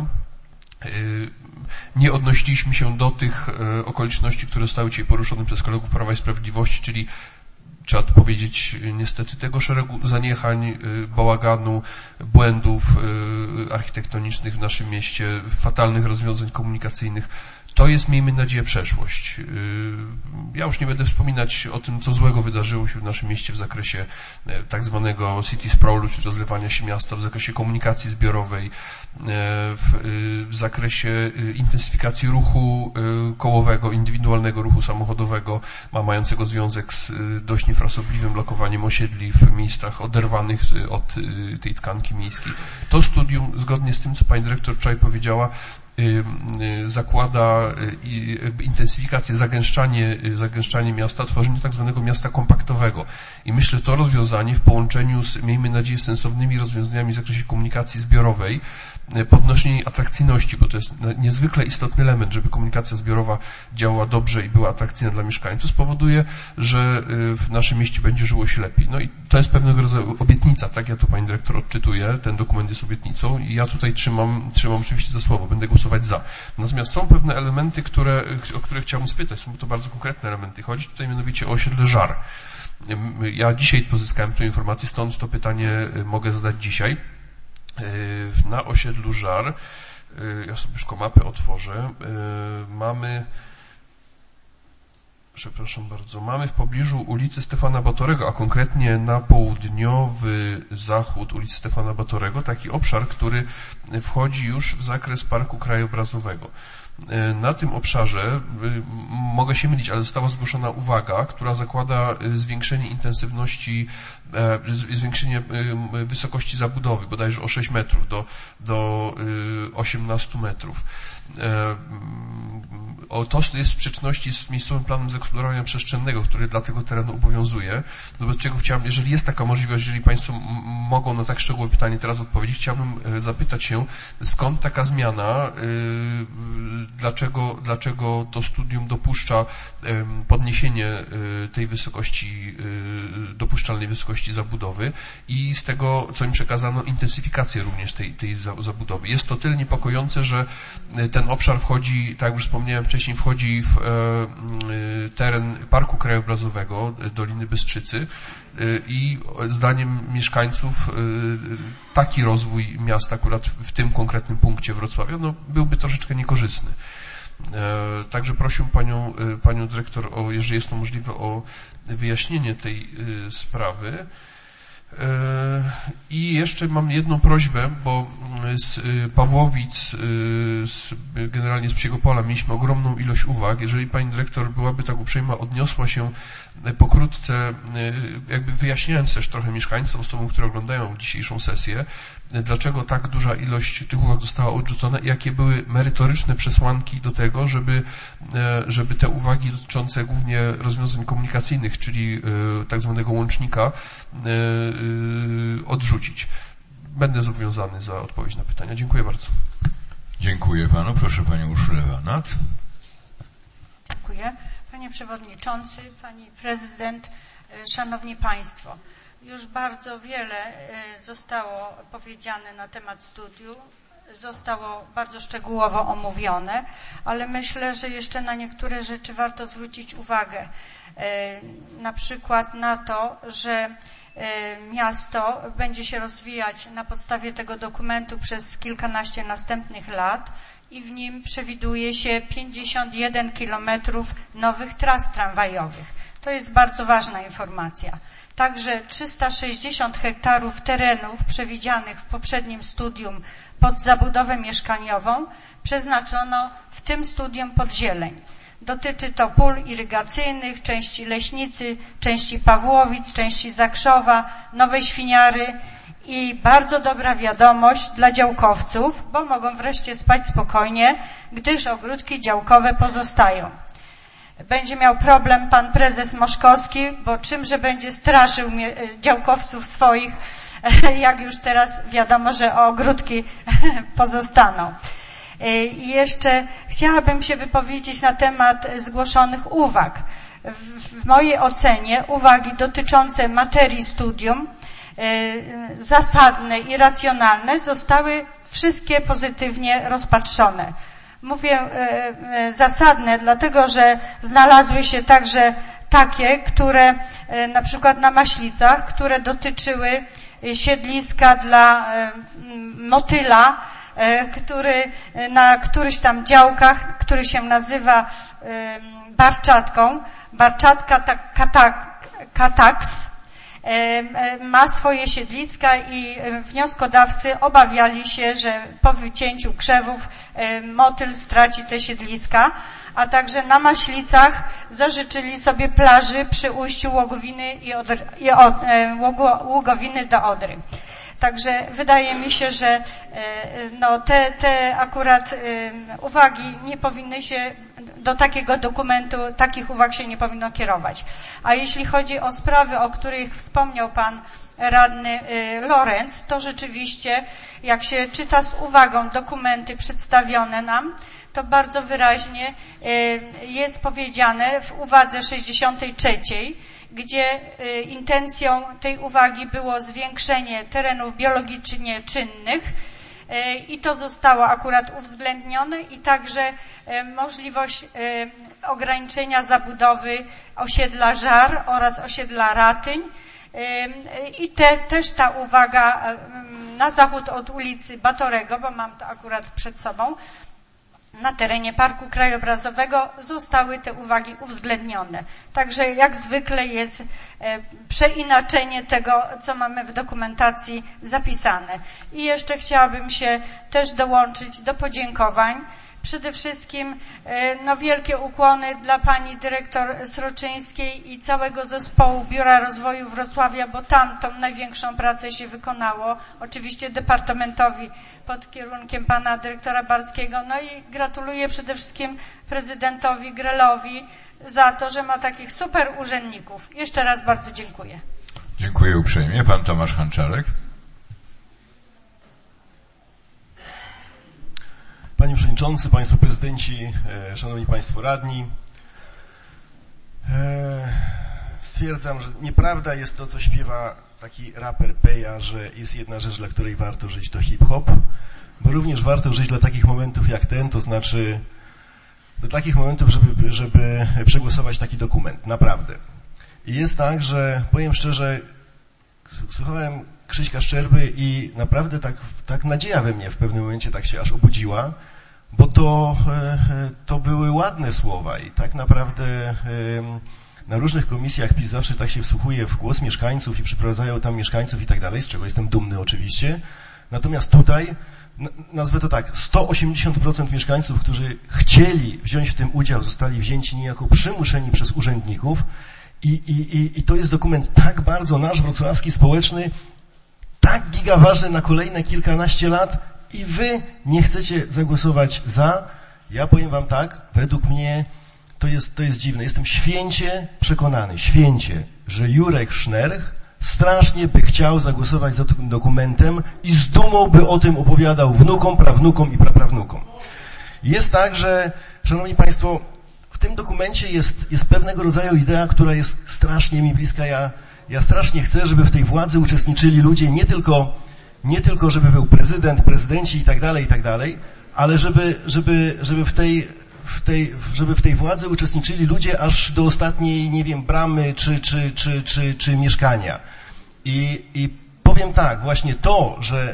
Nie odnosiliśmy się do tych okoliczności, które zostały dzisiaj poruszone przez kolegów Prawa i Sprawiedliwości, czyli trzeba powiedzieć niestety tego szeregu zaniechań, bałaganu, błędów architektonicznych w naszym mieście, fatalnych rozwiązań komunikacyjnych. To jest, miejmy nadzieję, przeszłość. Ja już nie będę wspominać o tym, co złego wydarzyło się w naszym mieście w zakresie tak zwanego city sprawlu, czy rozlewania się miasta, w zakresie komunikacji zbiorowej, w, w zakresie intensyfikacji ruchu kołowego, indywidualnego ruchu samochodowego, ma mającego związek z dość niefrasobliwym lokowaniem osiedli w miejscach oderwanych od tej tkanki miejskiej. To studium, zgodnie z tym, co pani dyrektor wczoraj powiedziała, zakłada intensyfikację, zagęszczanie, zagęszczanie miasta, tworzenie tak zwanego miasta kompaktowego. I myślę, to rozwiązanie w połączeniu z, miejmy nadzieję, sensownymi rozwiązaniami w zakresie komunikacji zbiorowej, podnoszenie atrakcyjności, bo to jest niezwykle istotny element, żeby komunikacja zbiorowa działała dobrze i była atrakcyjna dla mieszkańców, spowoduje, że w naszym mieście będzie żyło się lepiej. No i to jest pewnego rodzaju obietnica, tak? Ja to pani dyrektor odczytuję, ten dokument jest obietnicą i ja tutaj trzymam, trzymam oczywiście za słowo, będę głosować za. Natomiast są pewne elementy, które, o które chciałbym spytać, są to bardzo konkretne elementy. Chodzi tutaj mianowicie o osiedle Żar. Ja dzisiaj pozyskałem tę informację, stąd to pytanie mogę zadać dzisiaj. Na osiedlu Żar, ja sobie już mapę otworzę, mamy, przepraszam bardzo, mamy w pobliżu ulicy Stefana Batorego, a konkretnie na południowy zachód ulicy Stefana Batorego, taki obszar, który wchodzi już w zakres parku krajobrazowego. Na tym obszarze, mogę się mylić, ale została zgłoszona uwaga, która zakłada zwiększenie intensywności, zwiększenie wysokości zabudowy, bodajże o sześć metrów do, do osiemnastu metrów. O, to jest w sprzeczności z miejscowym planem zagospodarowania przestrzennego, który dla tego terenu obowiązuje. Wobec czego chciałem, jeżeli jest taka możliwość, jeżeli Państwo mogą na tak szczegółowe pytanie teraz odpowiedzieć, chciałbym zapytać się, skąd taka zmiana, dlaczego, dlaczego to studium dopuszcza podniesienie tej wysokości, dopuszczalnej wysokości zabudowy i z tego, co im przekazano, intensyfikację również tej, tej zabudowy. Jest to tyle niepokojące, że ten obszar wchodzi, tak jak już wspomniałem wcześniej, wchodzi w teren Parku Krajobrazowego Doliny Bystrzycy i zdaniem mieszkańców taki rozwój miasta akurat w tym konkretnym punkcie Wrocławia no, byłby troszeczkę niekorzystny. Także prosiłbym panią, panią dyrektor, o, jeżeli jest to możliwe, o wyjaśnienie tej sprawy. I jeszcze mam jedną prośbę, bo z Pawłowic, z, generalnie z Psiego Pola mieliśmy ogromną ilość uwag. Jeżeli pani dyrektor byłaby tak uprzejma, odniosła się pokrótce, jakby wyjaśniając też trochę mieszkańcom, osobom, które oglądają dzisiejszą sesję, dlaczego tak duża ilość tych uwag została odrzucona i jakie były merytoryczne przesłanki do tego, żeby, żeby te uwagi dotyczące głównie rozwiązań komunikacyjnych, czyli tak zwanego łącznika, odrzucić. Będę zobowiązany za odpowiedź na pytania. Dziękuję bardzo. Dziękuję panu. Proszę panią Urszulę Wanat. Dziękuję. Panie Przewodniczący, Pani Prezydent, Szanowni Państwo. Już bardzo wiele zostało powiedziane na temat studium, zostało bardzo szczegółowo omówione, ale myślę, że jeszcze na niektóre rzeczy warto zwrócić uwagę. Na przykład na to, że miasto będzie się rozwijać na podstawie tego dokumentu przez kilkanaście następnych lat i w nim przewiduje się pięćdziesiąt jeden kilometrów nowych tras tramwajowych. To jest bardzo ważna informacja. Także trzysta sześćdziesiąt hektarów terenów przewidzianych w poprzednim studium pod zabudowę mieszkaniową przeznaczono w tym studium pod zieleń. Dotyczy to pól irygacyjnych, części Leśnicy, części Pawłowic, części Zakrzowa, Nowej Świniary i bardzo dobra wiadomość dla działkowców, bo mogą wreszcie spać spokojnie, gdyż ogródki działkowe pozostają. Będzie miał problem pan prezes Moszkowski, bo czymże będzie straszył działkowców swoich, jak już teraz wiadomo, że ogródki pozostaną. I jeszcze chciałabym się wypowiedzieć na temat zgłoszonych uwag. W mojej ocenie uwagi dotyczące materii studium, zasadne i racjonalne, zostały wszystkie pozytywnie rozpatrzone. Mówię zasadne, dlatego że znalazły się także takie, które na przykład na Maślicach, które dotyczyły siedliska dla motyla, który na któryś tam działkach, który się nazywa Barczatką, Barczatka Kataks, ma swoje siedliska i wnioskodawcy obawiali się, że po wycięciu krzewów motyl straci te siedliska, a także na Maślicach zażyczyli sobie plaży przy ujściu Łogowiny i, Odry, i od, Ługowiny do Odry. Także wydaje mi się, że no, te, te akurat uwagi nie powinny się do takiego dokumentu, takich uwag się nie powinno kierować. A jeśli chodzi o sprawy, o których wspomniał pan radny Lorenz, to rzeczywiście, jak się czyta z uwagą dokumenty przedstawione nam, to bardzo wyraźnie jest powiedziane w uwadze sześćdziesiątej trzeciej, gdzie intencją tej uwagi było zwiększenie terenów biologicznie czynnych i to zostało akurat uwzględnione i także możliwość ograniczenia zabudowy osiedla Żar oraz osiedla Ratyń i te, też ta uwaga na zachód od ulicy Batorego, bo mam to akurat przed sobą, na terenie Parku Krajobrazowego zostały te uwagi uwzględnione. Także jak zwykle jest przeinaczenie tego, co mamy w dokumentacji zapisane. I jeszcze chciałabym się też dołączyć do podziękowań. Przede wszystkim no, wielkie ukłony dla pani dyrektor Sroczyńskiej i całego zespołu Biura Rozwoju Wrocławia, bo tam tą największą pracę się wykonało. Oczywiście departamentowi pod kierunkiem pana dyrektora Barskiego. No i gratuluję przede wszystkim prezydentowi Grelowi za to, że ma takich super urzędników. Jeszcze raz bardzo dziękuję. Dziękuję uprzejmie. Pan Tomasz Hanczarek. Panie Przewodniczący, Państwo Prezydenci, e, Szanowni Państwo Radni, e, stwierdzam, że nieprawda jest to, co śpiewa taki raper Peja, że jest jedna rzecz, dla której warto żyć, to hip-hop, bo również warto żyć dla takich momentów jak ten, to znaczy do takich momentów, żeby, żeby przegłosować taki dokument, naprawdę. I jest tak, że powiem szczerze, słuchałem Krzyśka Szczerby i naprawdę tak, tak nadzieja we mnie w pewnym momencie tak się aż obudziła, bo to, to były ładne słowa i tak naprawdę na różnych komisjach PiS zawsze tak się wsłuchuje w głos mieszkańców i przyprowadzają tam mieszkańców i tak dalej, z czego jestem dumny oczywiście. Natomiast tutaj nazwę to tak, sto osiemdziesiąt procent mieszkańców, którzy chcieli wziąć w tym udział, zostali wzięci niejako przymuszeni przez urzędników i, i, i, i to jest dokument tak bardzo nasz, wrocławski, społeczny, tak gigaważny na kolejne kilkanaście lat i wy nie chcecie zagłosować za. Ja powiem wam tak, według mnie to jest, to jest dziwne. Jestem święcie przekonany, święcie, że Jurek Sznerch strasznie by chciał zagłosować za tym dokumentem i z dumą by o tym opowiadał wnukom, prawnukom i praprawnukom. Jest tak, że, szanowni państwo, w tym dokumencie jest, jest pewnego rodzaju idea, która jest strasznie mi bliska. Ja, ja strasznie chcę, żeby w tej władzy uczestniczyli ludzie nie tylko, nie tylko żeby był prezydent, prezydenci i tak dalej, i tak dalej, ale żeby, żeby, żeby w tej, w tej, żeby w tej władzy uczestniczyli ludzie aż do ostatniej, nie wiem, bramy czy, czy, czy, czy, czy mieszkania. I, i powiem tak, właśnie to, że,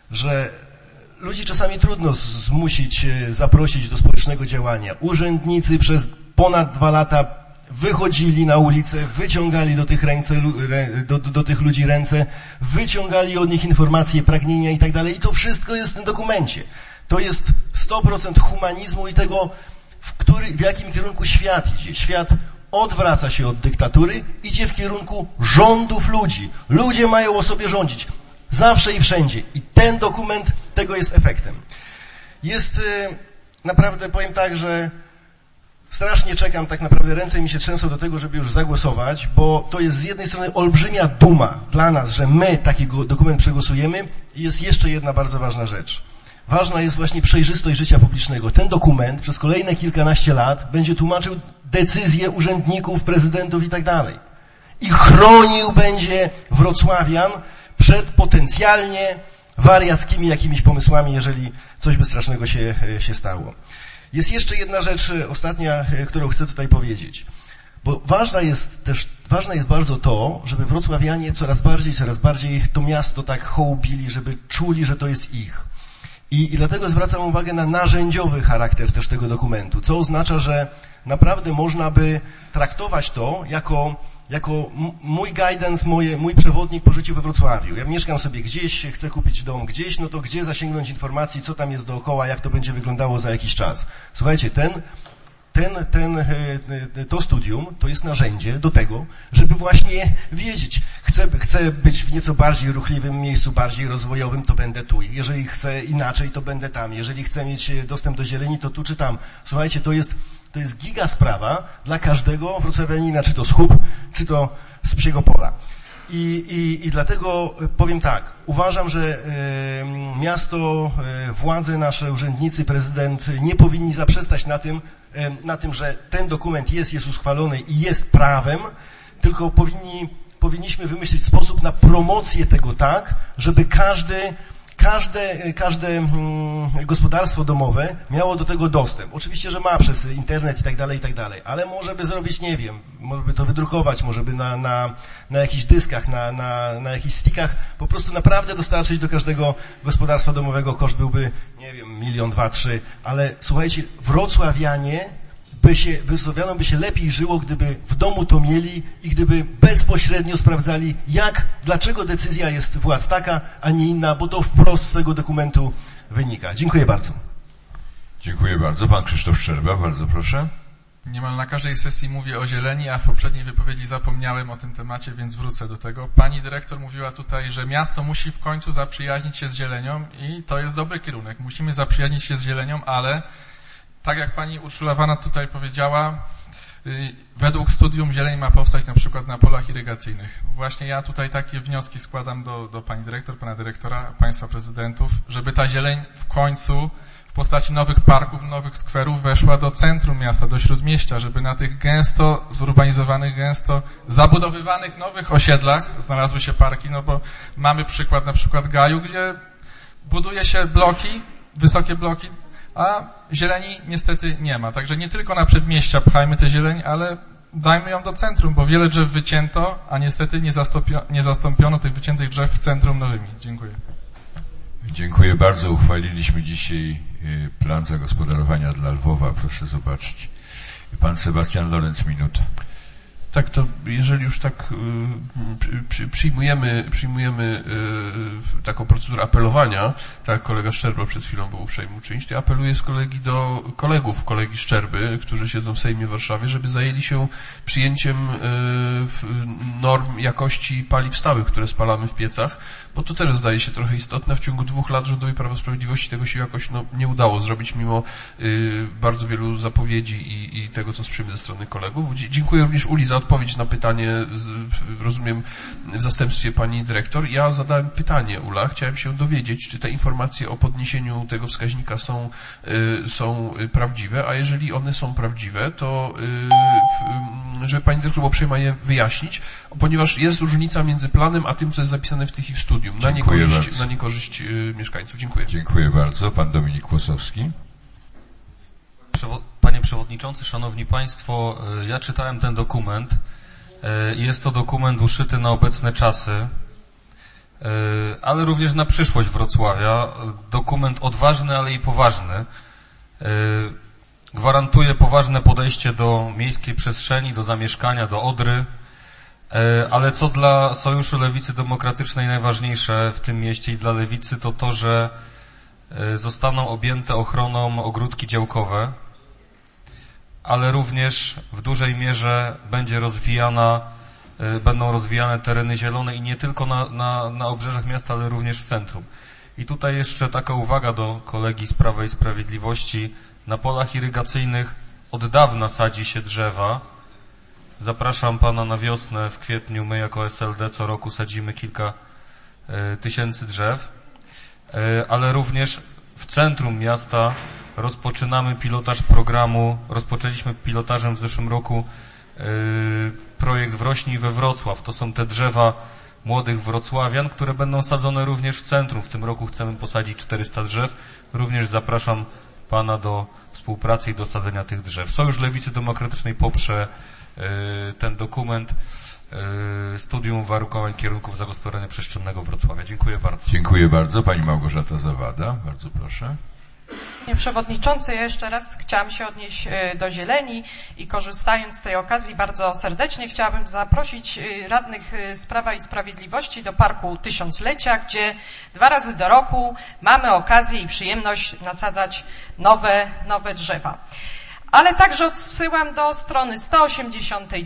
że ludzi czasami trudno zmusić, zaprosić do społecznego działania. Urzędnicy przez ponad dwa lata wychodzili na ulicę, wyciągali do tych, ręce, do, do, do tych ludzi ręce, wyciągali od nich informacje, pragnienia i tak dalej. I to wszystko jest w tym dokumencie. To jest sto procent humanizmu i tego, w, który, w jakim kierunku świat idzie. Świat odwraca się od dyktatury, idzie w kierunku rządów ludzi. Ludzie mają o sobie rządzić. Zawsze i wszędzie. I ten dokument tego jest efektem. Jest y, naprawdę, powiem tak, że strasznie czekam, tak naprawdę ręce mi się trzęsą do tego, żeby już zagłosować, bo to jest z jednej strony olbrzymia duma dla nas, że my taki dokument przegłosujemy i jest jeszcze jedna bardzo ważna rzecz. Ważna jest właśnie przejrzystość życia publicznego. Ten dokument przez kolejne kilkanaście lat będzie tłumaczył decyzje urzędników, prezydentów i tak dalej. I chronił będzie wrocławian przed potencjalnie wariackimi jakimiś pomysłami, jeżeli coś by strasznego się, się stało. Jest jeszcze jedna rzecz, ostatnia, którą chcę tutaj powiedzieć. Bo ważna jest też, ważne jest bardzo to, żeby wrocławianie coraz bardziej, coraz bardziej to miasto tak hołbili, żeby czuli, że to jest ich. I, I dlatego zwracam uwagę na narzędziowy charakter też tego dokumentu, co oznacza, że naprawdę można by traktować to jako, jako mój guidance, moje, mój przewodnik po życiu we Wrocławiu. Ja mieszkam sobie gdzieś, chcę kupić dom gdzieś, no to gdzie zasięgnąć informacji, co tam jest dookoła, jak to będzie wyglądało za jakiś czas. Słuchajcie, ten, ten, ten, to studium to jest narzędzie do tego, żeby właśnie wiedzieć, chcę, chcę być w nieco bardziej ruchliwym miejscu, bardziej rozwojowym, to będę tu. Jeżeli chcę inaczej, to będę tam. Jeżeli chcę mieć dostęp do zieleni, to tu czy tam. Słuchajcie, to jest, to jest giga sprawa dla każdego wrocławianina, czy to z Hub, czy to z Psiego Pola. I, i, i dlatego powiem tak, uważam, że y, miasto, y, władze nasze, urzędnicy, prezydent nie powinni zaprzestać na tym, y, na tym, że ten dokument jest, jest uchwalony i jest prawem, tylko powinni, powinniśmy wymyślić sposób na promocję tego tak, żeby każdy Każde, każde hmm, gospodarstwo domowe miało do tego dostęp. Oczywiście, że ma przez internet i tak dalej, i tak dalej, ale może by zrobić, nie wiem, może by to wydrukować, może by na, na, na jakichś dyskach, na, na, na jakichś stickach po prostu naprawdę dostarczyć do każdego gospodarstwa domowego. Koszt byłby, nie wiem, milion, dwa, trzy, ale słuchajcie, wrocławianie by się, wrocławianom by się lepiej żyło, gdyby w domu to mieli i gdyby bezpośrednio sprawdzali, jak, dlaczego decyzja jest władz taka, a nie inna, bo to wprost z tego dokumentu wynika. Dziękuję bardzo. Dziękuję bardzo. Pan Krzysztof Szczerba, bardzo proszę. Niemal na każdej sesji mówię o zieleni, a w poprzedniej wypowiedzi zapomniałem o tym temacie, więc wrócę do tego. Pani dyrektor mówiła tutaj, że miasto musi w końcu zaprzyjaźnić się z zielenią i to jest dobry kierunek. Musimy zaprzyjaźnić się z zielenią, ale tak jak pani Urszula Wanat tutaj powiedziała, yy, według studium zieleń ma powstać na przykład na polach irygacyjnych. Właśnie ja tutaj takie wnioski składam do, do pani dyrektor, pana dyrektora, państwa prezydentów, żeby ta zieleń w końcu w postaci nowych parków, nowych skwerów weszła do centrum miasta, do śródmieścia, żeby na tych gęsto zurbanizowanych, gęsto zabudowywanych nowych osiedlach znalazły się parki, no bo mamy przykład na przykład Gaju, gdzie buduje się bloki, wysokie bloki, a zieleni niestety nie ma. Także nie tylko na przedmieścia pchajmy tę zieleń, ale dajmy ją do centrum, bo wiele drzew wycięto, a niestety nie, zastąpio, nie zastąpiono tych wyciętych drzew w centrum nowymi. Dziękuję. Dziękuję bardzo. Uchwaliliśmy dzisiaj plan zagospodarowania dla Lwowa. Proszę zobaczyć. Pan Sebastian Lorenz, minuta. Tak, to jeżeli już tak y, przy, przyjmujemy, przyjmujemy y, taką procedurę apelowania, tak jak kolega Szczerba przed chwilą był uprzejmy uczynić, to ja apeluję z kolegi do kolegów kolegi Szczerby, którzy siedzą w Sejmie w Warszawie, żeby zajęli się przyjęciem y, norm jakości paliw stałych, które spalamy w piecach, bo to też zdaje się trochę istotne. W ciągu dwóch lat rządowi Prawa i Sprawiedliwości tego się jakoś no, nie udało zrobić, mimo y, bardzo wielu zapowiedzi i, i tego, co słyszymy ze strony kolegów. Dzie- dziękuję również Uli za odpowiedź na pytanie, z, rozumiem, w zastępstwie pani dyrektor. Ja zadałem pytanie, Ula, chciałem się dowiedzieć, czy te informacje o podniesieniu tego wskaźnika są, y, są prawdziwe, a jeżeli one są prawdziwe, to y, w, żeby pani dyrektor była uprzejma je wyjaśnić, ponieważ jest różnica między planem, a tym, co jest zapisane w tej chwili w studium, na niekorzyść, na niekorzyść y, mieszkańców. Dziękuję. Dziękuję bardzo. Pan Dominik Kłosowski. Panie Przewodniczący, Szanowni Państwo, ja czytałem ten dokument. Jest to dokument uszyty na obecne czasy, ale również na przyszłość Wrocławia. Dokument odważny, ale i poważny. Gwarantuje poważne podejście do miejskiej przestrzeni, do zamieszkania, do Odry. Ale co dla Sojuszu Lewicy Demokratycznej najważniejsze w tym mieście i dla Lewicy, to to, że zostaną objęte ochroną ogródki działkowe, ale również w dużej mierze będzie rozwijana, będą rozwijane tereny zielone i nie tylko na, na, na obrzeżach miasta, ale również w centrum. I tutaj jeszcze taka uwaga do kolegi z Prawa i Sprawiedliwości. Na polach irygacyjnych od dawna sadzi się drzewa. Zapraszam pana na wiosnę w kwietniu. My jako S L D co roku sadzimy kilka y, tysięcy drzew, y, ale również w centrum miasta rozpoczynamy pilotaż programu, rozpoczęliśmy pilotażem w zeszłym roku yy, projekt Wrośnij we Wrocław. To są te drzewa młodych wrocławian, które będą sadzone również w centrum. W tym roku chcemy posadzić czterysta drzew. Również zapraszam pana do współpracy i do sadzenia tych drzew. Sojusz Lewicy Demokratycznej poprze yy, ten dokument, yy, studium uwarunkowań kierunków zagospodarowania przestrzennego Wrocławia. Dziękuję bardzo. Dziękuję bardzo. Pani Małgorzata Zawada. Bardzo proszę. Panie Przewodniczący, ja jeszcze raz chciałam się odnieść do zieleni i korzystając z tej okazji bardzo serdecznie chciałabym zaprosić radnych z Prawa i Sprawiedliwości do Parku Tysiąclecia, gdzie dwa razy do roku mamy okazję i przyjemność nasadzać nowe, nowe drzewa. Ale także odsyłam do strony sto osiemdziesiątej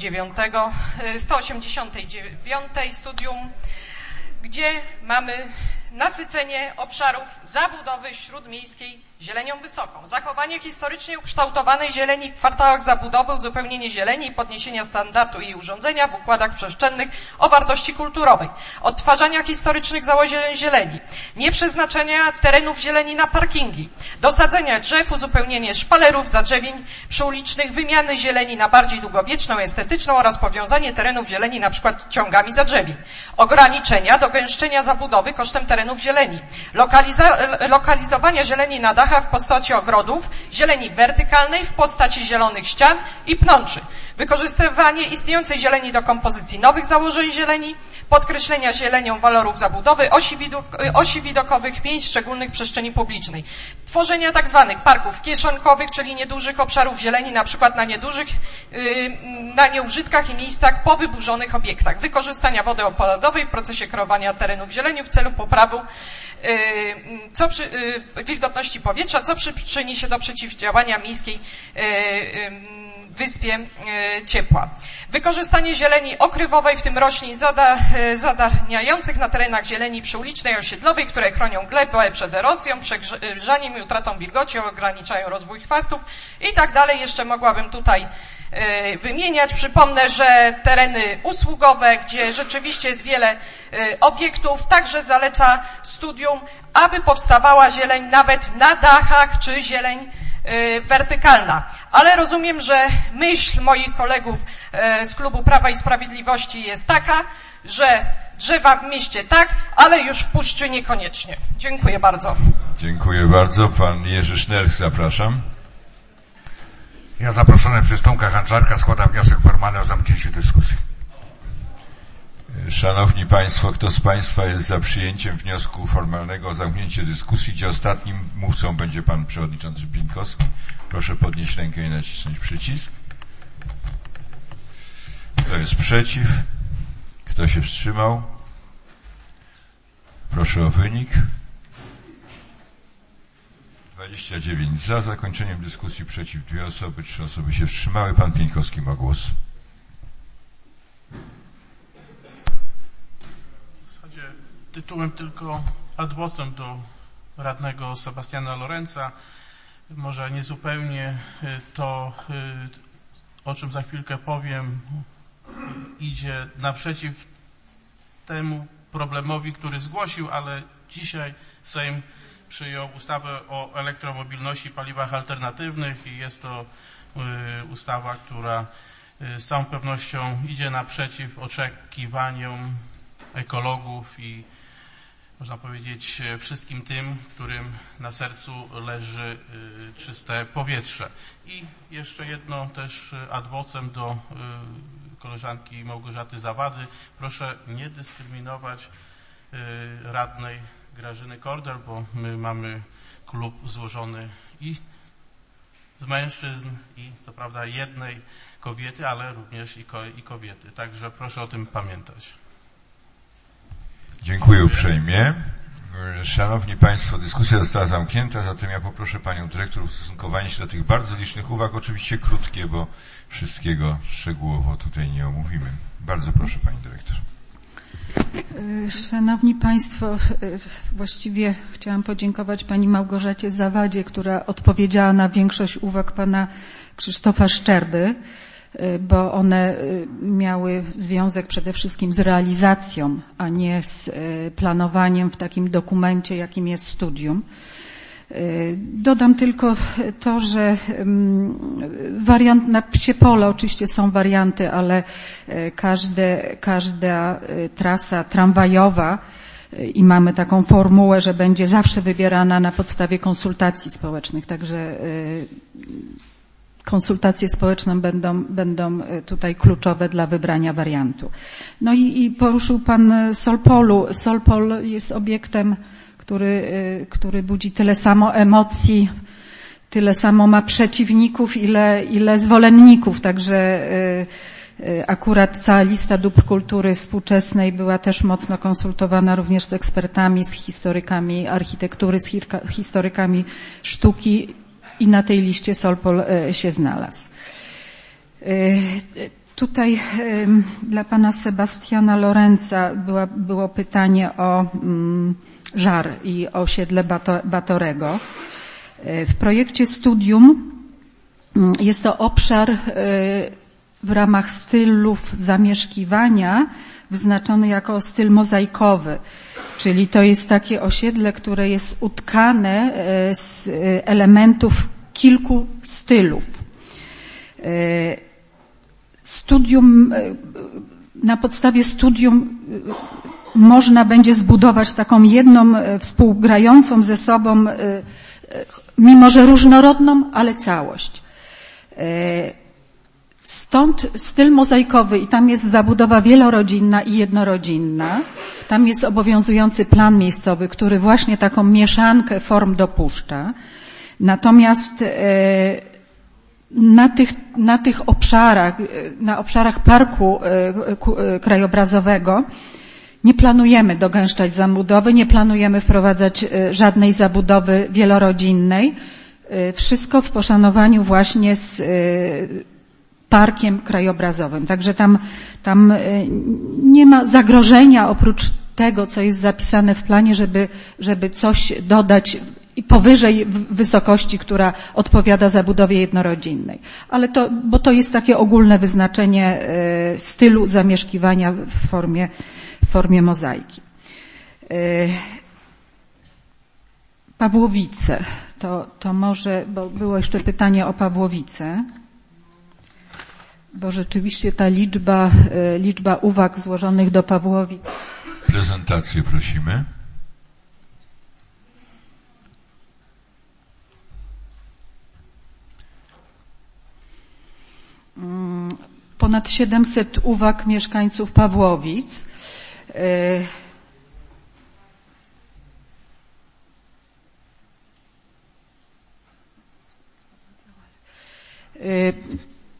dziewiątej studium, gdzie mamy nasycenie obszarów zabudowy śródmiejskiej zielenią wysoką, zachowanie historycznie ukształtowanej zieleni w kwartałach zabudowy, uzupełnienie zieleni i podniesienia standardu jej urządzenia w układach przestrzennych o wartości kulturowej, odtwarzania historycznych założeń zieleni, nieprzeznaczenia terenów zieleni na parkingi, dosadzenia drzew, uzupełnienie szpalerów, zadrzewień przyulicznych, wymiany zieleni na bardziej długowieczną, estetyczną oraz powiązanie terenów zieleni na przykład ciągami zadrzewień, ograniczenia do gęszczenia zabudowy kosztem terenów zieleni, lokaliza- lokalizowania zieleni na dachach w postaci ogrodów, zieleni wertykalnej w postaci zielonych ścian i pnączy, wykorzystywanie istniejącej zieleni do kompozycji nowych założeń zieleni, podkreślenia zielenią walorów zabudowy, osi, widok- osi widokowych, miejsc szczególnych przestrzeni publicznej, tworzenia tak zwanych parków kieszonkowych, czyli niedużych obszarów zieleni, na przykład na niedużych, yy, na nieużytkach i miejscach po wyburzonych obiektach, wykorzystania wody opadowej w procesie kreowania terenów zieleni w celu poprawy yy, co przy, yy, wilgotności powietrza, co przyczyni się do przeciwdziałania miejskiej yy, yy, wyspie e, ciepła. Wykorzystanie zieleni okrywowej, w tym roślin zada, e, zadaniających na terenach zieleni przyulicznej, osiedlowej, które chronią glebę przed erozją, przegrzaniem i utratą wilgoci, ograniczają rozwój chwastów i tak dalej. Jeszcze mogłabym tutaj e, wymieniać. Przypomnę, że tereny usługowe, gdzie rzeczywiście jest wiele e, obiektów, także zaleca studium, aby powstawała zieleń nawet na dachach, czy zieleń wertykalna. Ale rozumiem, że myśl moich kolegów z klubu Prawa i Sprawiedliwości jest taka, że drzewa w mieście tak, ale już w puszczy niekoniecznie. Dziękuję bardzo. Dziękuję bardzo. Pan Jerzy Sznelk, zapraszam. Ja zaproszony przez Tomka Hanczarka składam wniosek formalny o zamknięcie dyskusji. Szanowni Państwo, kto z Państwa jest za przyjęciem wniosku formalnego o zamknięcie dyskusji, gdzie ostatnim mówcą będzie Pan Przewodniczący Pińkowski? Proszę podnieść rękę i nacisnąć przycisk. Kto jest przeciw? Kto się wstrzymał? Proszę o wynik. dwadzieścia dziewięć za. Zakończeniem dyskusji przeciw dwie osoby, trzy osoby się wstrzymały. Pan Pieńkowski ma głos. W zasadzie tytułem tylko ad vocem do radnego Sebastiana Lorenza. Może niezupełnie to, o czym za chwilkę powiem, idzie naprzeciw temu problemowi, który zgłosił, ale dzisiaj Sejm przyjął ustawę o elektromobilności i paliwach alternatywnych i jest to ustawa, która z całą pewnością idzie naprzeciw oczekiwaniom ekologów i można powiedzieć wszystkim tym, którym na sercu leży czyste powietrze. I jeszcze jedno też ad vocem do koleżanki Małgorzaty Zawady. Proszę nie dyskryminować radnej Grażyny Kordel, bo my mamy klub złożony i z mężczyzn, i co prawda jednej kobiety, ale również i, ko i kobiety. Także proszę o tym pamiętać. Dziękuję uprzejmie. Szanowni Państwo, dyskusja została zamknięta, zatem ja poproszę Panią Dyrektor o ustosunkowanie się do tych bardzo licznych uwag, oczywiście krótkie, bo wszystkiego szczegółowo tutaj nie omówimy. Bardzo proszę Pani Dyrektor. Szanowni Państwo, właściwie chciałam podziękować Pani Małgorzacie Zawadzie, która odpowiedziała na większość uwag Pana Krzysztofa Szczerby, bo one miały związek przede wszystkim z realizacją, a nie z planowaniem w takim dokumencie, jakim jest studium. Dodam tylko to, że wariant na psie pole, oczywiście są warianty, ale każde, każda trasa tramwajowa i mamy taką formułę, że będzie zawsze wybierana na podstawie konsultacji społecznych, także konsultacje społeczne będą, będą tutaj kluczowe dla wybrania wariantu. No i, i poruszył Pan Solpolu. Solpol jest obiektem, który, który budzi tyle samo emocji, tyle samo ma przeciwników, ile, ile zwolenników, także akurat cała lista dóbr kultury współczesnej była też mocno konsultowana również z ekspertami, z historykami architektury, z historykami sztuki i na tej liście Solpol się znalazł. Tutaj dla Pana Sebastiana Lorenza była, było pytanie o Żar i osiedle Batorego. W projekcie studium jest to obszar w ramach stylów zamieszkiwania wyznaczony jako styl mozaikowy, czyli to jest takie osiedle, które jest utkane z elementów kilku stylów. Studium, na podstawie studium można będzie zbudować taką jedną współgrającą ze sobą, mimo że różnorodną, ale całość. Stąd styl mozaikowy i tam jest zabudowa wielorodzinna i jednorodzinna. Tam jest obowiązujący plan miejscowy, który właśnie taką mieszankę form dopuszcza. Natomiast na tych, na tych obszarach, na obszarach parku krajobrazowego nie planujemy dogęszczać zabudowy, nie planujemy wprowadzać żadnej zabudowy wielorodzinnej. Wszystko w poszanowaniu właśnie z parkiem krajobrazowym. Także tam, tam nie ma zagrożenia oprócz tego, co jest zapisane w planie, żeby, żeby coś dodać i powyżej wysokości, która odpowiada zabudowie jednorodzinnej. Ale to, bo to jest takie ogólne wyznaczenie stylu zamieszkiwania w formie, w formie mozaiki. Pawłowice. To, to może, bo było jeszcze pytanie o Pawłowice, bo rzeczywiście ta liczba, liczba uwag złożonych do Pawłowic. Prezentację prosimy. Ponad siedemset uwag mieszkańców Pawłowic.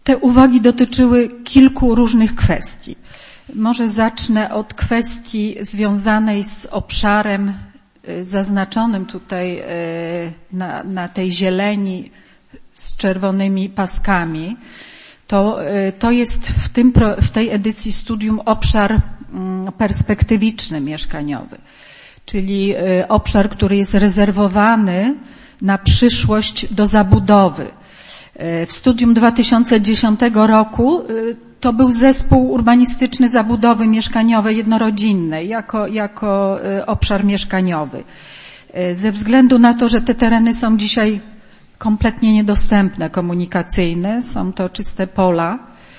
Te uwagi dotyczyły kilku różnych kwestii. Może zacznę od kwestii związanej z obszarem zaznaczonym tutaj na, na tej zieleni z czerwonymi paskami. To, to jest w, tym, w tej edycji studium obszar perspektywiczny mieszkaniowy, czyli obszar, który jest rezerwowany na przyszłość do zabudowy. W studium dwa tysiące dziesiątego roku to był zespół urbanistyczny zabudowy mieszkaniowej jednorodzinnej jako, jako obszar mieszkaniowy. Ze względu na to, że te tereny są dzisiaj kompletnie niedostępne komunikacyjne, są to czyste pola.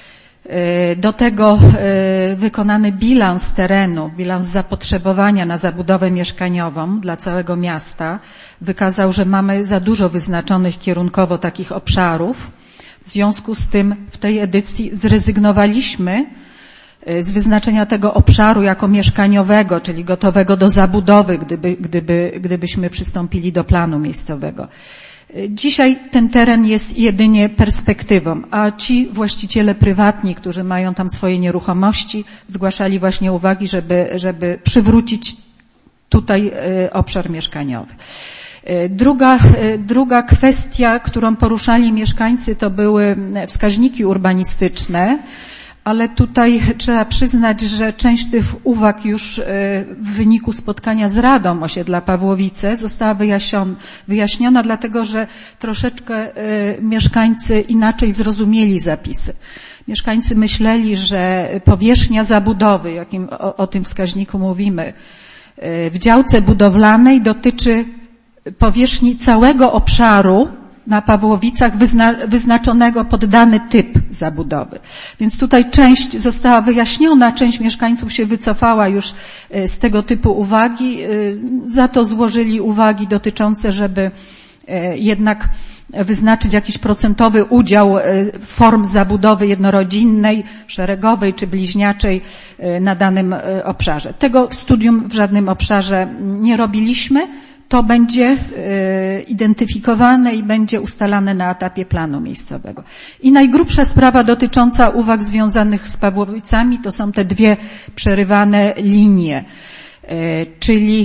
Do tego wykonany bilans terenu, bilans zapotrzebowania na zabudowę mieszkaniową dla całego miasta wykazał, że mamy za dużo wyznaczonych kierunkowo takich obszarów. W związku z tym w tej edycji zrezygnowaliśmy z wyznaczenia tego obszaru jako mieszkaniowego, czyli gotowego do zabudowy, gdyby, gdyby, gdybyśmy przystąpili do planu miejscowego. Dzisiaj ten teren jest jedynie perspektywą, a ci właściciele prywatni, którzy mają tam swoje nieruchomości, zgłaszali właśnie uwagi, żeby, żeby przywrócić tutaj obszar mieszkaniowy. Druga, druga kwestia, którą poruszali mieszkańcy, to były wskaźniki urbanistyczne, ale tutaj trzeba przyznać, że część tych uwag już w wyniku spotkania z Radą Osiedla Pawłowice została wyjaśniona, wyjaśniona dlatego że troszeczkę mieszkańcy inaczej zrozumieli zapisy. Mieszkańcy myśleli, że powierzchnia zabudowy, jakim o, o tym wskaźniku mówimy, w działce budowlanej dotyczy powierzchni całego obszaru na Pawłowicach wyzna, wyznaczonego pod dany typ zabudowy. Więc tutaj część została wyjaśniona, część mieszkańców się wycofała już z tego typu uwagi, za to złożyli uwagi dotyczące, żeby jednak wyznaczyć jakiś procentowy udział form zabudowy jednorodzinnej, szeregowej czy bliźniaczej na danym obszarze. Tego w studium w żadnym obszarze nie robiliśmy. To będzie identyfikowane i będzie ustalane na etapie planu miejscowego. I najgrubsza sprawa dotycząca uwag związanych z Pawłowicami to są te dwie przerywane linie, czyli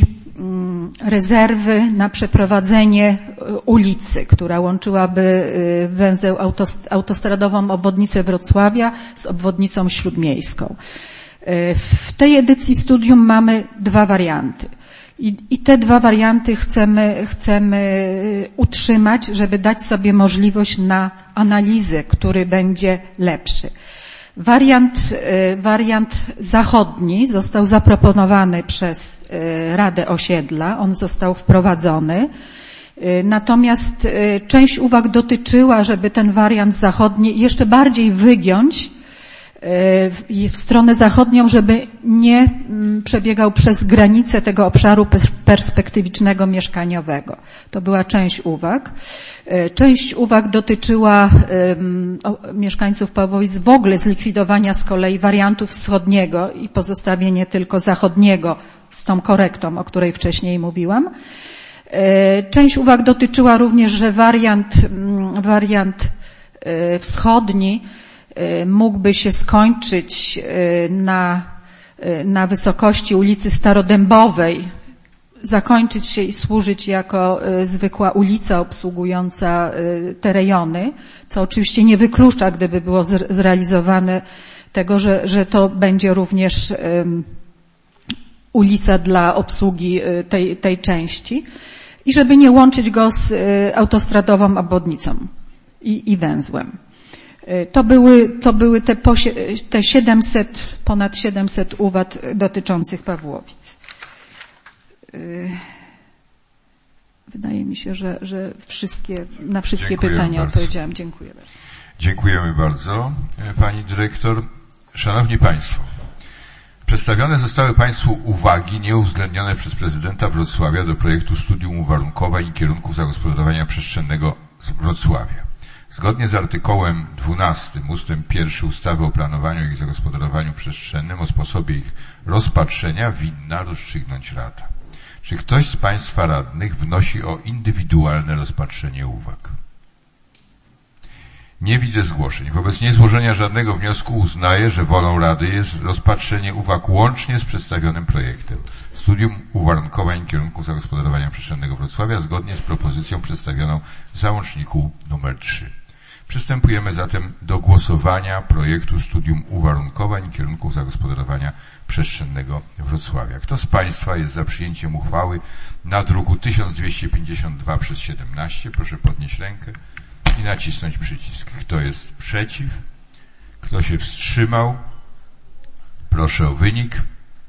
rezerwy na przeprowadzenie ulicy, która łączyłaby węzeł autostradową obwodnicę Wrocławia z obwodnicą śródmiejską. W tej edycji studium mamy dwa warianty. I, I te dwa warianty chcemy, chcemy utrzymać, żeby dać sobie możliwość na analizę, który będzie lepszy. Wariant, wariant zachodni został zaproponowany przez Radę Osiedla, on został wprowadzony. Natomiast część uwag dotyczyła, żeby ten wariant zachodni jeszcze bardziej wygiąć w stronę zachodnią, żeby nie przebiegał przez granicę tego obszaru perspektywicznego mieszkaniowego. To była część uwag. Część uwag dotyczyła mieszkańców Pawłowic w ogóle zlikwidowania z kolei wariantu wschodniego i pozostawienie tylko zachodniego z tą korektą, o której wcześniej mówiłam. Część uwag dotyczyła również, że wariant, wariant wschodni mógłby się skończyć na, na wysokości ulicy Starodębowej, zakończyć się i służyć jako zwykła ulica obsługująca te rejony, co oczywiście nie wyklucza, gdyby było zrealizowane tego, że, że to będzie również ulica dla obsługi tej, tej części i żeby nie łączyć go z autostradową obwodnicą i, i węzłem. To były, to były te, te siedemset, ponad siedemset uwag dotyczących Pawłowic. Wydaje mi się, że, że wszystkie, na wszystkie Dziękuję pytania bardzo. odpowiedziałam. Dziękuję bardzo. Dziękujemy bardzo, pani dyrektor. Szanowni Państwo, przedstawione zostały Państwu uwagi nieuwzględnione przez prezydenta Wrocławia do projektu studium uwarunkowań i kierunków zagospodarowania przestrzennego z Wrocławia. Zgodnie z artykułem dwunastym ustęp pierwszy ustawy o planowaniu i zagospodarowaniu przestrzennym o sposobie ich rozpatrzenia winna rozstrzygnąć Rada. Czy ktoś z Państwa radnych wnosi o indywidualne rozpatrzenie uwag? Nie widzę zgłoszeń. Wobec niezłożenia żadnego wniosku uznaję, że wolą Rady jest rozpatrzenie uwag łącznie z przedstawionym projektem studium uwarunkowań kierunków zagospodarowania przestrzennego Wrocławia zgodnie z propozycją przedstawioną w załączniku numer trzy. Przystępujemy zatem do głosowania projektu studium uwarunkowań kierunków zagospodarowania przestrzennego Wrocławia. Kto z Państwa jest za przyjęciem uchwały na druku tysiąc dwieście pięćdziesiąt dwa przez siedemnaście? Proszę podnieść rękę i nacisnąć przycisk. Kto jest przeciw? Kto się wstrzymał? Proszę o wynik.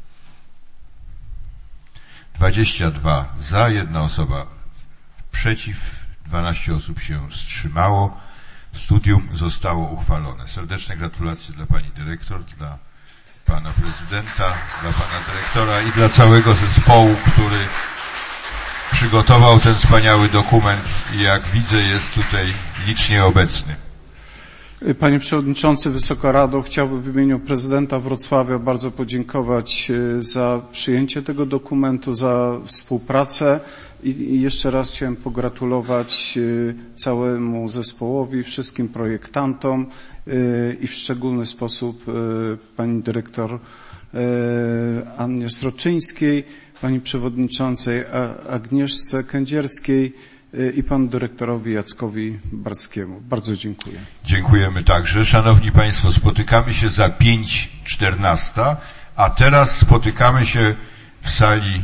dwadzieścia dwa za, jedna osoba przeciw, dwanaście osób się wstrzymało. Studium zostało uchwalone. Serdeczne gratulacje dla pani dyrektor, dla pana prezydenta, dla pana dyrektora i dla całego zespołu, który przygotował ten wspaniały dokument i jak widzę jest tutaj licznie obecny. Panie Przewodniczący, Wysoka Rado, chciałbym w imieniu prezydenta Wrocławia bardzo podziękować za przyjęcie tego dokumentu, za współpracę i jeszcze raz chciałem pogratulować całemu zespołowi, wszystkim projektantom i w szczególny sposób pani dyrektor Annie Sroczyńskiej, pani przewodniczącej Agnieszce Kędzierskiej i panu dyrektorowi Jackowi Barskiemu. Bardzo dziękuję. Dziękujemy także. Szanowni Państwo, spotykamy się za pięć czternaście, a teraz spotykamy się w sali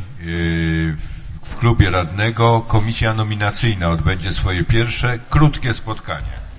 w klubie radnego. Komisja nominacyjna odbędzie swoje pierwsze krótkie spotkanie.